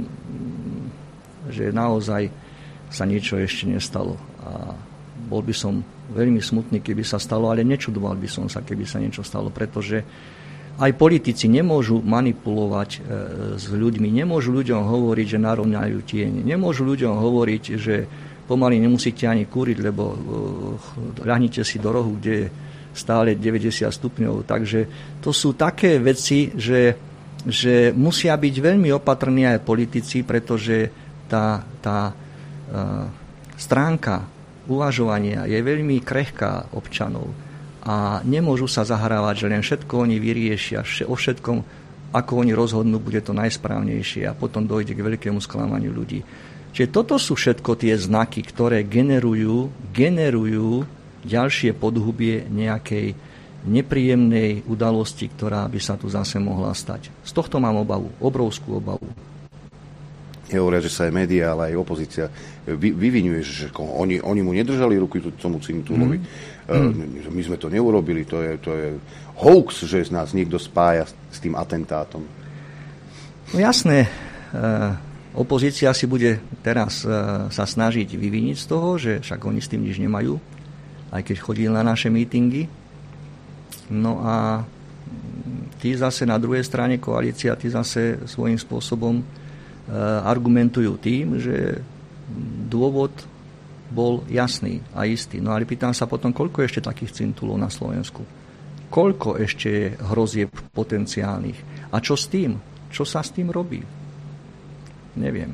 že naozaj sa niečo ešte nestalo a bol by som veľmi smutný, keby sa stalo, ale nečudoval by som sa, keby sa niečo stalo, pretože aj politici nemôžu manipulovať s ľuďmi, nemôžu ľuďom hovoriť, že narovnajú tieň, nemôžu ľuďom hovoriť, že pomaly nemusíte ani kúriť, lebo ľahnite si do rohu, kde je stále 90 stupňov. Takže to sú také veci, že musia byť veľmi opatrní aj politici, pretože tá stránka uvažovania je veľmi krehká občanov a nemôžu sa zahrávať, že len všetko oni vyriešia, o všetkom, ako oni rozhodnú, bude to najsprávnejšie a potom dojde k veľkému sklamaniu ľudí. Čiže toto sú všetko tie znaky, ktoré generujú ďalšie podhubie nejakej nepríjemnej udalosti, ktorá by sa tu zase mohla stať. Z tohto mám obavu, obrovskú obavu. Hovoria, že sa aj médiá, ale aj opozícia vyvinuje, že oni mu nedržali ruky tomu Cintulovi. My sme to neurobili, to je hoax, že nás niekto spája s tým atentátom. No jasné, opozícia si bude teraz sa snažiť vyviniť z toho, že však oni s tým nič nemajú, aj keď chodili na naše mítingy. No a tí zase na druhej strane koalícia, tí zase svojím spôsobom argumentujú tým, že dôvod bol jasný a istý. No ale pýtam sa potom, koľko ešte takých Cintulov na Slovensku? Koľko ešte je hrozieb potenciálnych? A čo s tým? Čo sa s tým robí? Neviem.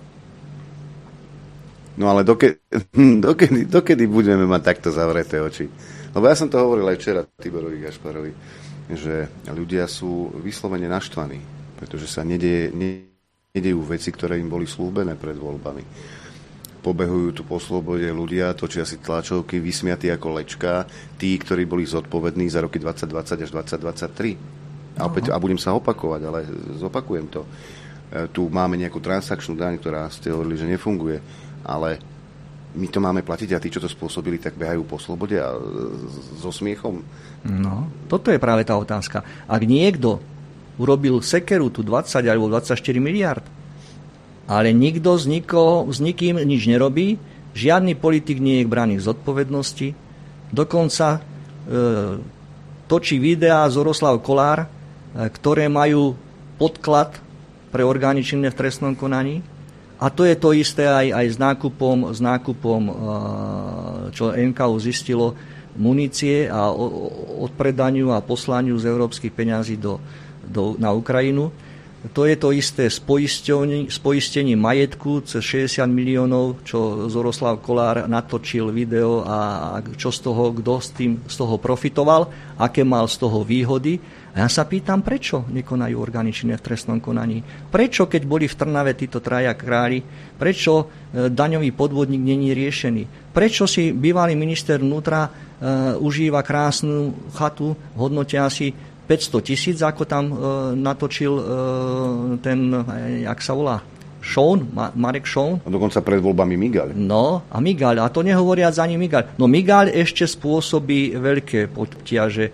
No ale dokedy budeme mať takto zavreté oči? Lebo ja som to hovoril aj včera Tiborovi Gašparovi, že ľudia sú vyslovene naštvaní, pretože sa nedejú veci, ktoré im boli slúbené pred voľbami. Pobehujú tu po slobode ľudia, točia si tlačovky, vysmiatí ako lečka, tí, ktorí boli zodpovední za roky 2020 až 2023. A budem sa opakovať, ale zopakujem to. Tu máme nejakú transakčnú daň, ktorá ste hovorili, že nefunguje, ale my to máme platiť a tí, čo to spôsobili, tak behajú po slobode a so smiechom. No, toto je práve tá otázka. Ak niekto urobil sekeru tu 20 alebo 24 miliard, ale nikto s nikým nič nerobí, žiadny politik nie je braný v zodpovednosti, dokonca točí videá Zoroslav Kolár, ktoré majú podklad pre orgány činné v trestnom konaní. A to je to isté aj s nákupom čo NKÚ zistilo, munície a odpredaniu a poslaniu z európskych peňazí na Ukrajinu. To je to isté s poistením majetku cez 60 miliónov, čo Zoroslav Kolár natočil video a čo z toho, kto z toho profitoval, aké mal z toho výhody. A ja sa pýtam, prečo nekonajú orgány činné v trestnom konaní? Prečo, keď boli v Trnave títo traja králi, prečo daňový podvodník není riešený? Prečo si bývalý minister vnútra užíva krásnu chatu v hodnote asi 500 000, ako tam natočil ten, jak sa volá, Marek Šón. A dokonca pred voľbami Migaľ. No, a Migaľ, a to nehovoriac ani Migaľ. No Migaľ ešte spôsobí veľké potiaže,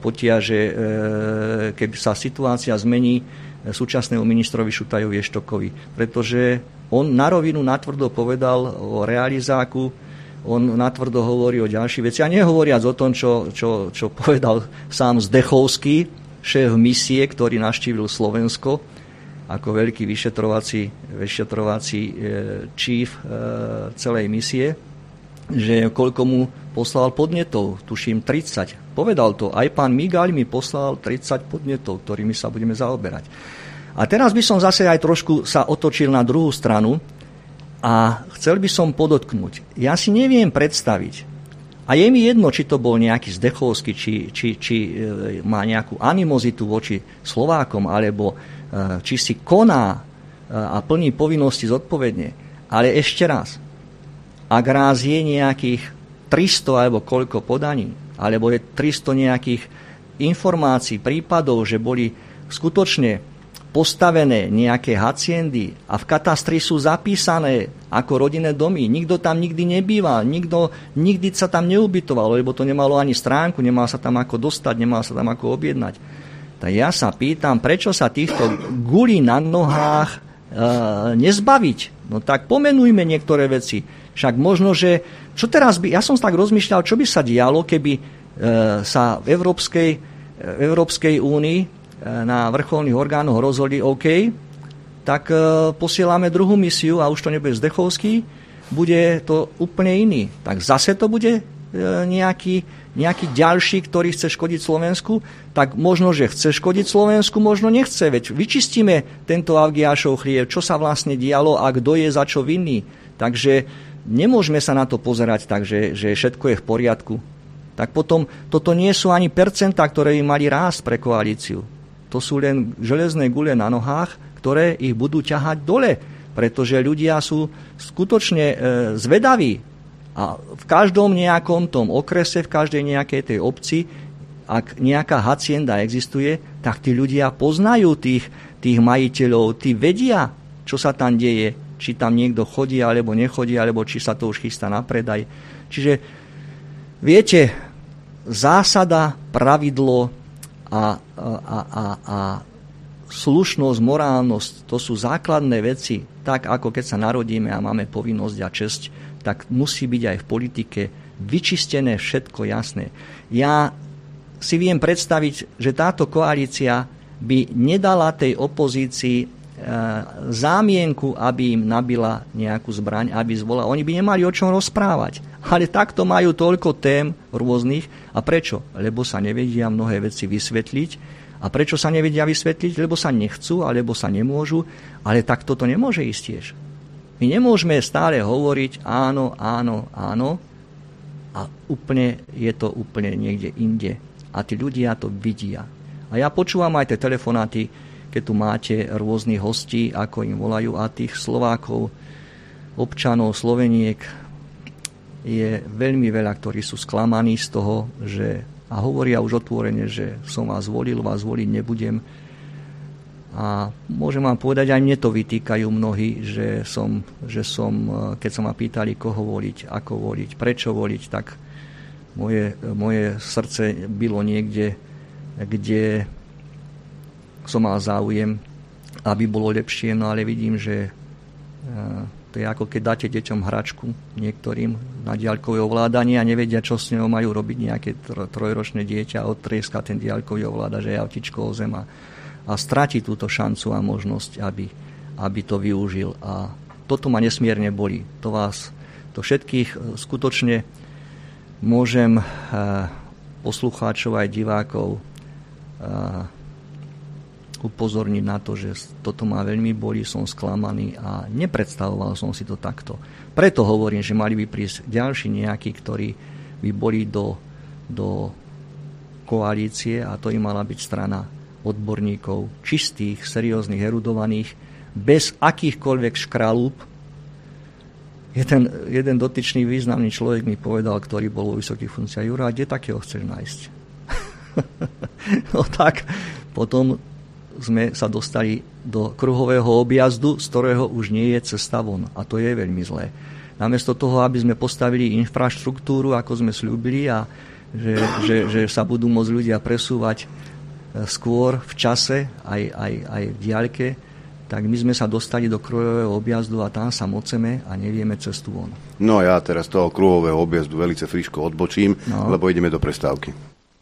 keď sa situácia zmení súčasnému ministrovi Šutajovi Eštokovi. Pretože on na rovinu natvrdo povedal o realizáku, on natvrdo hovorí o ďalších veci. A nehovoriac o tom, čo povedal sám Zdechovský, šéf misie, ktorý navštívil Slovensko ako veľký vyšetrovací chief celej misie, že koľko mu poslal podnetov, tuším 30. Povedal to, aj pán Migaľ mi poslal 30 podnetov, ktorými sa budeme zaoberať. A teraz by som zase aj trošku sa otočil na druhú stranu a chcel by som podotknúť. Ja si neviem predstaviť, a je mi jedno, či to bol nejaký Zdechovský, či má nejakú animozitu voči Slovákom, alebo či si koná a plní povinnosti zodpovedne. Ale ešte raz, ak raz je nejakých 300 alebo koľko podaní, alebo je 300 nejakých informácií, prípadov, že boli skutočne postavené nejaké haciendy a v katastri sú zapísané ako rodinné domy. Nikto tam nikdy nebýval, nikdy sa tam neubytoval, lebo to nemalo ani stránku, nemal sa tam ako dostať, nemal sa tam ako objednať. Tak ja sa pýtam, prečo sa týchto gulí na nohách nezbaviť? No tak pomenujme niektoré veci. Však možno, že čo teraz ja som tak rozmýšľal, čo by sa dialo, keby sa v Európskej únii na vrcholných orgánoch rozhodli, OK, tak posielame druhú misiu a už to nebude Zdechovský, bude to úplne iný. Tak zase to bude nejaký ďalší, ktorý chce škodiť Slovensku, tak možno, že chce škodiť Slovensku, možno nechce. Veď vyčistíme tento Avgiašov chliev, čo sa vlastne dialo a kto je za čo vinný. Takže nemôžeme sa na to pozerať tak, že všetko je v poriadku. Tak potom toto nie sú ani percentá, ktoré by mali rásť pre koalíciu. To sú len železné gule na nohách, ktoré ich budú ťahať dole, pretože ľudia sú skutočne zvedaví. A v každom nejakom tom okrese, v každej nejakej tej obci, ak nejaká hacienda existuje, tak tí ľudia poznajú tých majiteľov, tí vedia, čo sa tam deje, či tam niekto chodí, alebo nechodí, alebo či sa to už chystá na predaj. Čiže, viete, zásada, pravidlo a slušnosť, morálnosť, to sú základné veci, tak ako keď sa narodíme a máme povinnosť a česť, tak musí byť aj v politike vyčistené všetko jasné. Ja si viem predstaviť, že táto koalícia by nedala tej opozícii zámienku, aby im nabila nejakú zbraň, aby zvolala. Oni by nemali o čom rozprávať. Ale takto majú toľko tém rôznych. A prečo? Lebo sa nevedia mnohé veci vysvetliť. A prečo sa nevedia vysvetliť? Lebo sa nechcú, alebo sa nemôžu. Ale takto to nemôže ísť tiež. My nemôžeme stále hovoriť áno, áno, áno a úplne je to úplne niekde inde. A tí ľudia to vidia. A ja počúvam aj tie telefonáty, keď tu máte rôznych hostí, ako im volajú, a tých Slovákov, občanov, Sloveniek je veľmi veľa, ktorí sú sklamaní z toho, že a hovoria už otvorene, že som vás volil, vás voliť nebudem. A môžem vám povedať, aj mne to vytýkajú mnohí, že som, keď sa ma pýtali, koho voliť, ako voliť, prečo voliť, tak moje srdce bylo niekde, kde som mal záujem, aby bolo lepšie, no ale vidím, že to je ako keď dáte deťom hračku niektorým na diaľkové ovládanie a nevedia, čo s ňou majú robiť. Nejaké trojročné dieťa odtrieska ten diaľkový ovládač, že je autičko o zem a a stratí túto šancu a možnosť, aby to využil. A toto ma nesmierne bolí. To všetkých skutočne môžem poslucháčov aj divákov upozorniť na to, že toto ma veľmi bolí, som sklamaný a nepredstavoval som si to takto. Preto hovorím, že mali by prísť ďalší nejakí, ktorí by boli do koalície a to im mala byť strana odborníkov, čistých, serióznych, erudovaných, bez akýchkoľvek škralúb. Jeden dotyčný významný človek mi povedal, ktorý bol vo vysokých funkciách: Jura, kde takého chceš nájsť? No tak, potom sme sa dostali do kruhového objazdu, z ktorého už nie je cesta von. A to je veľmi zlé. Namiesto toho, aby sme postavili infraštruktúru, ako sme sľúbili, a že sa budú môcť ľudia presúvať skôr v čase, aj v diaľke, tak my sme sa dostali do kruhového objazdu a tam sa moceme a nevieme cestu von. No ja teraz toho kruhového objazdu velice friško odbočím, lebo ideme do prestávky.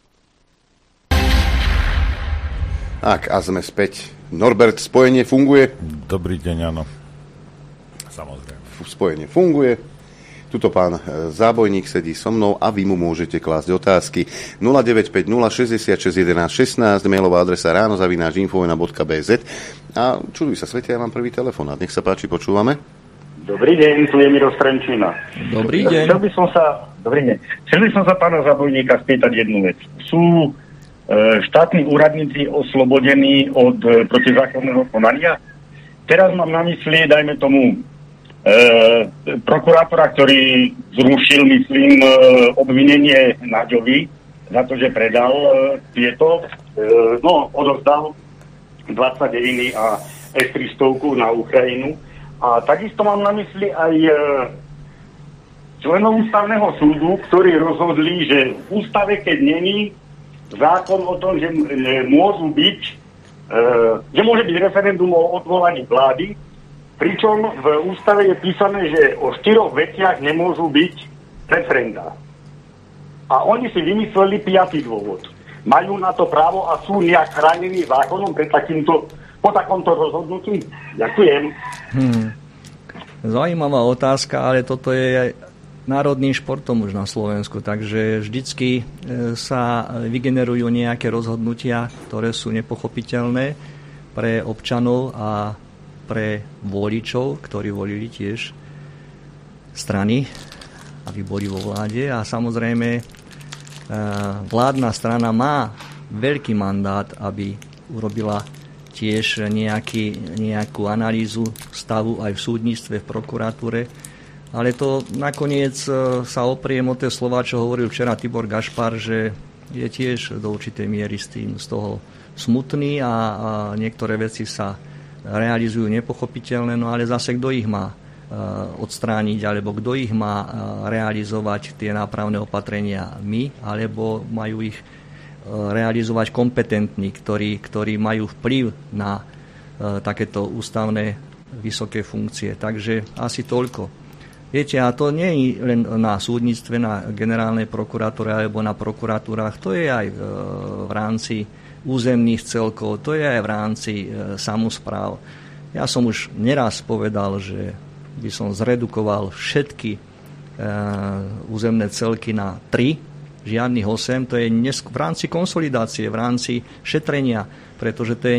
Tak, a sme späť. Norbert, spojenie funguje? Dobrý deň, áno. Samozrejme. Spojenie funguje. Tuto pán Zábojník sedí so mnou a vy mu môžete klásť otázky. 0950 66 11 16, mailová adresa ráno@infovojna.bz. A čuduj sa svete, ja mám prvý telefonát. Nech sa páči, počúvame. Dobrý deň, tu je Miro z Trenčína. Dobrý deň. Chcel by som sa pána Zábojníka spýtať jednu vec. Sú štátni úradníci oslobodení od protizákonného konania? Teraz mám na mysli, dajme tomu, prokurátora, ktorý zrušil, myslím, obvinenie Naďovi za to, že predal odovzdal 29 a S-300 na Ukrajinu. A takisto mám na mysli aj členov ústavného súdu, ktorí rozhodli, že v ústave, keď není zákon o tom, že môžu byť, že môže byť referendum o odvolaní vlády, pričom v ústave je písané, že o 4 veciach nemôžu byť referenda. A oni si vymysleli 5. dôvod. Majú na to právo a sú nejak chránení zákonom po takomto rozhodnutí? Ďakujem. Zaujímavá otázka, ale toto je národným športom už na Slovensku, takže vždycky sa vygenerujú nejaké rozhodnutia, ktoré sú nepochopiteľné pre občanov a pre voličov, ktorí volili tiež strany, aby boli vo vláde. A samozrejme vládna strana má veľký mandát, aby urobila tiež nejakú analýzu stavu aj v súdnictve, v prokuratúre. Ale to nakoniec sa opriem o tie slová, čo hovoril včera Tibor Gašpar, že je tiež do určitej miery z toho smutný a niektoré veci sa realizujú nepochopiteľné, no ale zase kto ich má odstrániť, alebo kto ich má realizovať tie nápravné opatrenia, my, alebo majú ich realizovať kompetentní, ktorí majú vplyv na takéto ústavné vysoké funkcie. Takže asi toľko. Viete, a to nie je len na súdnictve, na generálnej prokuratúre alebo na prokuratúrach, to je aj v rámci územných celkov, to je aj v rámci samospráv. Ja som už neraz povedal, že by som zredukoval všetky územné celky na 3, žiadnych 8, to je v rámci konsolidácie, v rámci šetrenia, pretože to je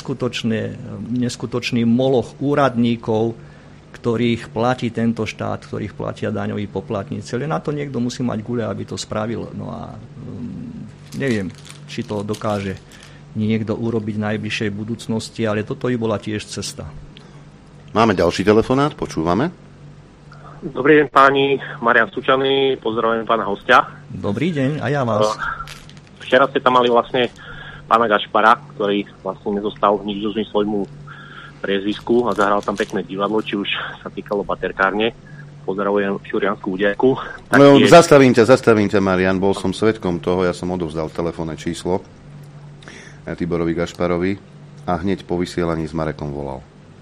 neskutočný moloch úradníkov, ktorých platí tento štát, ktorých platia daňoví poplatníci. Ale na to niekto musí mať guľa, aby to spravil. No a neviem, či to dokáže niekto urobiť v najbližšej budúcnosti, ale toto by bola tiež cesta. Máme ďalší telefonát, počúvame. Dobrý deň páni, Marian Sučaný, pozdravujem pána hostia. Dobrý deň, a ja vás. Včera ste tam mali vlastne pána Gašpara, ktorý vlastne nezostal nič do svojmu priezvisku a zahral tam pekné divadlo, či už sa týkalo baterkárne. Pozdravujem Šuriansku údiaľku. No, zastavím ťa, Marian, bol som svedkom toho, ja som odovzdal telefónne číslo Tiborovi Gašparovi a hneď po vysielaní s Marekom volal.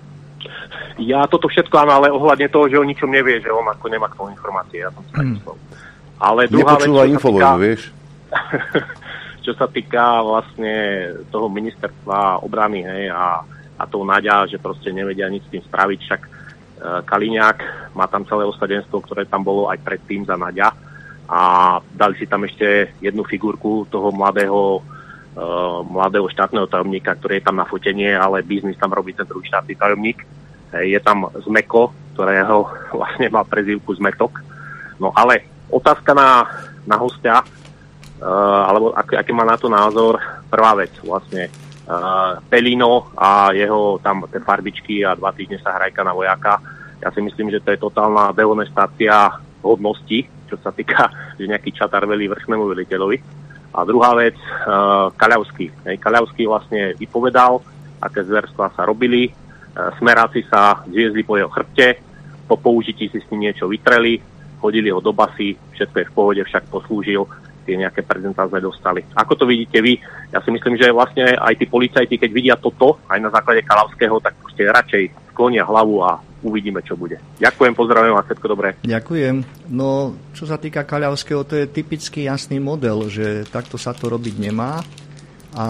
Ja toto všetko áno, ale ohľadne toho, že o ničom nevie, že on ako nemá k tomu informácie. Ja som sa ale druhá nepočúva Infovojnu, vieš? čo sa týka vlastne toho ministerstva obrany, hej, a toho Naďa, že proste nevedia nič s tým spraviť, však Kaliňák má tam celé osadenstvo, ktoré tam bolo aj predtým za Naďa a dali si tam ešte jednu figurku toho mladého štátneho tajomníka, ktorý je tam na fotenie, ale biznis tam robí ten druhý štátny tajomník. Je tam Zmeko, ktorého vlastne má prezývku Zmetok. No ale otázka na hostia, alebo aký má na to názor, prvá vec vlastne Pelino a jeho tam tie farbičky a 2 týždne sa hrajka na vojaka. Ja si myslím, že to je totálna dehonestácia hodnosti, čo sa týka, že nejaký čatar velí vrchnému veliteľovi. A druhá vec, Kaľavský. Kaľavský vlastne vypovedal, aké zverstvá sa robili. Smeráci sa zviezli po jeho chrbte, po použití si s ním niečo vytreli, hodili ho do basy, všetko je v pohode, však poslúžil, tie nejaké prezentá sme dostali. Ako to vidíte vy? Ja si myslím, že vlastne aj tí policajti, keď vidia toto, aj na základe Kaľavského, tak proste radšej sklonia hlavu a uvidíme, čo bude. Ďakujem, pozdravujem a všetko dobré. Ďakujem. No, čo sa týka Kaľavského, to je typický jasný model, že takto sa to robiť nemá. A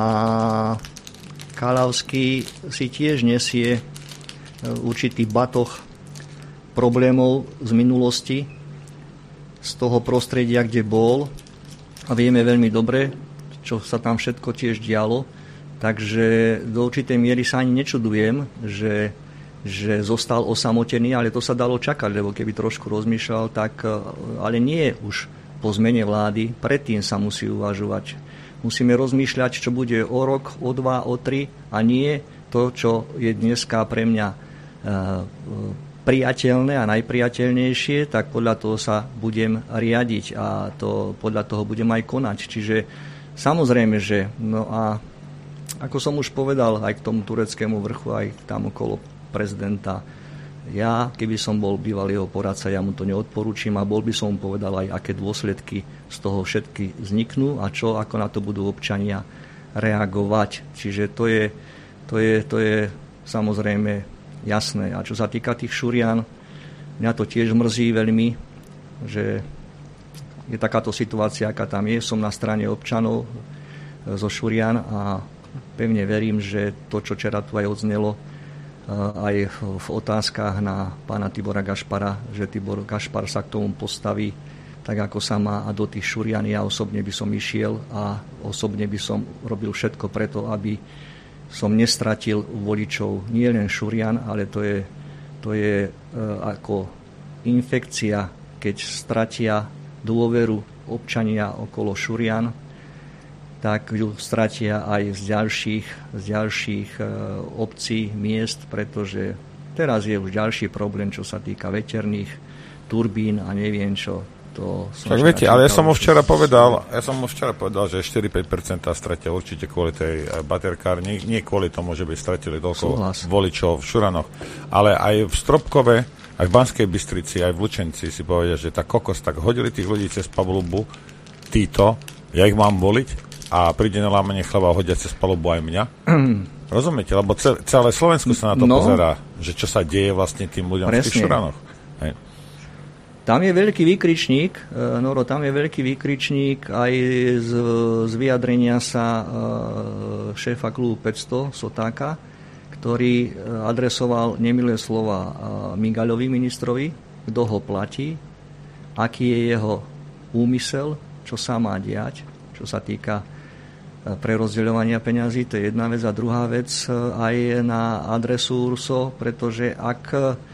Kaľavský si tiež nesie určitý batoh problémov z minulosti, z toho prostredia, kde bol. A vieme veľmi dobre, čo sa tam všetko tiež dialo. Takže do určitej miery sa ani nečudujem, že zostal osamotený, ale to sa dalo čakať, lebo keby trošku rozmýšľal, tak ale nie už po zmene vlády, predtým sa musí uvažovať. Musíme rozmýšľať, čo bude o rok, o 2, o 3 a nie to, čo je dneska pre mňa priateľné a najpriateľnejšie, tak podľa toho sa budem riadiť a podľa toho budem aj konať. Čiže samozrejme, že no a ako som už povedal aj k tomu tureckému vrchu, aj tam okolo prezidenta, ja, keby som bol bývalý jeho poradca, ja mu to neodporúčim a bol by som mu povedal aj, aké dôsledky z toho všetky vzniknú a ako na to budú občania reagovať. Čiže to je samozrejme jasné. A čo sa týka tých Šurian, mňa to tiež mrzí veľmi, že je takáto situácia, aká tam je. Som na strane občanov zo Šurian a pevne verím, že to, čo včera tu aj odznelo, aj v otázkach na pána Tibora Gašpara, že Tibor Gašpar sa k tomu postaví tak, ako sa má a do tých Šurian ja osobne by som išiel a osobne by som robil všetko preto, aby som nestratil voličov nie len Šurian, ale to je ako infekcia, keď stratia dôveru občania okolo Šurian, tak ju stratia aj z ďalších obcí, miest, pretože teraz je už ďalší problém, čo sa týka veterných turbín a neviem čo. Tak viete, ale ja som mu včera povedal, že 4-5% stratia určite kvôli tej baterkárni, nie kvôli tomu, že by stratili toľko voličov v Šuranoch, ale aj v Stropkove, aj v Banskej Bystrici, aj v Lučenci si povedia, že tá kokos, tak hodili tých ľudí cez palubu, títo, ja ich mám voliť a príde na lámanie chleba a hodia cez palubu aj mňa. Rozumiete? Lebo celé Slovensko sa na to pozerá, že čo sa deje vlastne tým ľuďom v tých Šuranoch. Hej. Tam je veľký výkričník, Noro, tam je veľký výkričník aj z vyjadrenia sa šéfa klubu 500, Sotáka, ktorý adresoval nemilé slova Migaľovi ministrovi, kto ho platí, aký je jeho úmysel, čo sa má diať, čo sa týka prerozdeľovania peňazí, to je jedna vec. A druhá vec aj na adresu Urso, pretože ak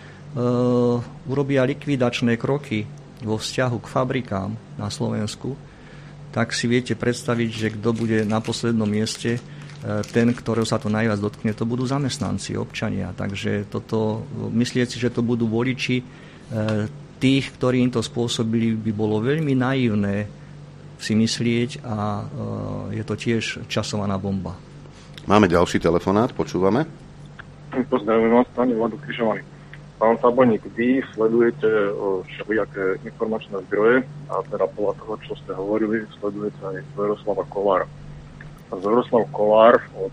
urobia likvidačné kroky vo vzťahu k fabrikám na Slovensku, tak si viete predstaviť, že kto bude na poslednom mieste, ten, ktorého sa to najviac dotkne, to budú zamestnanci, občania. Takže myslieť si, že to budú voliči tých, ktorí im to spôsobili, by bolo veľmi naivné si myslieť a je to tiež časovaná bomba. Máme ďalší telefonát, počúvame. Pozdravujem vás, pani Vlado Križovaný. Pán Saboník, vy sledujete všelijaké informačné zdroje a teda podľa toho, čo ste hovorili, sledujete aj Zoroslava Kolára. A Zoroslav Kolár od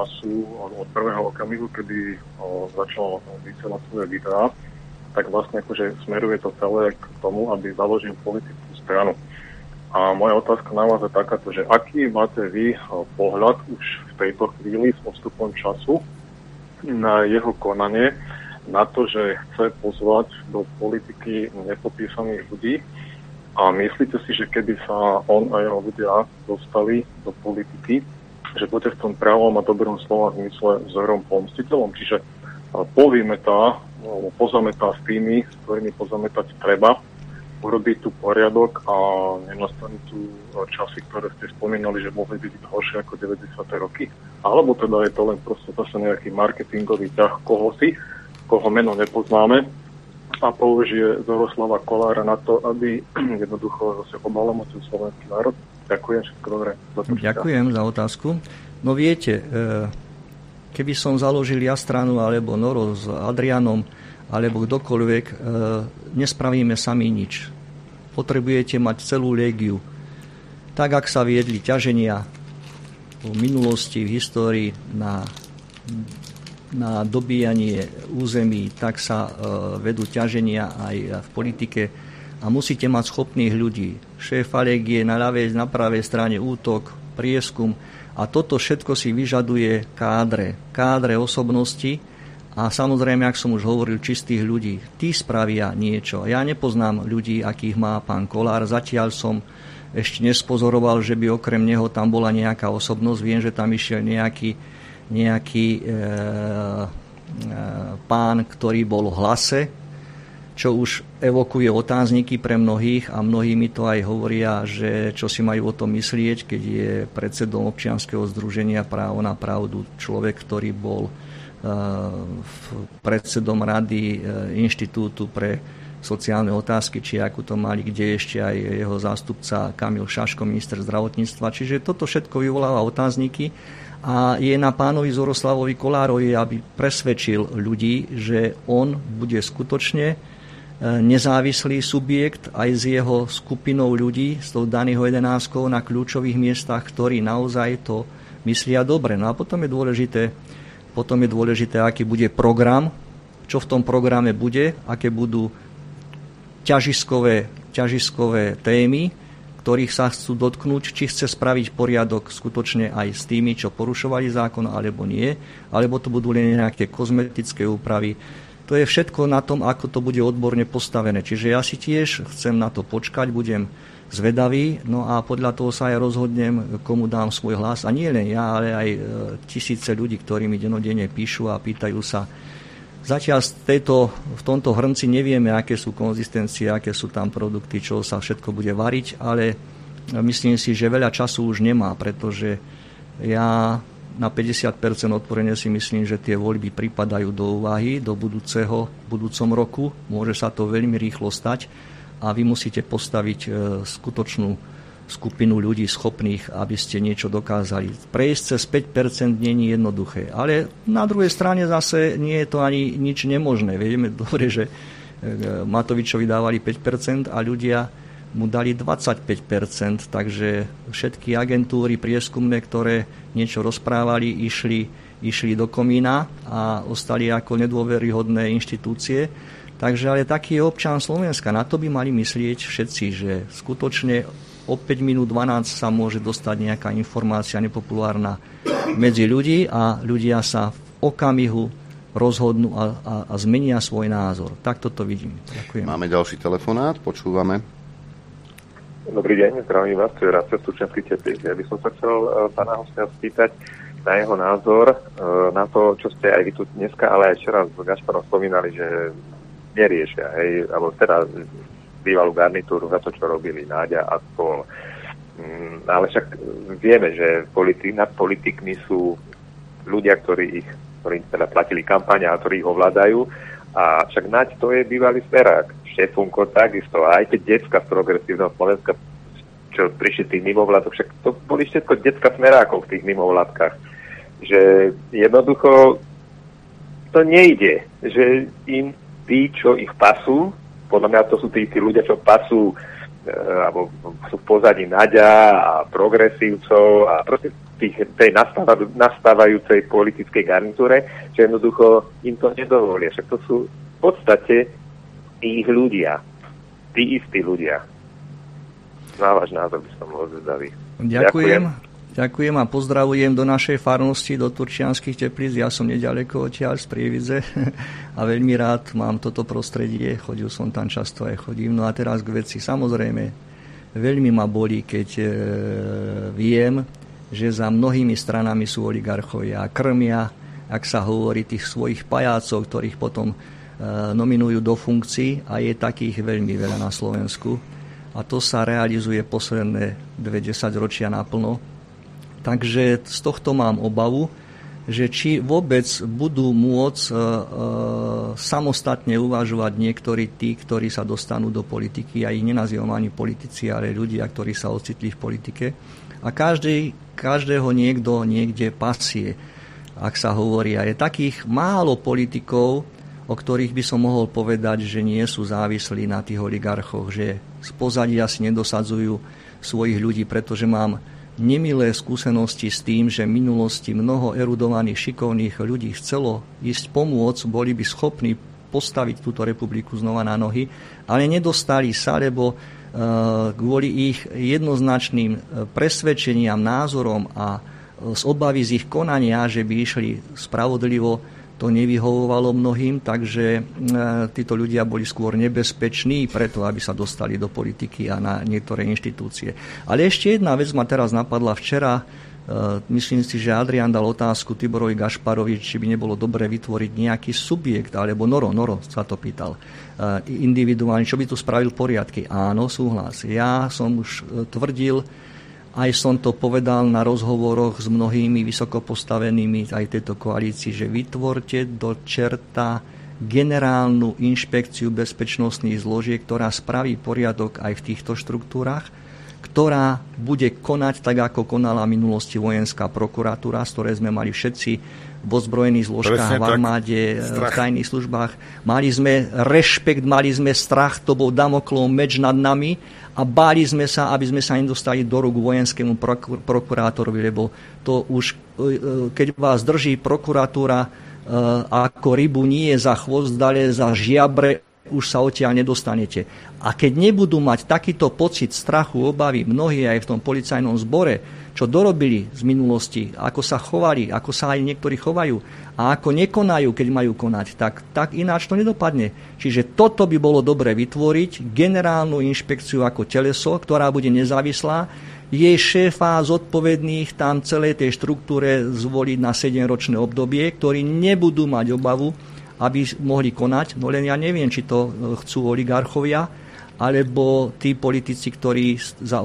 prvého okamihu, kedy začal vysielať svoje videá, tak vlastne akože smeruje to celé k tomu, aby založil politickú stranu. A moja otázka na vás je takáto, že aký máte vy pohľad už v tejto chvíli s postupom času na jeho konanie, na to, že chce pozvať do politiky nepopísaných ľudí, a myslíte si, že keby sa on a jeho ľudia dostali do politiky, že bude v tom pravom a dobrom slova zmysle vzorom pomstiteľom, čiže povymetá, pozametá s tými, s ktorými pozametať treba, urobiť tu poriadok a nenastanú tu časy, ktoré ste spomínali, že mohli byť horšie ako 90. roky. Alebo teda je to len proste zase nejaký marketingový ťah kohosi, koho meno nepoznáme, a použije Zoroslava Kolára na to, aby jednoducho zase obalomocil slovenský národ. Ďakujem, všetko dobré. Ďakujem za otázku. No viete, keby som založil ja stranu, alebo Noro s Adrianom, alebo kdokoľvek, nespravíme sami nič. Potrebujete mať celú légiu. Tak, ak sa viedli ťaženia v minulosti, v histórii na dobíjanie území, tak sa vedú ťaženia aj v politike a musíte mať schopných ľudí. Šéfa légie na ľavej, na pravej strane útok, prieskum a toto všetko si vyžaduje kádre osobnosti. A samozrejme, ak som už hovoril, čistých ľudí. Tí spravia niečo. Ja nepoznám ľudí, akých má pán Kolár. Zatiaľ som ešte nespozoroval, že by okrem neho tam bola nejaká osobnosť. Viem, že tam išiel nejaký pán, ktorý bol v Hlase, čo už evokuje otázniky pre mnohých a mnohí mi to aj hovoria, že čo si majú o tom myslieť, keď je predsedom občianskeho združenia Právo na pravdu človek, ktorý bol predsedom rady Inštitútu pre sociálne otázky, či ako to mali, kde ešte aj jeho zástupca Kamil Šaško, minister zdravotníctva. Čiže toto všetko vyvoláva otázniky a je na pánovi Zoroslavovi Kolárovi, aby presvedčil ľudí, že on bude skutočne nezávislý subjekt aj s jeho skupinou ľudí, s tou daného 11 na kľúčových miestach, ktorí naozaj to myslia dobre. No a potom je dôležité, aký bude program, čo v tom programe bude, aké budú ťažiskové témy, ktorých sa chcú dotknúť, či chce spraviť poriadok skutočne aj s tými, čo porušovali zákon, alebo nie, alebo to budú len nejaké kozmetické úpravy. To je všetko na tom, ako to bude odborne postavené. Čiže ja si tiež chcem na to počkať, budem zvedavý, no a podľa toho sa aj rozhodnem, komu dám svoj hlas. A nie len ja, ale aj tisíce ľudí, ktorí mi denodenne píšu a pýtajú sa. Zatiaľ v tomto hrnci nevieme, aké sú konzistencie, aké sú tam produkty, čo sa všetko bude variť, ale myslím si, že veľa času už nemá, pretože ja na 50% otvorene si myslím, že tie voľby pripadajú do úvahy do budúcom roku. Môže sa to veľmi rýchlo stať a vy musíte postaviť skutočnú skupinu ľudí schopných, aby ste niečo dokázali. Prejsť cez 5% nie je jednoduché. Ale na druhej strane zase nie je to ani nič nemožné. Vieme dobre, že Matovičovi dávali 5% a ľudia mu dali 25%, takže všetky agentúry prieskumné, ktoré niečo rozprávali, išli do komína a ostali ako nedôveryhodné inštitúcie. Takže ale taký je občan Slovenska. Na to by mali myslieť všetci, že skutočne o 5 minút 12 sa môže dostať nejaká informácia nepopulárna medzi ľudí a ľudia sa v okamihu rozhodnú a zmenia svoj názor. Tak toto vidím. Ďakujem. Máme ďalší telefonát, počúvame. Dobrý deň, zdravím vás, tu je Racet Turčenský Teplík. Ja by som sa chcel pána hostia spýtať na jeho názor, na to, čo ste aj vy tu dneska, ale aj včera s Gašparom spomínali, že neriešia, alebo teda bývalú garnitúru za to, čo robili Náďa a spol. Ale však vieme, že nad politikmi sú ľudia, ktorí teda platili kampaň a ktorí ich ovládajú. A však Naď to je bývalý smerák. Štefunko takisto. A aj keď decka z progresívneho Slovenska, čo prišli tých mimovládok, však to boli všetko decka smerákov v tých mimovládkach. Že jednoducho to nejde. Že im tí, čo ich pasú, podľa mňa to sú tí ľudia, čo pasú alebo sú v pozadí Naďa a progresívcov a proste tej nastávajúcej politickej garnitúre, že jednoducho im to nedovolia. Však to sú v podstate ich ľudia. Tí istí ľudia. Na váš názor by som bol zvedavý. Ďakujem a pozdravujem do našej farnosti, do Turčianskych Teplíc. Ja som nedaleko odtiaľ z Prievidze a veľmi rád mám toto prostredie. Chodil som tam často aj chodím. No a teraz k veci. Samozrejme, veľmi ma bolí, keď viem, že za mnohými stranami sú oligarchovia a krmia, ak sa hovorí, tých svojich pajácov, ktorých potom nominujú do funkcií, a je takých veľmi veľa na Slovensku. A to sa realizuje posledné 20 ročia naplno. Takže z tohto mám obavu, že či vôbec budú môcť samostatne uvažovať niektorí tí, ktorí sa dostanú do politiky. Ja ich nenazývam ani politici, ale ľudia, ktorí sa ocitli v politike. A každého niekto niekde pasie, ak sa hovorí. A je takých málo politikov, o ktorých by som mohol povedať, že nie sú závislí na tých oligarchoch, že z pozadia si nedosadzujú svojich ľudí, pretože mám nemilé skúsenosti s tým, že v minulosti mnoho erudovaných, šikovných ľudí chcelo ísť pomôcť, boli by schopní postaviť túto republiku znova na nohy, ale nedostali sa, lebo kvôli ich jednoznačným presvedčeniam, názorom a z obavy z ich konania, že by išli spravodlivo, to nevyhovovalo mnohým, takže títo ľudia boli skôr nebezpeční preto, aby sa dostali do politiky a na niektoré inštitúcie. Ale ešte jedna vec ma teraz napadla včera. Myslím si, že Adrián dal otázku Tiborovi Gašparovi, či by nebolo dobre vytvoriť nejaký subjekt, alebo Noro sa to pýtal, individuálne, čo by tu spravil poriadky. Áno, súhlas. Ja som už tvrdil, aj som to povedal na rozhovoroch s mnohými vysokopostavenými aj tejto koalícii, že vytvorte do čerta generálnu inšpekciu bezpečnostných zložiek, ktorá spraví poriadok aj v týchto štruktúrach, ktorá bude konať tak, ako konala v minulosti vojenská prokuratúra, z ktorej sme mali všetci v ozbrojených zložkách, v armáde, v tajných službách. Mali sme rešpekt, mali sme strach, to bol Damoklov meč nad nami a báli sme sa, aby sme sa nedostali do rúk vojenskému prokurátorovi, lebo to už, keď vás drží prokuratúra ako rybu nie za chvost, ale za žiabre, už sa odtiaľ nedostanete. A keď nebudú mať takýto pocit strachu, obavy, mnohí aj v tom policajnom zbore, čo dorobili z minulosti, ako sa chovali, ako sa aj niektorí chovajú a ako nekonajú, keď majú konať, tak ináč to nedopadne. Čiže toto by bolo dobre vytvoriť, generálnu inšpekciu ako teleso, ktorá bude nezávislá, jej šéfa zodpovedných tam celej tej štruktúre zvoliť na 7-ročné obdobie, ktorí nebudú mať obavu, aby mohli konať. No len ja neviem, či to chcú oligarchovia, alebo tí politici, ktorí za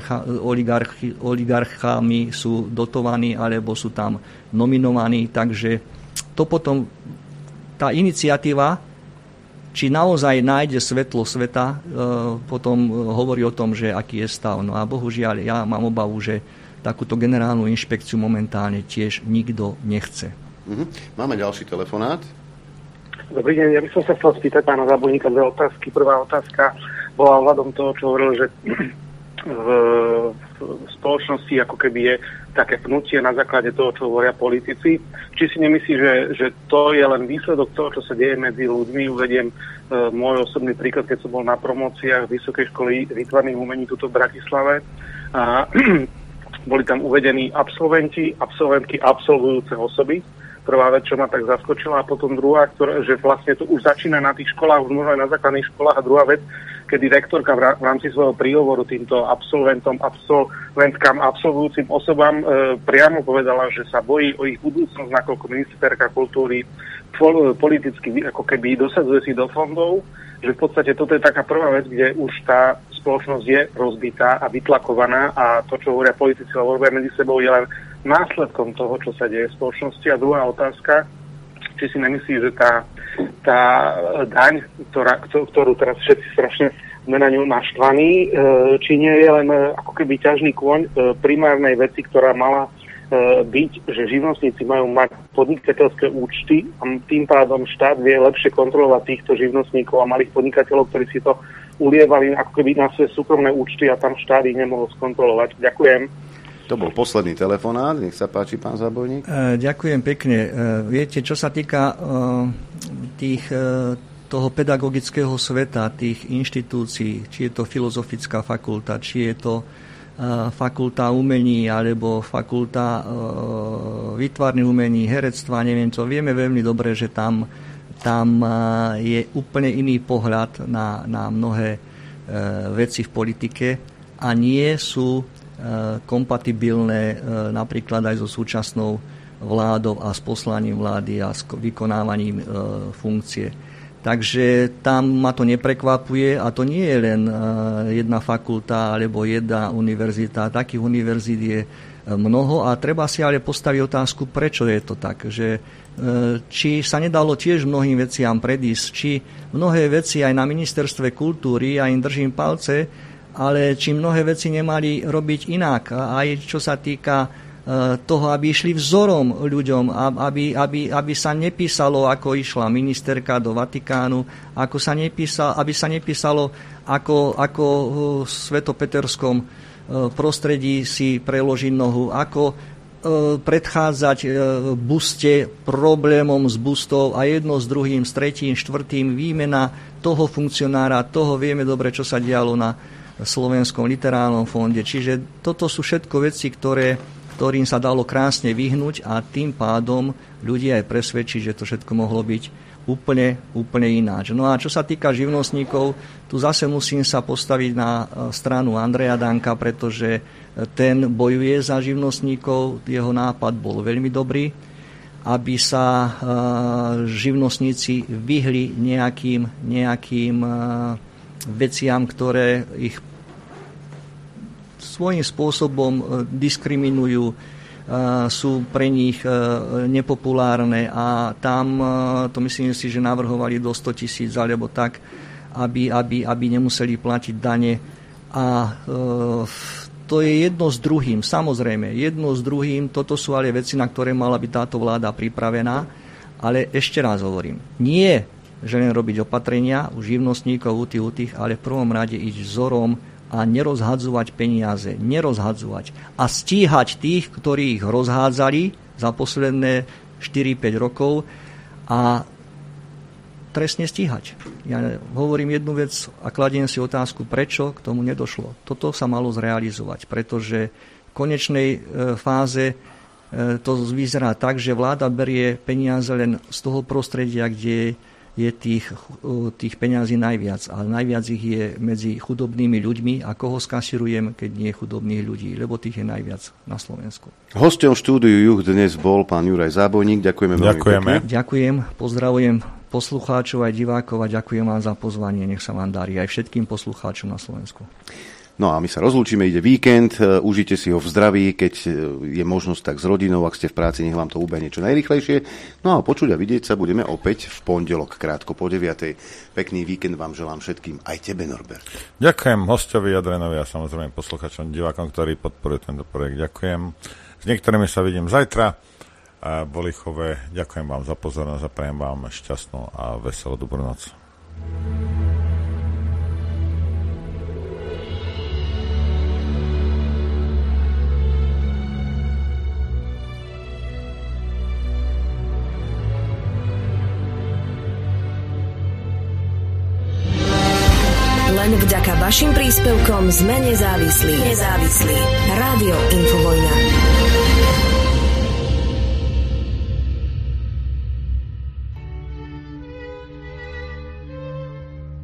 oligarchami sú dotovaní, alebo sú tam nominovaní. Takže to potom, tá iniciatíva, či naozaj nájde svetlo sveta, potom hovorí o tom, že aký je stav. No a bohužiaľ, ja mám obavu, že takúto generálnu inšpekciu momentálne tiež nikto nechce. Máme ďalší telefonát. Dobrý deň, ja by som sa chcel spýtať pána Zábojníka dve otázky. Prvá otázka bola ohľadom toho, čo hovoril, že v spoločnosti ako keby je také pnutie na základe toho, čo hovoria politici. Či si nemyslí, že to je len výsledok toho, čo sa deje medzi ľuďmi? Uvediem môj osobný príklad, keď som bol na promóciách Vysokej školy výtvarných umení tuto v Bratislave. A boli tam uvedení absolventi, absolventky, absolvujúce osoby. Prvá vec, čo ma tak zaskočila, a potom druhá, že vlastne to už začína na tých školách, už možno aj na základných školách, a druhá vec, kedy rektorka v rámci svojho príhovoru týmto absolventkám, absolvujúcim osobám priamo povedala, že sa bojí o ich budúcnosť, nakoľko ministerka kultúry politicky ako keby dosadzuje si do fondov, že v podstate toto je taká prvá vec, kde už tá spoločnosť je rozbitá a vytlakovaná a to, čo hovoria politici a hovoria medzi sebou, je len následkom toho, čo sa deje v spoločnosti. A druhá otázka, či si nemyslí, že tá daň, ktorú teraz všetci strašne sme na ňu naštvaní, či nie je len ako keby ťažný kôň primárnej veci, ktorá mala byť, že živnostníci majú mať podnikateľské účty a tým pádom štát vie lepšie kontrolovať týchto živnostníkov a malých podnikateľov, ktorí si to ulievali ako keby na svoje súkromné účty a tam štát ich nemohol skontrolovať. Ďakujem. To bol posledný telefonát. Nech sa páči, pán Zábojník. Ďakujem pekne. Viete, čo sa týka tých toho pedagogického sveta, tých inštitúcií, či je to filozofická fakulta, či je to fakulta umení, alebo fakulta výtvarných umení, herectva, neviem čo. Vieme veľmi dobre, že tam je úplne iný pohľad na mnohé veci v politike a nie sú kompatibilné napríklad aj so súčasnou vládou a s poslaním vlády a s vykonávaním funkcie. Takže tam ma to neprekvapuje a to nie je len jedna fakulta alebo jedna univerzita. Takých univerzít je mnoho a treba si ale postaviť otázku, prečo je to tak. Že, či sa nedalo tiež mnohým veciam predísť, či mnohé veci aj na ministerstve kultúry, ja im držím palce, ale či mnohé veci nemali robiť inak. Aj čo sa týka toho, aby išli vzorom ľuďom, aby sa nepísalo, ako išla ministerka do Vatikánu, aby sa nepísalo, ako v svetopeterskom prostredí si preložiť nohu, ako predchádzať buste problémom s bustou a jedno s druhým, s tretím, štvrtým, výmena toho funkcionára, toho vieme dobre, čo sa dialo na Slovenskom literárnom fonde. Čiže toto sú všetko veci, ktorým sa dalo krásne vyhnúť a tým pádom ľudia aj presvedčiť, že to všetko mohlo byť úplne ináč. No a čo sa týka živnostníkov, tu zase musím sa postaviť na stranu Andreja Danka, pretože ten bojuje za živnostníkov, jeho nápad bol veľmi dobrý, aby sa živnostníci vyhli nejakým veciam, ktoré ich svojím spôsobom diskriminujú, sú pre nich nepopulárne a tam, to myslím si, že navrhovali do 100 000 alebo tak, aby nemuseli platiť dane. A to je jedno s druhým, samozrejme, jedno s druhým, toto sú ale veci, na ktoré mala byť táto vláda pripravená, ale ešte raz hovorím, nie, že len robiť opatrenia u živnostníkov, u tých, ale v prvom rade ísť vzorom a nerozhadzovať peniaze, a stíhať tých, ktorí ich rozhádzali za posledné 4-5 rokov a trestne stíhať. Ja hovorím jednu vec a kladiem si otázku, prečo k tomu nedošlo. Toto sa malo zrealizovať, pretože v konečnej fáze to vyzerá tak, že vláda berie peniaze len z toho prostredia, kde je tých peňazí najviac. A najviac ich je medzi chudobnými ľuďmi. A koho skasirujem, keď nie chudobných ľudí? Lebo tých je najviac na Slovensku. Hosťom štúdiu Juh dnes bol pán Juraj Zábojník. Ďakujeme veľmi pekne. Ďakujem, pozdravujem poslucháčov aj divákov a ďakujem vám za pozvanie. Nech sa vám darí aj všetkým poslucháčom na Slovensku. No a my sa rozlúčime, ide víkend, užite si ho v zdraví, keď je možnosť tak s rodinou, ak ste v práci, nech vám to ubehne čo najrýchlejšie. No a počuť a vidieť sa budeme opäť v pondelok, krátko po 9:00. Pekný víkend vám želám všetkým, aj tebe, Norbert. Ďakujem hostovi Adrianovi a samozrejme posluchačom, divákom, ktorí podporujú tento projekt. Ďakujem. S niektorými sa vidím zajtra v Olichove. Ďakujem vám za pozornosť a prajem vám šťastnú a veselú dobrú noc. Len vďaka vašim príspevkom sme nezávislí. Rádio Info.